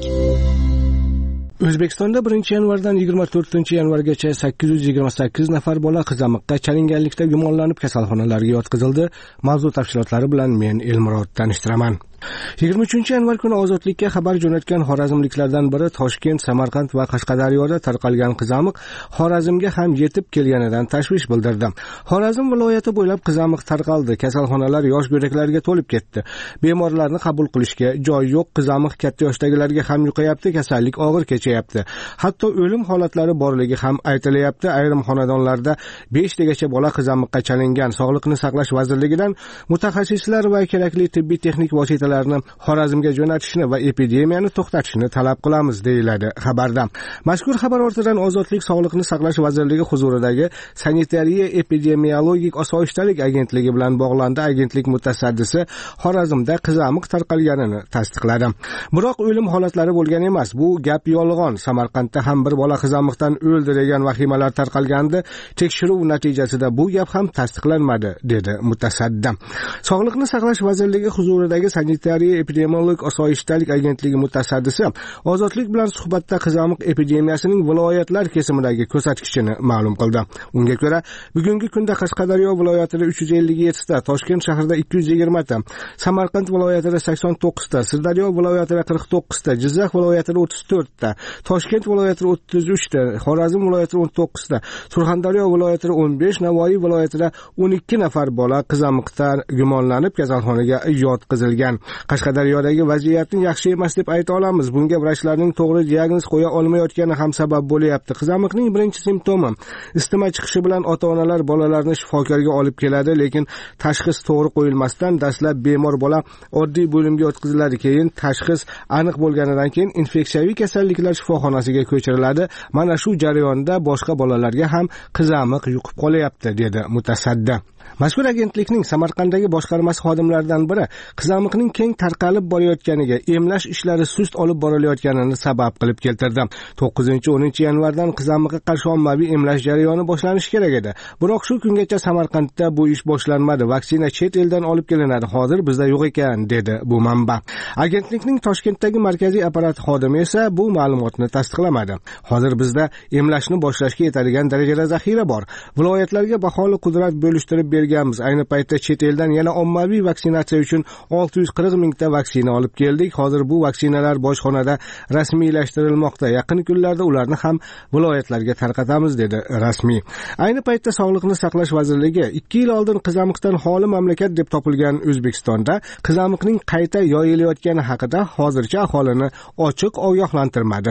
O'zbekistonda birinchi yanvardan yigirma to'rtinchi yanvargacha sakkiz yuz yigirma sakkiz nafar bola qizamiqqa chalinganlikda gumonlanib kasalxonalarga yotqizildi. Mavzu tafsilotlari bilan men Elmurod tanishtiraman. yigirma uchinchi yanvar kuni ozodlikka xabar jo'natgan xorazmliklardan biri Toshkent, Samarqand va Qashqadaryoda tarqalgan qizamiq Xorazmga ham yetib kelganidan tashvish bildirdi. Xorazm viloyati bo'ylab qizamiq tarqaldi. Kasalxonalar yosh go'daklarga to'lib ketdi. Bemorlarni qabul qilishga joy yo'q. Qizamiq katta yoshdagilarga ham yuqayapti, kasallik og'ir kechayapti. Hatto o'lim holatlari borligi ham aytilyapti. Ayrim xonadonlarda besh tagacha bola qizamiqqa chalingan. Sog'liqni saqlash vazirligidan mutaxassislar va kerakli tibbiy texnik vositalar Xorazmga jo'natishni va epidemiyani to'xtatishni talab qilamiz, deyiladi xabarda. Mazkur xabar ortidan Ozodlik Sog'liqni saqlash vazirligi huzuridagi Sanitariya epidemiologik osoyishtalik agentligi bilan bog'landi. Agentlik mutasaddisi Xorazmda qizamiq tarqalganini tasdiqladi. Biroq o'lim holatlari bo'lgan emas. Bu gap yolg'on. Samarqandda ham bir bola qizamiqdan o'ldi degan vahimalar tarqalgandi. Tekshiruv natijasida bu gap ham tasdiqlanmadi, dedi mutasaddi. Sog'liqni saqlash vazirligi huzuridagi Sanitariya epidemiologik osoyishtalik agentligi mutasaddisi Ozodlik bilan suhbatda qizamiq epidemiyasining viloyatlar kesimidagi ko'rsatkichini ma'lum qildi. Unga ko'ra, bugungi kunda Qashqadaryo viloyatida uch yuz ellik yetti ta, Toshkent shahrida ikki yuz yigirma ta, Samarqand viloyatida sakson to'qqiz ta, Sirdaryo viloyatida qirq to'qqiz ta, Jizzax viloyatida o'ttiz to'rt ta, Toshkent viloyatida o'ttiz uch ta, Xorazm viloyatida o'n to'qqiz ta, Surxondaryo viloyatida o'n besh, Navoiy viloyatida o'n ikki nafar bola qizamiqdan gumonlanib kasalxonaga yotqizilgan. Qashqadaryodagi vaziyatni yaxshi emas deb ayta olamiz. Bunga vrachlarning to'g'ri diagnoz qo'ya olmayotgani ham sabab bo'lyapti. Qizamiqning birinchi simptomi isitma chiqishi bilan ota-onalar bolalarni shifokorga olib keladi, lekin tashxis to'g'ri qo'yilmasdan dastlab bemor bola oddiy bo'limga yotqiziladi. Keyin tashxis aniq bo'lganidan keyin infeksiyaviy kasalliklar shifoxonasiga ko'chiriladi. Mana shu jarayonda boshqa bolalarga ham qizamiq yuqib qolyapti, dedi mutasaddi. Mazkur agentlikning Samarqanddagi boshqarmasi xodimlaridan biri qizamiqning keng tarqalib borayotganiga, emlash ishlari sust olib borilayotganini sabab qilib keltirdi. to'qqizinchi o'ninchi yanvardan qizamiqqa qarshi ommaviy emlash jarayoni boshlanishi kerak edi. Biroq shu kungacha Samarqandda bu ish boshlanmadi. Vaksina chet eldan olib kelinadi. Hozir bizda yo'q ekan, dedi bu manba. Agentlikning Toshkentdagi markaziy apparat xodimi esa bu ma'lumotni tasdiqlamadi. Hozir bizda emlashni boshlashga yetadigan darajada zaxira bor. Viloyatlarga baholi qudrat bo'lishtirib berganmiz. Ayni paytda chet eldan yana ommaviy vaksinatsiya uchun olti yuz qirq mingta vaksina olib keldik. Hozir bu vaksinalar bojxonada rasmiylashtirilmoqda. Yaqin kunlarda ularni ham viloyatlarga tarqatamiz, dedi rasmiy. Ayni paytda Sog'liqni saqlash vazirligi ikki yil oldin qizamiqdan xoli mamlakat deb topilgan O'zbekistonda qizamiqning qayta yoyilayotgani haqida hozircha aholini ochiq ogohlantirmadi.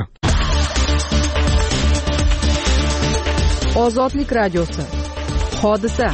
Ozodlik radiosi. Hodisa.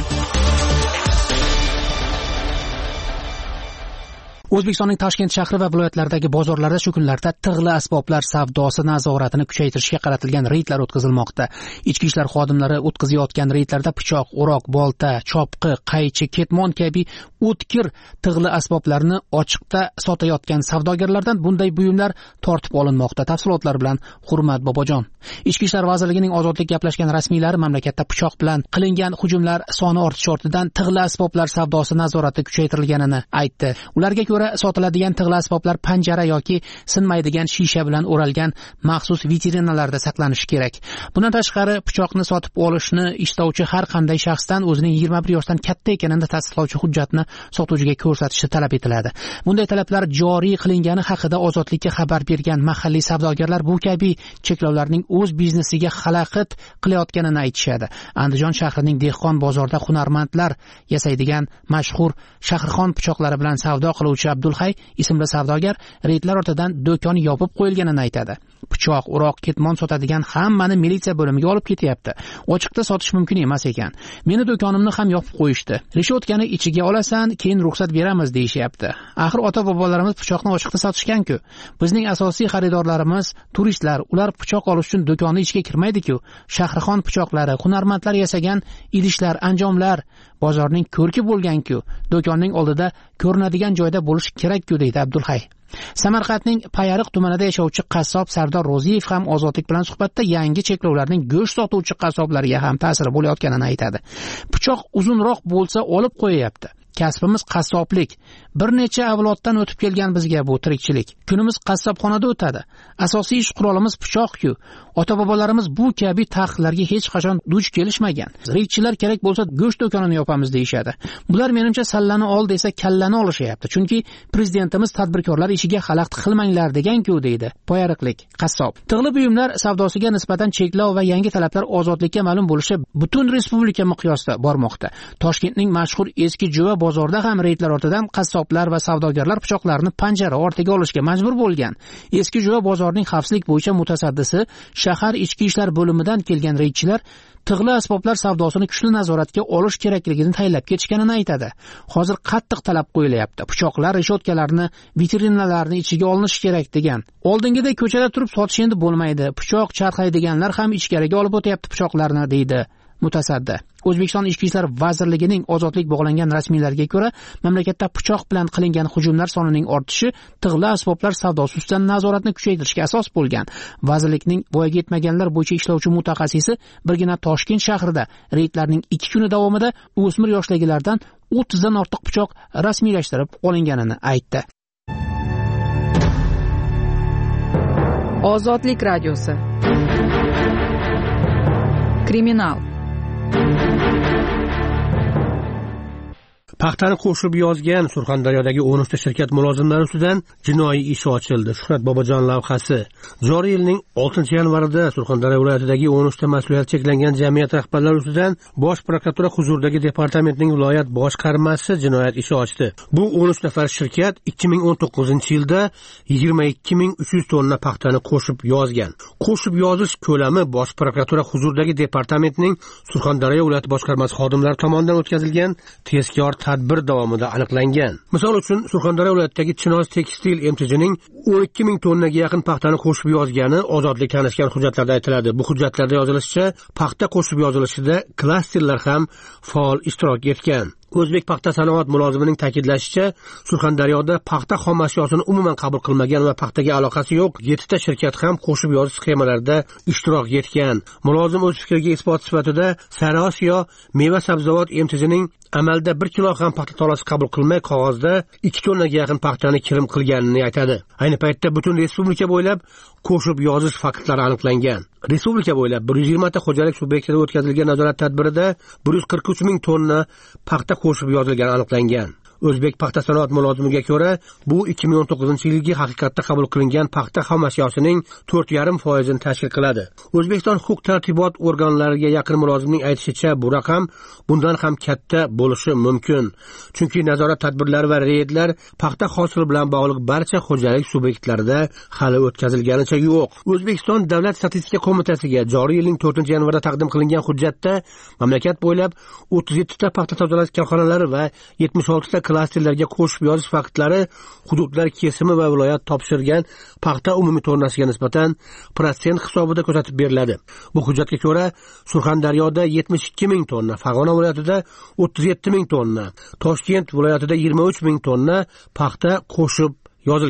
O'zbekistonning Toshkent shahri va viloyatlaridagi bozorlarda shu kunlarda tig'li asboblar savdosi nazoratini kuchaytirishga qaratilgan reydlar o'tkazilmoqda. Ichki ishlar xodimlari o'tkazayotgan reydlarda pichoq, o'roq, bolta, chopqi, qaychi, ketmon kabi o'tkir tig'li asboblarni ochiqda sotayotgan savdogarlardan bunday buyumlar tortib olinmoqda. Tafsilotlar bilan Hurmat Bobojon. Ichki ishlar vazirligining Ozodlik gaplashgan rasmiylari mamlakatda pichoq bilan qilingan hujumlar soni ortishi ortidan tig'li asboblar savdosi nazorati kuchaytirilganini aytdi. Ularga ko'ra ko'ra sotiladigan tig'li asboblar panjara yoki sinmaydigan shisha bilan o'ralgan maxsus vitrinalarda saqlanishi kerak. Bundan tashqari pichoqni sotib olishni istovchi har qanday shaxsdan o'zining yigirma bir yoshdan katta ekanini tasdiqlovchi hujjatni sotuvchiga ko'rsatishi talab etiladi. Bunday talablar joriy qilingani haqida Ozodlikka xabar bergan mahalliy savdogarlar bu kabi cheklovlarning o'z biznesiga xalaqit qilayotganini aytishadi. Andijon shahrining dehqon bozorida hunarmandlar yasaydigan mashhur Shahrixon pichoqlari bilan savdo qiluvchi Abdulhay ismli savdogar reydlar ortidan do'koni yopib qo'yilganini aytadi. Pichoq, o'roq, ketmon sotadigan hammani militsiya bo'limiga olib ketyapti. Ochiqda sotish mumkin emas ekan. Meni do'konimni ham yopib qo'yishdi. Reshotkani ichiga olasan, keyin ruxsat beramiz deyishyapti. Axir ota-bobolarimiz pichoqni ochiqda sotishgan-ku. Bizning asosiy xaridorlarimiz turistlar, ular pichoq olish uchun do'konni ichiga kirmaydi-ku. Shahrixon pichoqlari, hunarmandlar yasagan idishlar, anjomlar bozorning ko'rki bo'lgan-ku. Do'konning oldida ko'rinadigan joyda bo'lish kerak-ku deydi Abdulhay. Samarqandning Payariq tumanida yashovchi qassob Sardor Ro'ziyev ham Ozodlik bilan suhbatda yangi cheklovlarning go'sht sotuvchi qassoblarga ham ta'siri bo'layotganini aytadi. Pichoq uzunroq bo'lsa olib qo'yapti. Kasbimiz qassoblik. Bir necha avloddan o'tib kelgan bizga bu tirikchilik. Kunimiz qassobxonada o'tadi. Asosiy ish qurolimiz pichoq-ku. Ota-bobolarimiz bu kabi taqiqlarga hech qachon duch kelishmagan. Reydchilar kerak bo'lsa go'sht do'konini yopamiz deyshadi. Bular menimcha sallani ol desa kallani olishyapti. Chunki prezidentimiz tadbirkorlar ishiga xalaqit qilmanglar degan-ku deydi Poyariqlik qassob. Tig'li buyumlar savdosiga nisbatan cheklov va yangi talablar Ozodlikka ma'lum bo'lishi butun respublika miqyosida bormoqda. Toshkentning mashhur eski Jo'va bozorida ham reydlar ortidan qassoblar va savdogarlar pichoqlarini panjara ortiga olishga majbur bo'lgan. Eski Jo'va bozorining xavfsizlik bo'yicha mutasaddisi shahar ichki ishlar bo'limidan kelgan reydchilar tig'li asboblar savdosini kuchli nazoratga olish kerakligini tayinlab ketishganini aytadi. Hozir qattiq talab qo'yilyapti. Pichoqlar, reshotkalarni, vitrinalarni ichiga olinishi kerak degan. Oldingida ko'chada turib sotish endi bo'lmaydi. Pichoq charxaydiganlar ham ichkariga olib o'tyapti pichoqlarni deydi mutasaddi. O'zbekiston Ichki ishlar vazirligining Ozodlik bog'langan rasmiylarga ko'ra, mamlakatda pichoq bilan qilingan hujumlar sonining ortishi tig'li asboblar savdosi ustidan nazoratni kuchaytirishga asos bo'lgan. Vazirlikning voyaga yetmaganlar bo'yicha ishlovchi mutaxassisi birgina Toshkent shahrida reydlarning ikki kuni davomida o'smir yoshdagilardan o'ttiz dan ortiq pichoq rasmiylashtirib olinganini aytdi. Ozodlik radiosi. Kriminal. Paxtani qo'shib yozgan Surxondaryodagi o'n uchta shirkat mulozimlari ustidan jinoiy ish ochildi. Shuhrat Bobojon lavhasi. Joriy yilning oltinchi yanvarida Surxondaryo viloyatidagi o'n uchta mas'uliyati cheklangan jamiyat rahbarlari ustidan Bosh prokuratura huzuridagi departamentning viloyat boshqarmasi jinoyat ishi ochdi. Bu o'n uch nafar shirkat ikki ming o'n to'qqizinchi yilda yigirma ikki ming uch yuz tonna paxtani qo'shib yozgan. Qo'shib yozish ko'lami Bosh prokuratura huzuridagi departamentning Surxondaryo viloyat boshqarmasi xodimlari tomonidan o'tkazilgan tezkor tadbir davomida aniqlangan. Misol uchun Surxondaryo viloyatidagi Chinoz Tekstil M T J'ning o'n ikki ming tonnaga yaqin paxtani qo'shib yozgani Ozodlik tanishgan hujjatlarda aytiladi. Bu hujjatlarda yozilishicha, paxta qo'shib yozilishida klasterlar ham faol ishtirok etgan. O'zbek paxta sanoat mulozimining ta'kidlashicha, Surxondaryoda paxta xom ashyosini umuman qabul qilmagan va paxtaga aloqasi yo'q yetti ta shirkat ham qo'shib yozish sxemalarida ishtirok etgan. Mulozim o'z fikriga isbot sifatida Sariosiyo meva sabzavot M T J'ning amalda bir kilo ham paxta tolasi qabul qilmay qog'ozda ikki tonnaga yaqin paxtani kirim qilganini aytadi. Ayni paytda butun respublika bo'ylab qo'shib yozish faktlari aniqlangan. Respublika bo'ylab bir yuz yigirma ta xo'jalik subyektida o'tkazilgan nazorat tadbirida bir yuz qirq uch ming tonna paxta qo'shib yozilgani aniqlangan. O'zbek paxta sanoat mulozimiga ko'ra, bu ikki ming o'n to'qqizinchi yilgi haqiqatda qabul qilingan paxta xom ashyosining to'rt yarim foiz ni tashkil qiladi. O'zbekiston huquq-tartibot organlariga yaqin mulozimning aytishicha, bu raqam bundan ham katta bo'lishi mumkin. Chunki nazorat tadbirlari va reydlar paxta hosili bilan bog'liq barcha xo'jalik subyektlarida hali o'tkazilganicha yo'q. O'zbekiston Davlat statistika qo'mitasiga joriy yilning to'rtinchi yanvarida taqdim qilingan hujjatda mamlakat bo'ylab o'ttiz yetti ta paxta tozalash korxonalari va yetmish olti ta klasterlarga qo'shib yozish faktlari hududlar kesimi va viloyat topshirgan paxta umumiy tonnasiga nisbatan protsent hisobida ko'rsatib beriladi. Bu hujjatga ko'ra Surxondaryoda yetmish ikki ming tonna, Farg'ona viloyatida o'ttiz yetti ming tonna, Toshkent viloyatida yigirma uch ming tonna paxta qo'shib yozilgan.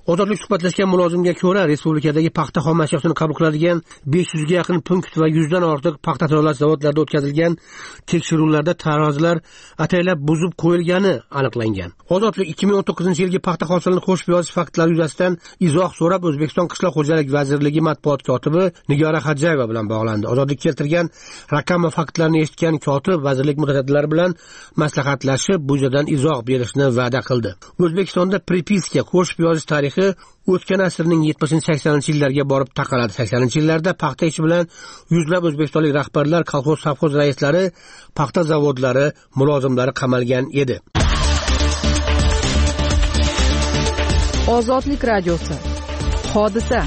Ozodlik suhbatlashgan mulozimga ko'ra, respublikadagi paxta xom ashyosini qabul qiladigan besh yuzga yaqin punkt va yuzdan ortiq paxta tayyorlash zavodlarida o'tkazilgan tekshiruvlarda tarozilar ataylab buzib qo'yilgani aniqlangan. Ozodlik ikki ming o'n to'qqizinchi yilgi paxta hosilini qo'shib yozish faktlari yuzasidan izoh so'rab O'zbekiston Qishloq xo'jaligi vazirligi matbuot kotibi Nigora Hajjayeva bilan bog'landi. Ozodlik keltirgan raqam va faktlarni eshitgan kotib vazirlik mutasaddilari bilan maslahatlashib, bu yerdan izoh berishni va'da qildi. O'zbekistonda pripiska qo'shib yozish tarixi o'tgan asrning yetmishinchi saksoninchi yillarga borib taqaladi. saksoninchi yillarda paxta ishi bilan yuzlab o'zbekistonlik rahbarlar, kolxoz, savxoz raislari, paxta zavodlari mulozimlari qamalgan edi. Ozodlik radiosi. Hodisa.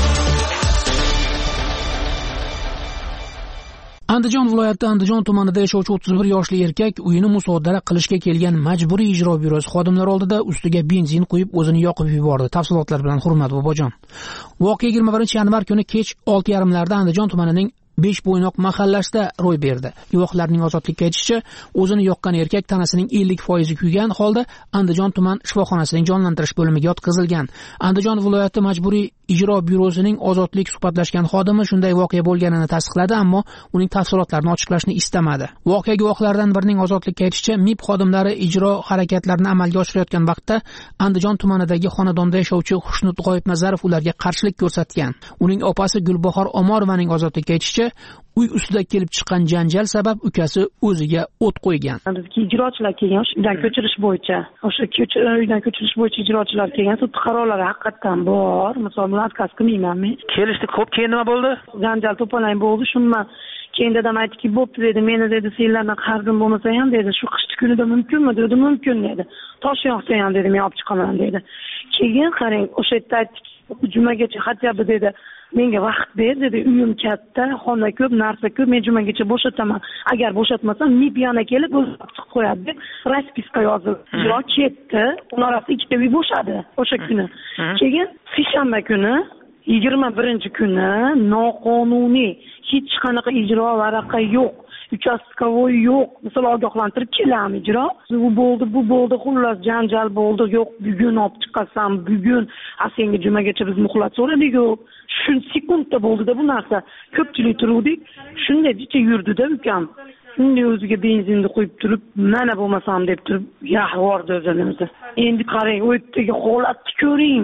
Andijon viloyati Andijon tumanida yashovchi o'ttiz bir yoshli erkak uyini musodara qilishga kelgan majburiy ijro byurosi xodimlari oldida ustiga benzin quyib o'zini yoqib yubordi. Tafsilotlar bilan Hurmat bobojon. Voqea yigirma birinchi yanvar kuni kech olti yarim larda Andijon tumanining besh bo'ynoq mahallasida ro'y berdi. Guvohlarning ozodlikka aytishicha, o'zini yoqqan erkak tanasining ellik foizi kuygan holda Andijon tuman shifoxonasining jonlantirish bo'limiga yotqizilgan. Andijon viloyati majburiy ijro byurosining ozodlik suhbatlashgan xodimi shunday voqea bo'lganini tasdiqladi, ammo uning tafsilotlarini ochiqlashni istamadi. Voqea guvohlaridan birining ozodlikka aytishicha, M I B xodimlari ijro harakatlarini amalga oshirayotgan vaqtda Andijon tumanidagi xonadonda yashovchi Xushnut G'oyibnazarov ularga qarshilik ko'rsatgan. Uning opasi Gulbahor Omorovaning ozodlikka aytishicha, uy ustida kelib chiqqan janjal sabab ukasi o'ziga o't qo'ygan. Bizga ijrochilar kelgan, uydan ko'chirish bo'yicha, o'sha uydan ko'chirish bo'yicha ijrochilar kelgan, sud qarorlari haqiqatan bor. Masalan, отказ qilmayman men. Kelishdi, ko'p keyin nima bo'ldi? Janjal to'polon bo'ldi, shunman. Keyin dadam aytdiki, bo'pti dedi, meni dedi, senlardan qarzim bo'lmasa ham dedi, shu qishki kunida mumkinmi dedi, mumkin dedi. Tosh yog'sa ham dedi, men olib chiqaman dedi. Keyin qarang, o'sha yerda aytdiki, jumagacha xatyabi dedi. Menga vaqt ber dedi, uyim katta, xona ko'p, narsa ko'p, men jumagacha bo'shataman. Agar bo'shatmasam, M I B yana kelib o'zi chiqib qo'yadi deb raspiska yozildi. Ijro ketdi, ular orasida ikkita uy bo'shadi o'sha kuni. Keyin seshanba kuni yigirma birinchi kuni noqonuniy hech qanaqa ijro varaqa yo'q, uchastkovoy yo'q, misol ogohlantirib kelami ijro. Bu bo'ldi, bu bo'ldi, xullas janjal bo'ldi. Yo'q, bugun olib chiqasan, bugun a senga jumagacha biz muhlat so'radik-ku. Shu sekundda bo'ldi-da bu narsa. Ko'pchilik turuvdik, shunday jicha yurdi-da ukam. Shunday o'ziga benzinni qo'yib turib, mana bo'lmasam deb turib, yahvordi o'zini. Endi qarang, u yerdagi holatni ko'ring.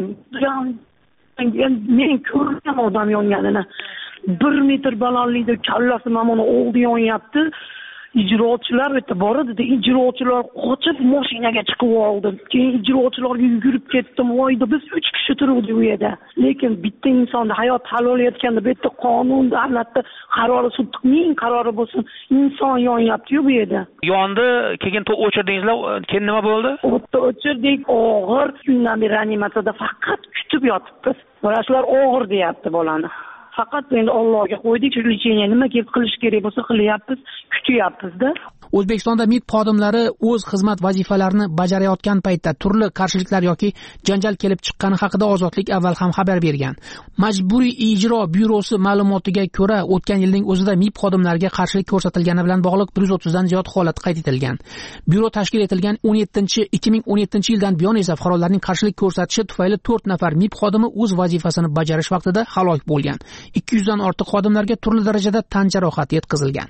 Men ko'rgan odam yonganini. bir metr balandlikda kallasi mana oldi yonyapti. Ijrochilar bu yerda bor edi, ijrochilar qochib mashinaga chiqib oldi. Keyin ijrochilarga yugurib ketdim. Voyda biz uch kishi turuvdik u yerda. Lekin bitta insonni hayot hal olayotganda bu yerda qonun, davlatda qarori, sudning qarori bo'lsin, inson yonyapti-yu bu yerda. Yondi, keyin to'q o'chirdingizlar, keyin nima bo'ldi? O'tda o'chirdik, og'ir kundan beri reanimatsiyada faqat kutib yotibmiz. Mana shular og'ir deyapti bolani. Faqat endi Allohga qo'ydik, shu lecheniya nima kelib qilish kerak bo'lsa qilyapmiz, kutyapmiz-da. O'zbekistonda M I B xodimlari o'z xizmat vazifalarini bajarayotgan paytda turli qarshiliklar yoki janjal kelib chiqqani haqida Ozodlik avval ham xabar bergan. Majburiy ijro byurosi ma'lumotiga ko'ra, o'tgan yilning o'zida M I B xodimlariga qarshilik ko'rsatilgani bilan bog'liq bir yuz o'ttizdan ziyod holat qayd etilgan. Byuro tashkil etilgan ikki ming o'n yettinchi yildan buyon esa fuqarolarning qarshilik ko'rsatishi tufayli to'rt nafar M I B xodimi o'z vazifasini bajarish vaqtida halok bo'lgan. ikki yuzdan ortiq xodimlarga turli darajada tan jarohati yetkazilgan.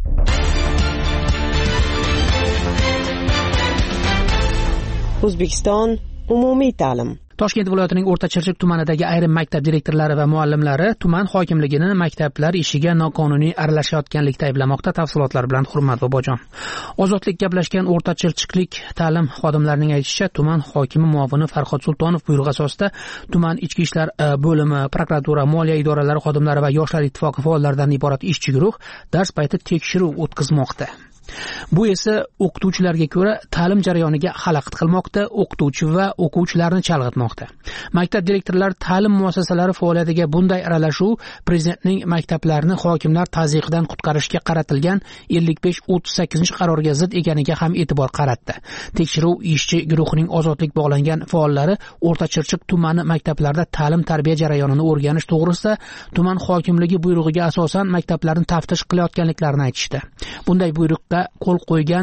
O'zbekiston umumiy ta'lim. Toshkent viloyatining O'rta Chirchiq tumanidagi ayrim maktab direktorlari va muallimlari tuman hokimligini maktablar ishiga noqonuniy aralashayotganlikda ayblamoqda. Tafsilotlar bilan Hurmat bobojon. Ozodlik gaplashgan O'rta Chirchiqlik ta'lim xodimlarining aytishicha, tuman hokimi muovini Farhod Sultonov buyrug'i asosida tuman ichki ishlar bo'limi, prokuratura, moliya idoralari xodimlari va yoshlar ittifoqi faollaridan iborat ishchi guruh dars payti tekshiruv o'tkazmoqda. Bu esa o'qituvchilarga ko'ra ta'lim jarayoniga xalaqit qilmoqda, o'qituvchi va o'quvchilarni chalg'itmoqda. Maktab direktorlari ta'lim muassasalari faoliyatiga bunday aralashuv prezidentning maktablarni hokimlar tazyiqidan qutqarishga qaratilgan ellik besh o'ttiz sakkizinchi qarorga zid ekaniga ham e'tibor qaratdi. Tekshiruv ishchi guruhining Ozodlik bog'langan faollari O'rta Chirchiq tumani maktablarida ta'lim tarbiya jarayonini o'rganish to'g'risida tuman hokimligi buyrug'iga asosan maktablarni taftish qilayotganliklarini aytishdi. Bunday buyruqqa qo'l qo'ygan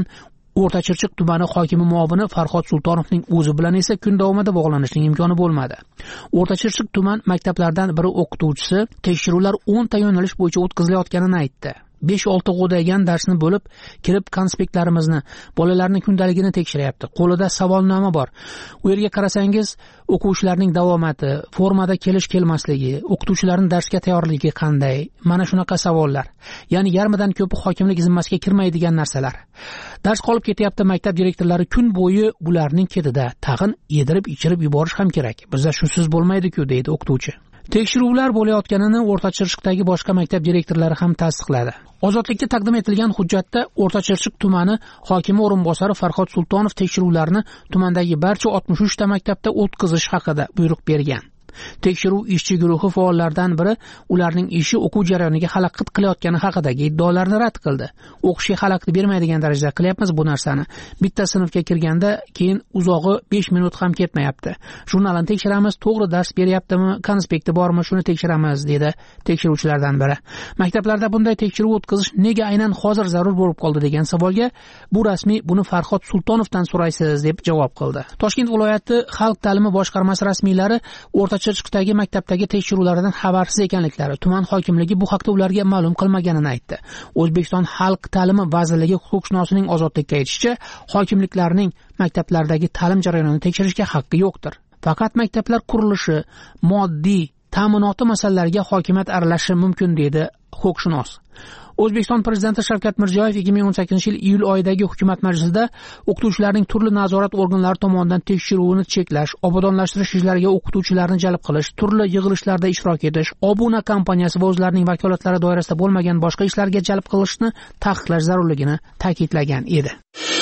O'rta Chirchiq tumani hokimi muovini Farhod Sultonovning o'zi bilan esa kun davomida bog'lanishning imkoni bo'lmadi. O'rta Chirchiq tuman maktablaridan biri o'qituvchisi tekshiruvlar o'nta yo'nalish bo'yicha o'tkazilayotganini aytdi. besh olti g'o'dagan darsni bo'lib, kirib konspektlarimizni, bolalarning kundaligini tekshiryapti. Qo'lida savolnoma bor. U yerga qarasangiz, o'quvchilarning davomati, formada kelish-kelmasligi, o'qituvchilarning darsga tayyorligi qanday? Mana shunaqa savollar. Ya'ni yarmidan ko'pi hokimlik zimmasiga kirmaydigan narsalar. Dars qolib ketyapti, maktab direktorlari kun bo'yi bularning ketida tag'in yedirib ichirib yuborish ham kerak. Bizda shusiz bo'lmaydi-ku, deydi o'qituvchi. Tekshiruvlar bo'layotganini O'rta Chirchiqdagi boshqa maktab direktorlari ham tasdiqladi. Ozodlikka taqdim etilgan hujjatda O'rta Chirchiq tumani hokimi o'rinbosari Farhod Sultonov tekshiruvlarni tumandagi barcha oltmish uch ta maktabda o'tkazish haqida buyruq bergan. Tekshiruv ishchi guruhi faollaridan biri ularning ishi o'quv jarayoniga xalaqit qilayotgani haqidagi iddaolarni rad qildi. O'qishga xalaqit bermaydigan darajada qilyapmiz bu narsani. Bitta sinfga kirganda keyin uzog'i besh minut ham ketmayapti. Jurnalni tekshiramiz, to'g'ri dars beryaptimi, konspekti bormi, shuni tekshiramiz, dedi tekshiruvchilardan biri. Maktablarda bunday tekshiruv o'tkazish nega aynan hozir zarur bo'lib qoldi degan savolga bu rasmiy buni Farhod Sultonovdan so'raysiz deb javob qildi. Toshkent viloyati xalq ta'limi boshqarmasi rasmiylari O'rta Chirchiqdagi maktabdagi tekshiruvlardan xabarsiz ekanliklari, tuman hokimligi bu haqda ularga ma'lum qilmaganini aytdi. O'zbekiston Xalq ta'limi vazirligi huquqshunosning Ozodlikka aytishicha, hokimliklarning maktablardagi ta'lim jarayonini tekshirishga haqqi yo'qdir. Faqat maktablar qurilishi, moddiy, ta'minoti masalalariga hokimiyat aralashishi mumkin, dedi huquqshunos. O'zbekiston prezidenti Shavkat Mirziyoyev ikki ming o'n sakkizinchi yil iyul oyidagi hukumat majlisida o'qituvchilarning turli nazorat organlari tomonidan tekshiruvini cheklash, obodonlashtirish ishlariga o'qituvchilarni jalb qilish, turli yig'ilishlarda ishtirok etish, obuna kompaniyasi va o'zlarining vakolatlari doirasida bo'lmagan boshqa ishlarga jalb qilishni taqiqlash zarurligini ta'kidlagan edi.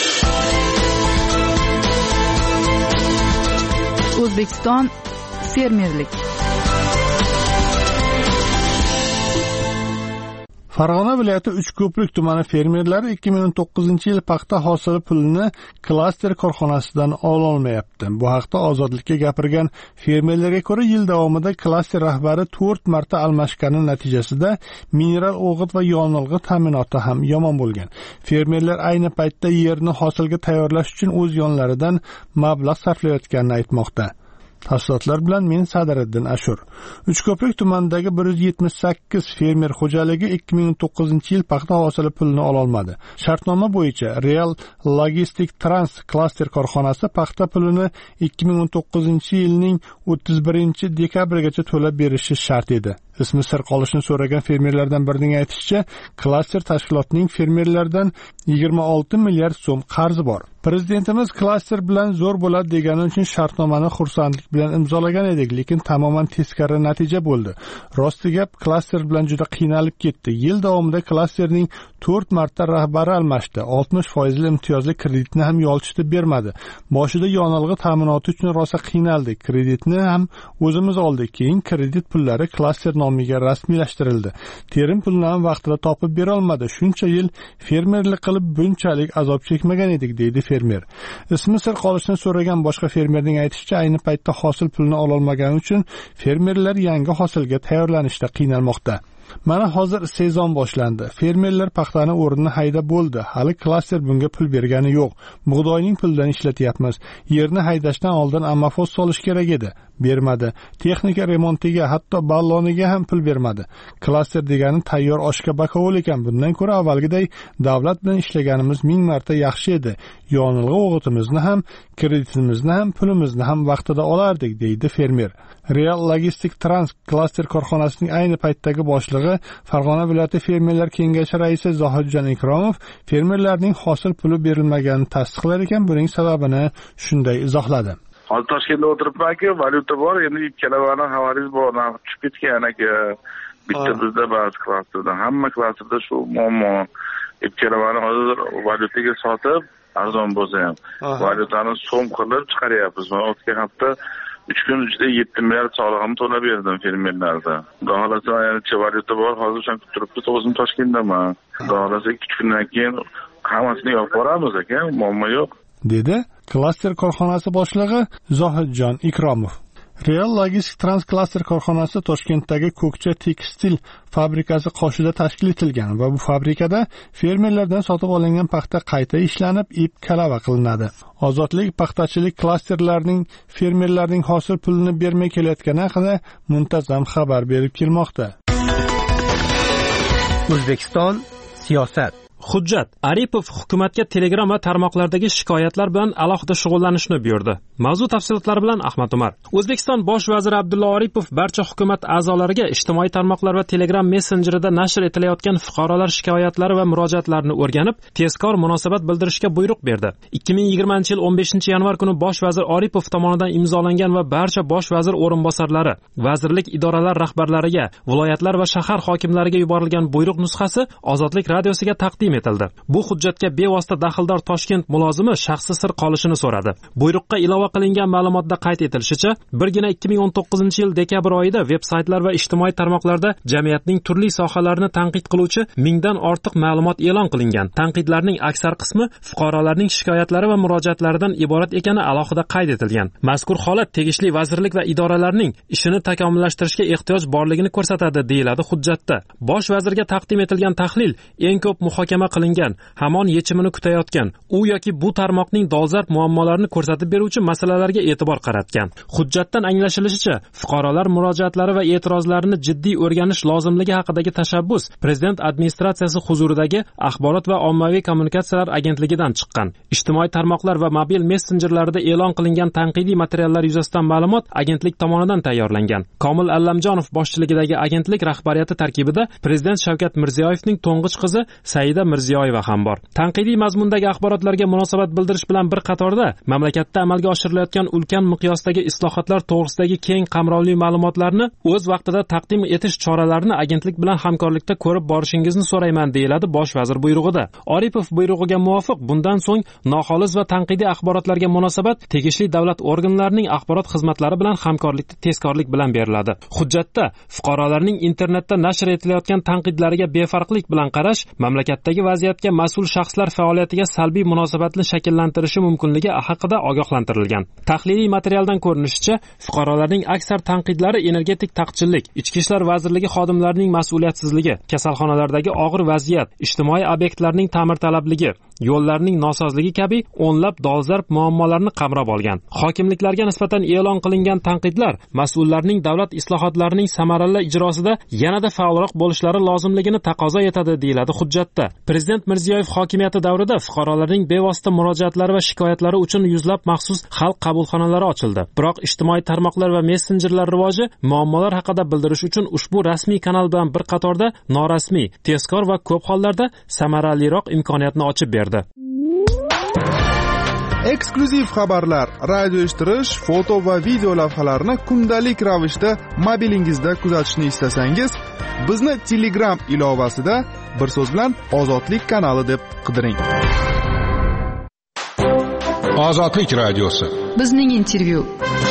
O'zbekiston fermerlik. Farg'ona viloyati Uchko'prik tumani fermerlari ikki ming o'n to'qqizinchi yil paxta hosili pulini klaster korxonasidan ololmayapti. Bu haqda Ozodlikka gapirgan fermerlarga ko'ra, yil davomida klaster rahbari to'rt marta almashgani natijasida mineral o'g'it va yonilg'i ta'minoti ham yomon bo'lgan. Fermerlar ayni paytda yerni hosilga tayyorlash uchun o'z yonlaridan mablag' sarflayotganini aytmoqda. Tafsilotlar bilan men Sadiriddin Ashur. Uchko'prik tumanidagi bir yuz yetmish sakkiz fermer xo'jaligi ikki ming o'n to'qqizinchi yil paxta hosili pulini ola olmadi. Shartnoma bo'yicha Real Logistic Trans klaster korxonasi paxta pulini ikki ming o'n to'qqizinchi yilning o'ttiz birinchi dekabrigacha to'lab berishi shart edi. Ismi sir qolishini so'ragan fermerlardan birining aytishicha, klaster tashkilotining fermerlardan yigirma olti milliard so'm qarzi bor. Prezidentimiz klaster bilan zo'r bo'ladi degani uchun shartnomani xursandlik bilan imzolagan edik, lekin tamoman teskari natija bo'ldi. Rosti gap, klaster bilan juda qiynalib ketdi. Yil davomida klasterning to'rt marta rahbari almashdi. oltmish foiz imtiyozli kreditni ham yolchitib bermadi. Boshida yonilg'i ta'minoti uchun rosa qiynaldik. Kreditni ham o'zimiz oldik. Keyin kredit pullari klaster nomiga rasmiylashtirildi. Terim pulni ham vaqtida topib bera olmadi. Shuncha yil fermerlik qilib bunchalik azob chekmagan edik, deydi fermer. Ismi sir qolishini so'ragan boshqa fermerning aytishicha, ayni paytda hosil pulini ola olmagani uchun fermerlar yangi hosilga tayyorlanishda qiynalmoqda. Mana hozir sezon boshlandi. Fermerlar paxtani o'rnini haydab bo'ldi. Hali klaster bunga pul bergani yo'q. Bug'doyning pulidan ishlatyapmiz. Yerni haydashdan oldin ammofoz solish kerak edi. Bermadi. Texnika remontiga, hatto balloniga ham pul bermadi. Klaster degani tayyor oshga bakovul ekan. Bundan ko'ra avvalgiday davlat bilan ishlaganimiz ming marta yaxshi edi. Yonilg'i o'g'itimizni ham, kreditimizni ham, pulimizni ham vaqtida olardik, deydi fermer. Real Logistic Trans klaster korxonasining ayni paytdagi boshlig'i Farg'ona viloyati fermerlar kengashi raisi Zohidjon Ikromov fermerlarning hosil puli berilmaganini tasdiqlar ekan, buning sababini shunday izohladi. Hozir Toshkentda o'tiribman-ku, valyuta bor, endi ikkalavani xabaringiz bor, narx tushib ketgan aka. Bitta bizda ba'zi klasterda, hamma klasterda shu muammo. Ikkalavani hozir valyutaga sotib, arzon bo'lsa ham valyutani so'm qilib chiqaryapmiz. Men o'tgan hafta uch kun ichida yetti milliard soliqni to'lab berdim fermerlarda. Xudo xolasa, yana valyuta bor, hozir o'shan kutib turibdi, o'zim Toshkentdaman. Xudo xolasa ikki kundan keyin hammasini yopib boramiz aka, muammo yo'q, dedi klaster korxonasi boshlig'i Zohidjon Ikromov. Real Logistik Transklaster korxonasi Toshkentdagi Ko'kcha tekstil fabrikasi qoshida tashkil etilgan va bu fabrikada fermerlardan sotib olingan paxta qayta ishlanib, ip kalava qilinadi. Ozodlik paxtachilik klasterlarining fermerlarning hosil pulini bermay kelayotgani haqida muntazam xabar berib kelmoqda. O'zbekiston siyosat. Hujjat. Aripov hukumatga Telegram va tarmoqlardagi shikoyatlar bilan alohida shug'ullanishni buyurdi. Mavzu tafsilotlari bilan Ahmad Umar. O'zbekiston bosh vaziri Abdulla Aripov barcha hukumat a'zolariga ijtimoiy tarmoqlar va Telegram messenjerida nashr etilayotgan fuqarolar shikoyatlari va murojaatlarini o'rganib, tezkor munosabat bildirishga buyruq berdi. ikki ming yigirmanchi yil o'n beshinchi yanvar kuni bosh vazir Aripov tomonidan imzolangan va barcha bosh vazir o'rinbosarlari, vazirlik idoralar rahbarlariga, viloyatlar va shahar hokimlariga yuborilgan buyruq nusxasi Ozodlik radiosiga taqdim etildi. Bu hujjatga bevosita daxldor Toshkent mulozimi shaxsi sir qolishini so'radi. Buyruqqa ilova qilingan ma'lumotda qayd etilishicha, birgina ikki ming o'n to'qqizinchi yil dekabr oyida veb-saytlar va ijtimoiy tarmoqlarda jamiyatning turli sohalarini tanqid qiluvchi mingdan ortiq ma'lumot e'lon qilingan. Tanqidlarning aksar qismi fuqarolarning shikoyatlari va murojaatlaridan iborat ekani alohida qayd etilgan. Mazkur holat tegishli vazirlik va idoralarning ishini takomillashtirishga ehtiyoj borligini ko'rsatadi, deyiladi hujjatda. Bosh vazirga taqdim etilgan tahlil eng ko'p muhokama qilingan, hamon yechimini kutayotgan, u yoki bu tarmoqning dolzarb muammolarini ko'rsatib beruvchi masalalarga e'tibor qaratgan. Hujjatdan anglashilishicha, fuqarolar murojaatlari va e'tirozlarini jiddiy o'rganish lozimligi haqidagi tashabbus Prezident administratsiyasi huzuridagi Axborot va ommaviy kommunikatsiyalar agentligidan chiqqan. Ijtimoiy tarmoqlar va mobil messenjerlarda e'lon qilingan tanqidiy materiallar yuzasidan ma'lumot agentlik tomonidan tayyorlangan. Komil Allamjonov boshchiligidagi agentlik rahbariyati tarkibida Prezident Shavkat Mirziyoyevning to'ng'ich qizi Saida Mirziyoyeva ham bor. Tanqidiy mazmundagi axborotlarga munosabat bildirish bilan bir qatorda mamlakatda amalga oshirilayotgan ulkan miqyosdagi islohotlar to'g'risidagi keng qamrovli ma'lumotlarni o'z vaqtida taqdim etish choralarini agentlik bilan hamkorlikda ko'rib borishingizni so'rayman, deyiladi bosh vazir buyrug'ida. Aripov buyrug'iga muvofiq bundan so'ng noxolis va tanqidiy axborotlarga munosabat tegishli davlat organlarining axborot xizmatlari bilan hamkorlikda tezkorlik bilan beriladi. Hujjatda fuqarolarning internetda nashr etilayotgan tanqidlariga befarqlik bilan qarash mamlakatdagi vaziyatga mas'ul shaxslar faoliyatiga salbiy munosabatni shakllantirishi mumkinligi haqida ogohlantirilgan. Tahliliy materialdan ko'rinishicha, fuqarolarning aksar tanqidlari energetik taqchillik, Ichki ishlar vazirligi xodimlarining mas'uliyatsizligi, kasalxonalardagi og'ir vaziyat, ijtimoiy obyektlarning ta'mirtalabligi, yo'llarning nosozligi kabi o'nlab dolzarb muammolarni qamrab olgan. Hokimliklarga nisbatan e'lon qilingan tanqidlar mas'ullarning davlat islohotlarining samarali ijrosida yanada faolroq bo'lishlari lozimligini taqozo etadi, deyiladi hujjatda. Prezident Mirziyoyev hokimiyati davrida fuqarolarning bevosita murojaatlari va shikoyatlari uchun yuzlab maxsus xalq qabulxonalari ochildi. Biroq ijtimoiy tarmoqlar va messenjerlar rivoji muammolar haqida bildirish uchun ushbu rasmiy kanal bilan bir qatorda norasmiy, tezkor va ko'p hollarda samaraliroq imkoniyatni ochib berdi. Eksklyuziv xabarlar, radio eshittirish, foto va video lavhalarni kundalik ravishda mobilingizda kuzatishni istasangiz, bizni Telegram ilovasida bir so'z bilan Ozodlik kanali deb qidiring. Ozodlik radiosi. Bizning intervyu.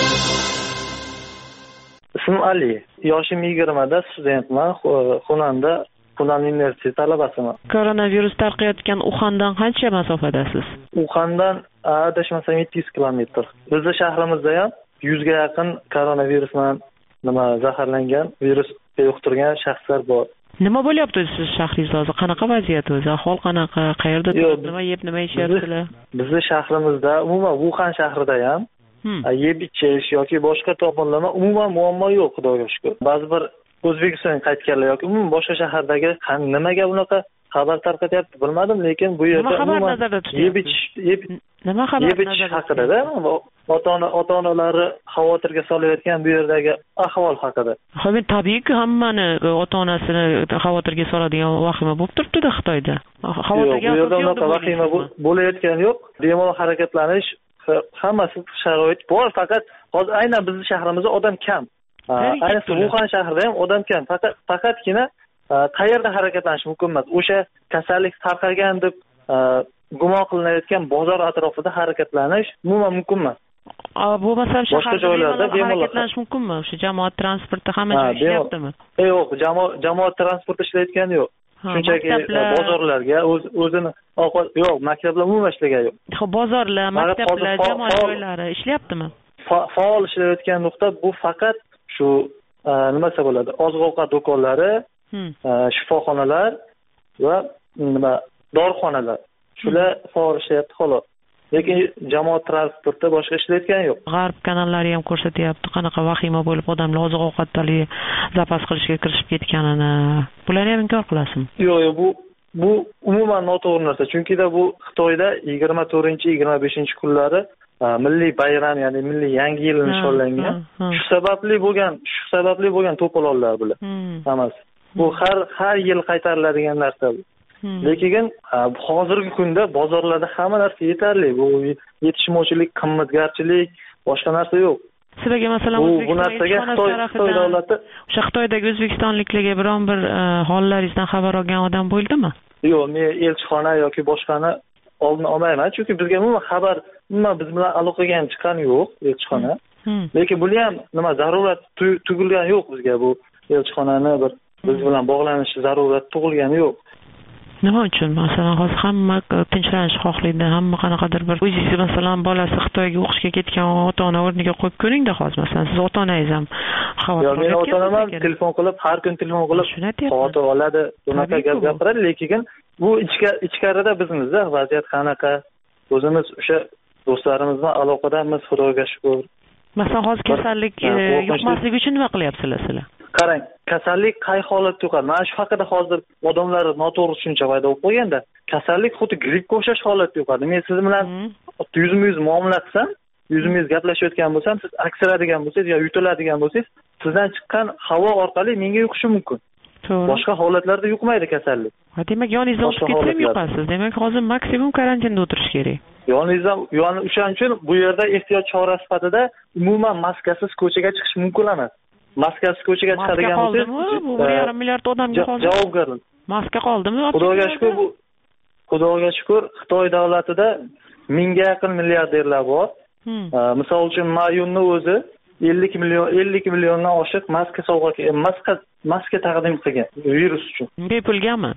Ismim Ali. Yoshim yigirmada, studentman, xonanda Xunan universiteti talabasiman. Koronavirus tarqayotgan Uxandan qancha masofadasiz? Uxandan adashmasam yetti yuz kilometr. Bizning shahrimizda ham yuzga yaqin koronavirusdan nima zaharlangan, virus yuqtirgan shaxslar bor. Nima bo'lyapti siz shahringizda hozir? Qanaqa vaziyat o'zi? Ahvol qanaqa? Qayerda nima yeb, nima ishyapsizlar? Bizning shahrimizda, umuman Uxan shahrida ham yeb ichish yoki boshqa tomonlama umuman muammo yo'q, Xudoga shukr. Ba'zi bir O'zbekistonga qaytganlar yoki umuman boshqa shahardagi nimaga bunaqa xabar tarqatyapti bilmadim, lekin bu yerda umuman yeb ichish yeb nima xabar yeb ichish haqida ota-ona ota-onalari xavotirga solayotgan bu yerdagi ahvol haqida. Ha, men tabiiyki hammani ota-onasini xavotirga soladigan vahima bo'lib turibdi-da Xitoyda. Xavotirga bu yerda unaqa vahima bo'layotgani yo'q. Bemalol harakatlanish hammasi sharoit bor, faqat hozir aynan bizning shahrimizda odam kam. Ayniqsa Uxan shahrida ham odam kam. Faqat faqatgina qayerda harakatlanish mumkin emas. O'sha kasallik tarqalgan deb gumon qilinayotgan bozor atrofida harakatlanish umuman mumkin emas. Bu masalan shahar joylarda harakatlanish mumkinmi? O'sha jamoat transporti hamma joy ishlayaptimi? Yo'q, jamoat jamoat transporti ishlayotgani yo'q. Shunchaki bozorlarga o'zini ovqat yo'q, maktablar umuman ishlagan yo'q. Xo'p, bozorlar, maktablar, jamoat joylari ishlayaptimi? faol ishlayotgan nuqta bu faqat shu nima desa bo'ladi, oziq ovqat do'konlari, shifoxonalar va nima dorixonalar. Shular faol ishlayapti xolos. Lekin jamoat transportida boshqa ishlayotgani yo'q. G'arb kanallari ham ko'rsatyapti, qanaqa vahima bo'lib odamlar oziq ovqatlarni zapas qilishga kirishib ketganini. Bularni ham inkor qilasizmi? Yo'q, yo'q, bu bu umuman noto'g'ri narsa. Chunki bu Xitoyda yigirma to'rtinchi yigirma beshinchi kunlari milliy bayram, ya'ni milliy yangi yil nishonlangan. Shu sababli bo'lgan, shu sababli bo'lgan to'polonlar bular. Hammasi. Bu har har yil qaytariladigan narsa bu. Lekin hozirgi kunda bozorlarda hamma narsa yetarli. Bu yetishmovchilik, qimmatgarchilik, boshqa narsa yo'q. Sizlarga masalan O'zbekiston Xitoy davlati o'sha Xitoydagi o'zbekistonliklarga biron bir hollaringizdan xabar olgan odam bo'ldimi? Yo'q, men elchixona yoki boshqani oldini olmayman, chunki bizga umuman xabar, umuman biz bilan aloqaga chiqqani yo'q elchixona. Lekin buni ham nima zarurat tug'ilgani yo'q bizga, bu elchixonani bir biz bilan bog'lanishi zarurat tug'ilgani yo'q. Nima uchun? Masalan, hozir hamma tinchlanishni xohlaydi, hamma qanaqadir bir o'zingiz masalan bolasi Xitoyga o'qishga ketgan ota-ona o'rniga qo'yib ko'ring-da hozir. Masalan, siz ota-onangiz ham xavotir olasiz. Men ota-onam telefon qilib, har kun telefon qilib xavotir oladi, bunaqa gap gapiradi, lekin bu ichkarida bizmizda vaziyat qanaqa? O'zimiz o'sha do'stlarimiz bilan aloqadamiz, Xudoga shukr. Masalan, hozir kasallik yuqmasligi uchun nima qilyapsizlar sizlar? Qarang, kasallik qay holatda yuqadi? Mana shu haqida hozir odamlar noto'g'ri tushuncha paydo bo'lib qo'yganda, kasallik xuddi grippga o'xshash holatda yuqadi. Men siz bilan yuzma-yuz muomala qilsam, yuzma-yuz gaplashayotgan bo'lsam, siz aksiradigan bo'lsangiz yo yutiladigan bo'lsangiz, sizdan chiqqan havo orqali menga yuqishi mumkin. To'g'ri. Boshqa holatlarda yuqmaydi kasallik. Ha, demak, yoningizda o'tib ketsa ham yuqasiz. Demak, hozir maksimum karantinda o'tirish kerak. Yoningizda, ya'ni o'shaning uchun bu yerda ehtiyot chora sifatida umuman maskasiz ko'chaga chiqish mumkin emas. Maskasiz ko'chaga chiqadigan bo'lsangiz, bu bir yarim milliard odamga hozir javobgarlik. Maska qoldimi? Xudoga shukr, bu Xudoga shukr, Xitoy davlatida mingga yaqin milliarderlar bor. Misol uchun Mayunni o'zi ellik million ellik milliondan oshiq maska sovg'a maska maska taqdim qilgan virus uchun. Bepulgami?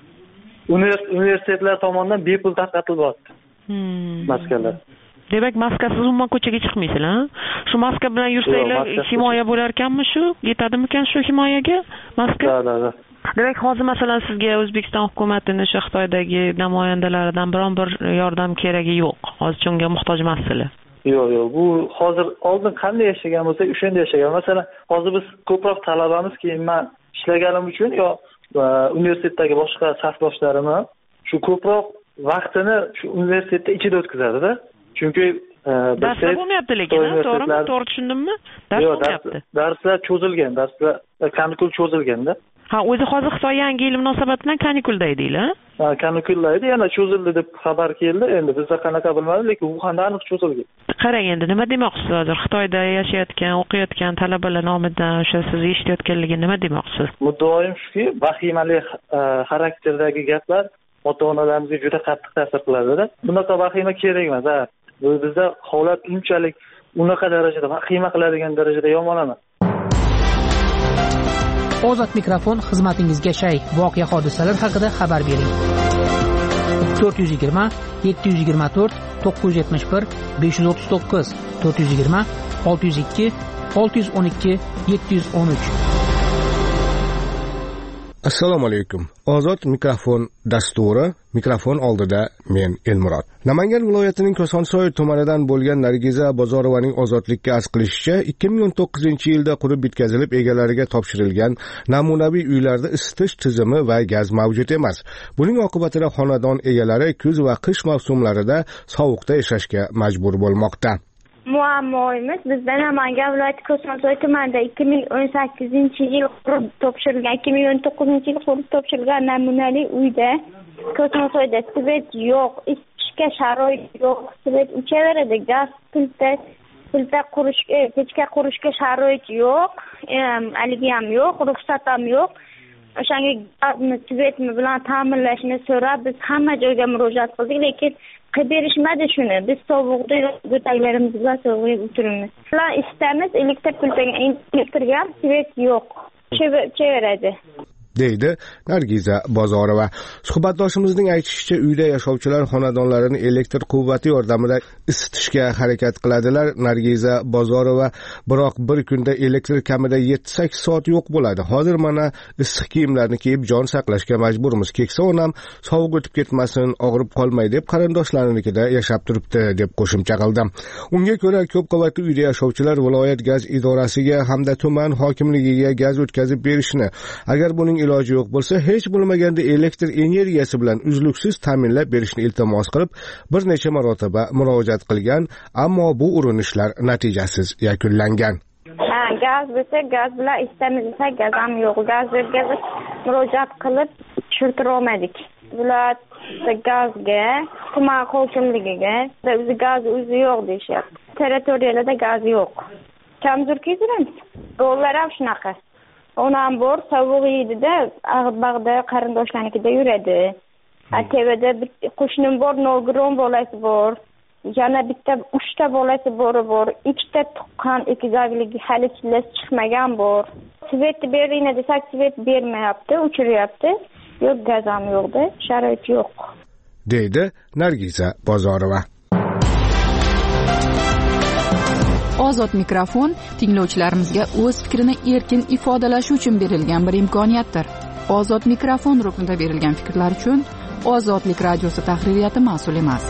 Universitetlar tomonidan bepul tarqatilyapti. Maskalar. Demak, maskasiz umuman ko'chaga chiqmaysizlar, ha? Shu maska bilan yursanglar himoya bo'lar ekanmi shu? Yetadimikan shu himoyaga maska? Ha, ha, ha. Demak, hozir masalan sizga O'zbekiston hukumatining o'sha Xitoydagi namoyandalaridan biron bir yordam keragi yo'q. Hozir unga muhtoj emassizlar. Yo'q, yo'q. Bu hozir oldin qanday yashagan bo'lsak, o'shanda yashagan. Masalan, hozir biz ko'proq talabamiz, keyin men ishlaganim uchun yo universitetdagi boshqa safdoshlarim shu ko'proq vaqtini shu universitetda ichida o'tkazadi-da. Chunki darslar bo'lmayapti lekin, to'g'rimi? To'g'ri tushundimmi? Dars bo'lmayapti. Darslar cho'zilgan, darslar kanikul cho'zilganda. Ha, o'zi hozir Xitoy yangi yil munosabati bilan kanikulda edinglar? Ha, kanikulda edi, yana cho'zildi deb xabar keldi. Endi bizda qanaqa bilmadim, lekin Wuhanda aniq cho'zilgan. Qarang, endi nima demoqchisiz hozir? Xitoyda yashayotgan, o'qiyotgan talabalar nomidan o'sha siz eshitayotganligini nima demoqchisiz? Muddaoyim shuki, vahimali xarakterdagi gaplar ota-onalarimizga juda qattiq ta'sir qiladi-da. Bunaqa vahima kerak emas, ha. Bizda holat unchalik unaqa darajada vahima qiladigan darajada yomon emas. Ozod mikrofon xizmatingizga shay. Voqea hodisalar haqida xabar bering. to'rt yuz yigirma yetti yuz yigirma to'rt to'qqiz yuz yetmish bir besh yuz o'ttiz to'qqiz to'rt yuz yigirma olti yuz ikki olti yuz o'n ikki yetti yuz o'n uch. Assalomu alaykum. Ozod mikrofon dasturi, mikrofon oldida men Elmurod. Namangan viloyatining Kosonsoy tumanidan bo'lgan Nargiza Bozorovaning ozodlikka arz qilishicha, ikki ming o'n to'qqizinchi yilda qurib bitkazilib egalariga topshirilgan namunaviy uylarda isitish tizimi va gaz mavjud emas. Buning oqibatida xonadon egalari kuz va qish mavsumlarida sovuqda yashashga majbur bo'lmoqda. Muammoimiz bizda Namangan viloyati Kosonsoy tumanida ikki ming o'n sakkizinchi yil qurib topshirilgan, ikki ming o'n to'qqizinchi yil qurib topshirilgan namunali uyda Kosonsoyda svet yo'q, isitishga sharoit yo'q, svet uchaveradi, gaz pilta pilta qurishga, pechka qurishga sharoit yo'q, haligi ham yo'q, ruxsat ham yo'q. O'shanga gazni, svetni bilan ta'minlashni so'rab biz hamma joyga murojaat qildik, lekin qilib berishmadi shuni. Biz sovuqda go'taklarimiz bilan sovuqda o'tiramiz. Ular istamiz, elektr piltaga elektrga svet yo'q. Cheveradi. deydi Nargiza Bozorova. Suhbatdoshimizning aytishicha, uyda yashovchilar xonadonlarini elektr quvvati yordamida isitishga harakat qiladilar. Nargiza Bozorova, biroq bir kunda elektr kamida yetti sakkiz soat yo'q bo'ladi. Hozir mana issiq kiyimlarni kiyib jon saqlashga majburmiz. Keksa onam sovuq o'tib ketmasin, og'rib qolmay deb qarindoshlarinikida yashab turibdi, deb qo'shimcha qildi. Unga ko'ra, ko'p qavatli uyda yashovchilar viloyat gaz idorasiga hamda tuman hokimligiga gaz o'tkazib berishni, agar buning iloji yo'q bo'lsa, hech bo'lmaganda elektr energiyasi bilan uzluksiz ta'minlab berishni iltimos qilib, bir necha marotaba murojaat qilgan, ammo bu urinishlar natijasiz yakunlangan. Ha, gaz bo'lsa, gaz bilan istamizsa, gaz ham yo'q. Gazga murojaat qilib tushirtira olmadik. Viloyat gazga, tuman hokimligiga, o'zi gaz o'zi yo'q deyishyapti. Territoriyalarda gaz yo'q. Kamzur kiydiramiz. Yo'llar ham shunaqa. Onam bor, sovuq yeydi-da, ag'id-bag'da qarindoshlarnikida yuradi. Atevada qo'shnim bor, nogiron bolasi bor. Yana bitta uchta bolasi bor bor. Ikkita tuqqan ekizagligi hali chillasi chiqmagan bor. Svet beringlar desak, svet bermayapti, o'chiryapti. Yo'q, gaz ham yo'q-da, sharoit yo'q, deydi Nargiza Bozorova. Ozod mikrofon tinglovchilarimizga o'z fikrini erkin ifodalashi uchun berilgan bir imkoniyatdir. Ozod mikrofon ruknida berilgan fikrlar uchun Ozodlik radiosi tahririyati mas'ul emas.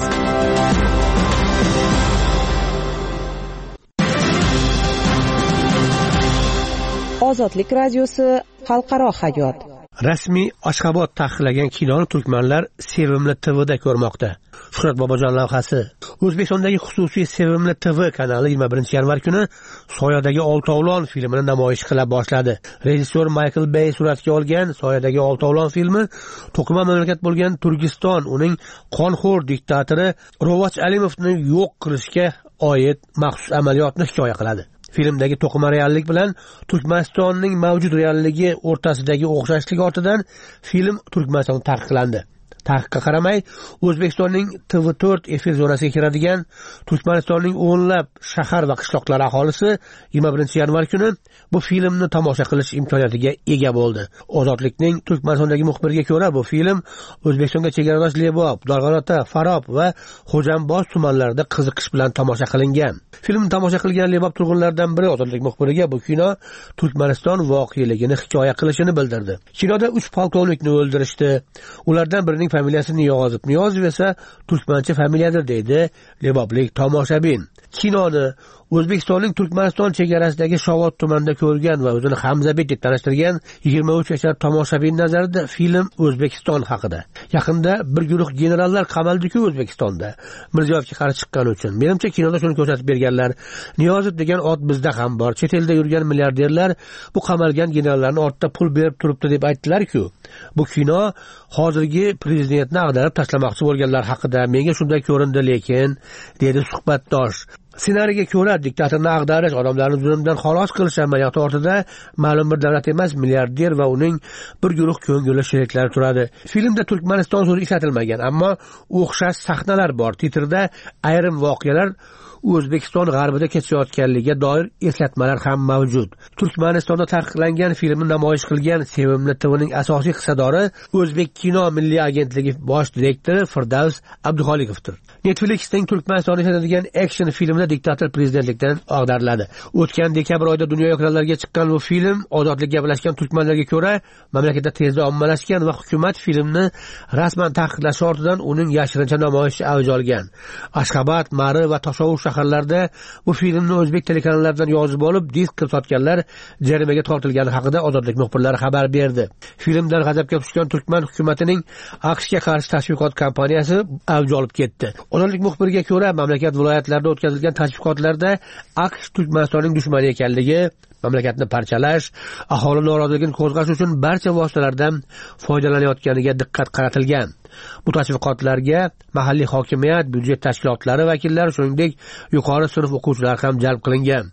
Ozodlik radiosi xalqaro hayot. Rasmiy Ashxobod taqiqlagan kinoni turkmanlar Sevimli T V'da ko'rmoqda. Shuhrat Bobojon lavhasi. O'zbekistondagi xususiy Sevimli T V kanali yigirma birinchi yanvar kuni Soyadagi Oltovlon filmini namoyish qila boshladi. Rejissyor Michael Bay suratga olgan Soyadagi Oltovlon filmi to'qima mamlakat bo'lgan Turkiston uning qonxo'r diktatori Rovoch Alimovni yo'q qilishga oid maxsus amaliyotni hikoya qiladi. Filmdagi to'qima reallik bilan Turkmanistonning mavjud realligi o'rtasidagi o'xshashlik ortidan film Turkmanistonda taqiqlandi. Taqiqqa qaramay, O'zbekistonning T V to'rt efir zonasiga kiradigan Turkmanistonning o'nlab shahar va qishloqlar aholisi yigirma birinchi yanvar kuni bu filmni tomosha qilish imkoniyatiga ega bo'ldi. Ozodlikning Turkmanistondagi muxbiriga ko'ra, bu film O'zbekistonga chegaradosh Lebob, Dorg'anota, Farob va Xo'jamboz tumanlarida qiziqish bilan tomosha qilingan. Filmni tomosha qilgan Lebob turg'unlaridan biri Ozodlik muxbiriga bu kino Turkmaniston voqeligini hikoya qilishini bildirdi. Kinoda uch polkovnikni o'ldirishdi. Ulardan birining familiyasi Niyozov. Niyozov esa turkmancha familiyadir, deydi leboblik tomoshabin. Kinoni O'zbekistonning Turkmaniston chegarasidagi Shovot tumanida ko'rgan va o'zini Hamzabek deb tanishtirgan yigirma uch yashar tomoshabin nazarida film O'zbekiston haqida. Yaqinda bir guruh generallar qamaldi-ku O'zbekistonda Mirziyoyevga qarshi chiqqani uchun. Menimcha kinoda shuni ko'rsatib berganlar. Niyozov degan ot bizda ham bor. Chet elda yurgan milliarderlar bu qamalgan generallarning ortida pul berib turibdi deb aytdilar-ku. Bu kino hozirgi prezidentni ag'darib tashlamoqchi bo'lganlar haqida. Menga shunday ko'rindi, lekin dedi suhbatdosh. Ssenariyga ko'ra, diktatorni ag'darish, odamlarni zulmdan xalos qilish amaliyoti ortida ma'lum bir davlat emas, milliarder va uning bir guruh ko'ngilli sheriklari turadi. Filmda Turkmaniston so'zi ishlatilmagan, ammo o'xshash sahnalar bor. Titrda ayrim voqealar O'zbekiston g'arbida kechayotganligiga doir eslatmalar ham mavjud. Turkmanistonda taqiqlangan filmni namoyish qilgan Sevimli T V'ning asosiy hissadori O'zbek kino milliy agentligi bosh direktori Firdavs Abduxoliqovdir. Netflixning Turkmanistonda ishlanadigan action filmida diktator prezidentlikdan ag'dariladi. O'tgan dekabr oyida dunyo ekranlariga chiqqan bu film ozodlik gaplashgan turkmanlarga ko'ra mamlakatda tezda ommalashgan va hukumat filmni rasman taqiqlashi ortidan uning yashirincha namoyishi avj olgan. Ashxobod, Mari va Toshovur shaharlarda bu filmni o'zbek telekanallaridan yozib olib, disk qilib sotganlar jarimaga tortilgani haqida ozodlik muxbirlari xabar berdi. Filmdan g'azabga tushgan Turkman hukumatining AQShga qarshi tashviqot kampaniyasi avj olib ketdi. Ozodlik muxbiriga ko'ra, mamlakat viloyatlarida o'tkazilgan tashviqotlarda AQSh Turkmanistonning dushmani ekanligi, mamlakatni parchalash, aholi noroziligini qo'zg'ash uchun barcha vositalardan foydalanayotganiga diqqat qaratilgan. Bu tashviqotlarga mahalliy hokimiyat, byudjet tashkilotlari vakillari, shuningdek, yuqori sinf o'quvchilari ham jalb qilingan.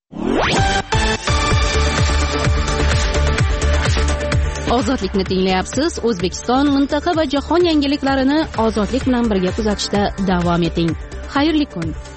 Ozodlikni tinglayapsiz. O'zbekiston, mintaqa va jahon yangiliklarini ozodlik bilan birga kuzatishda davom eting. Xayrli kun.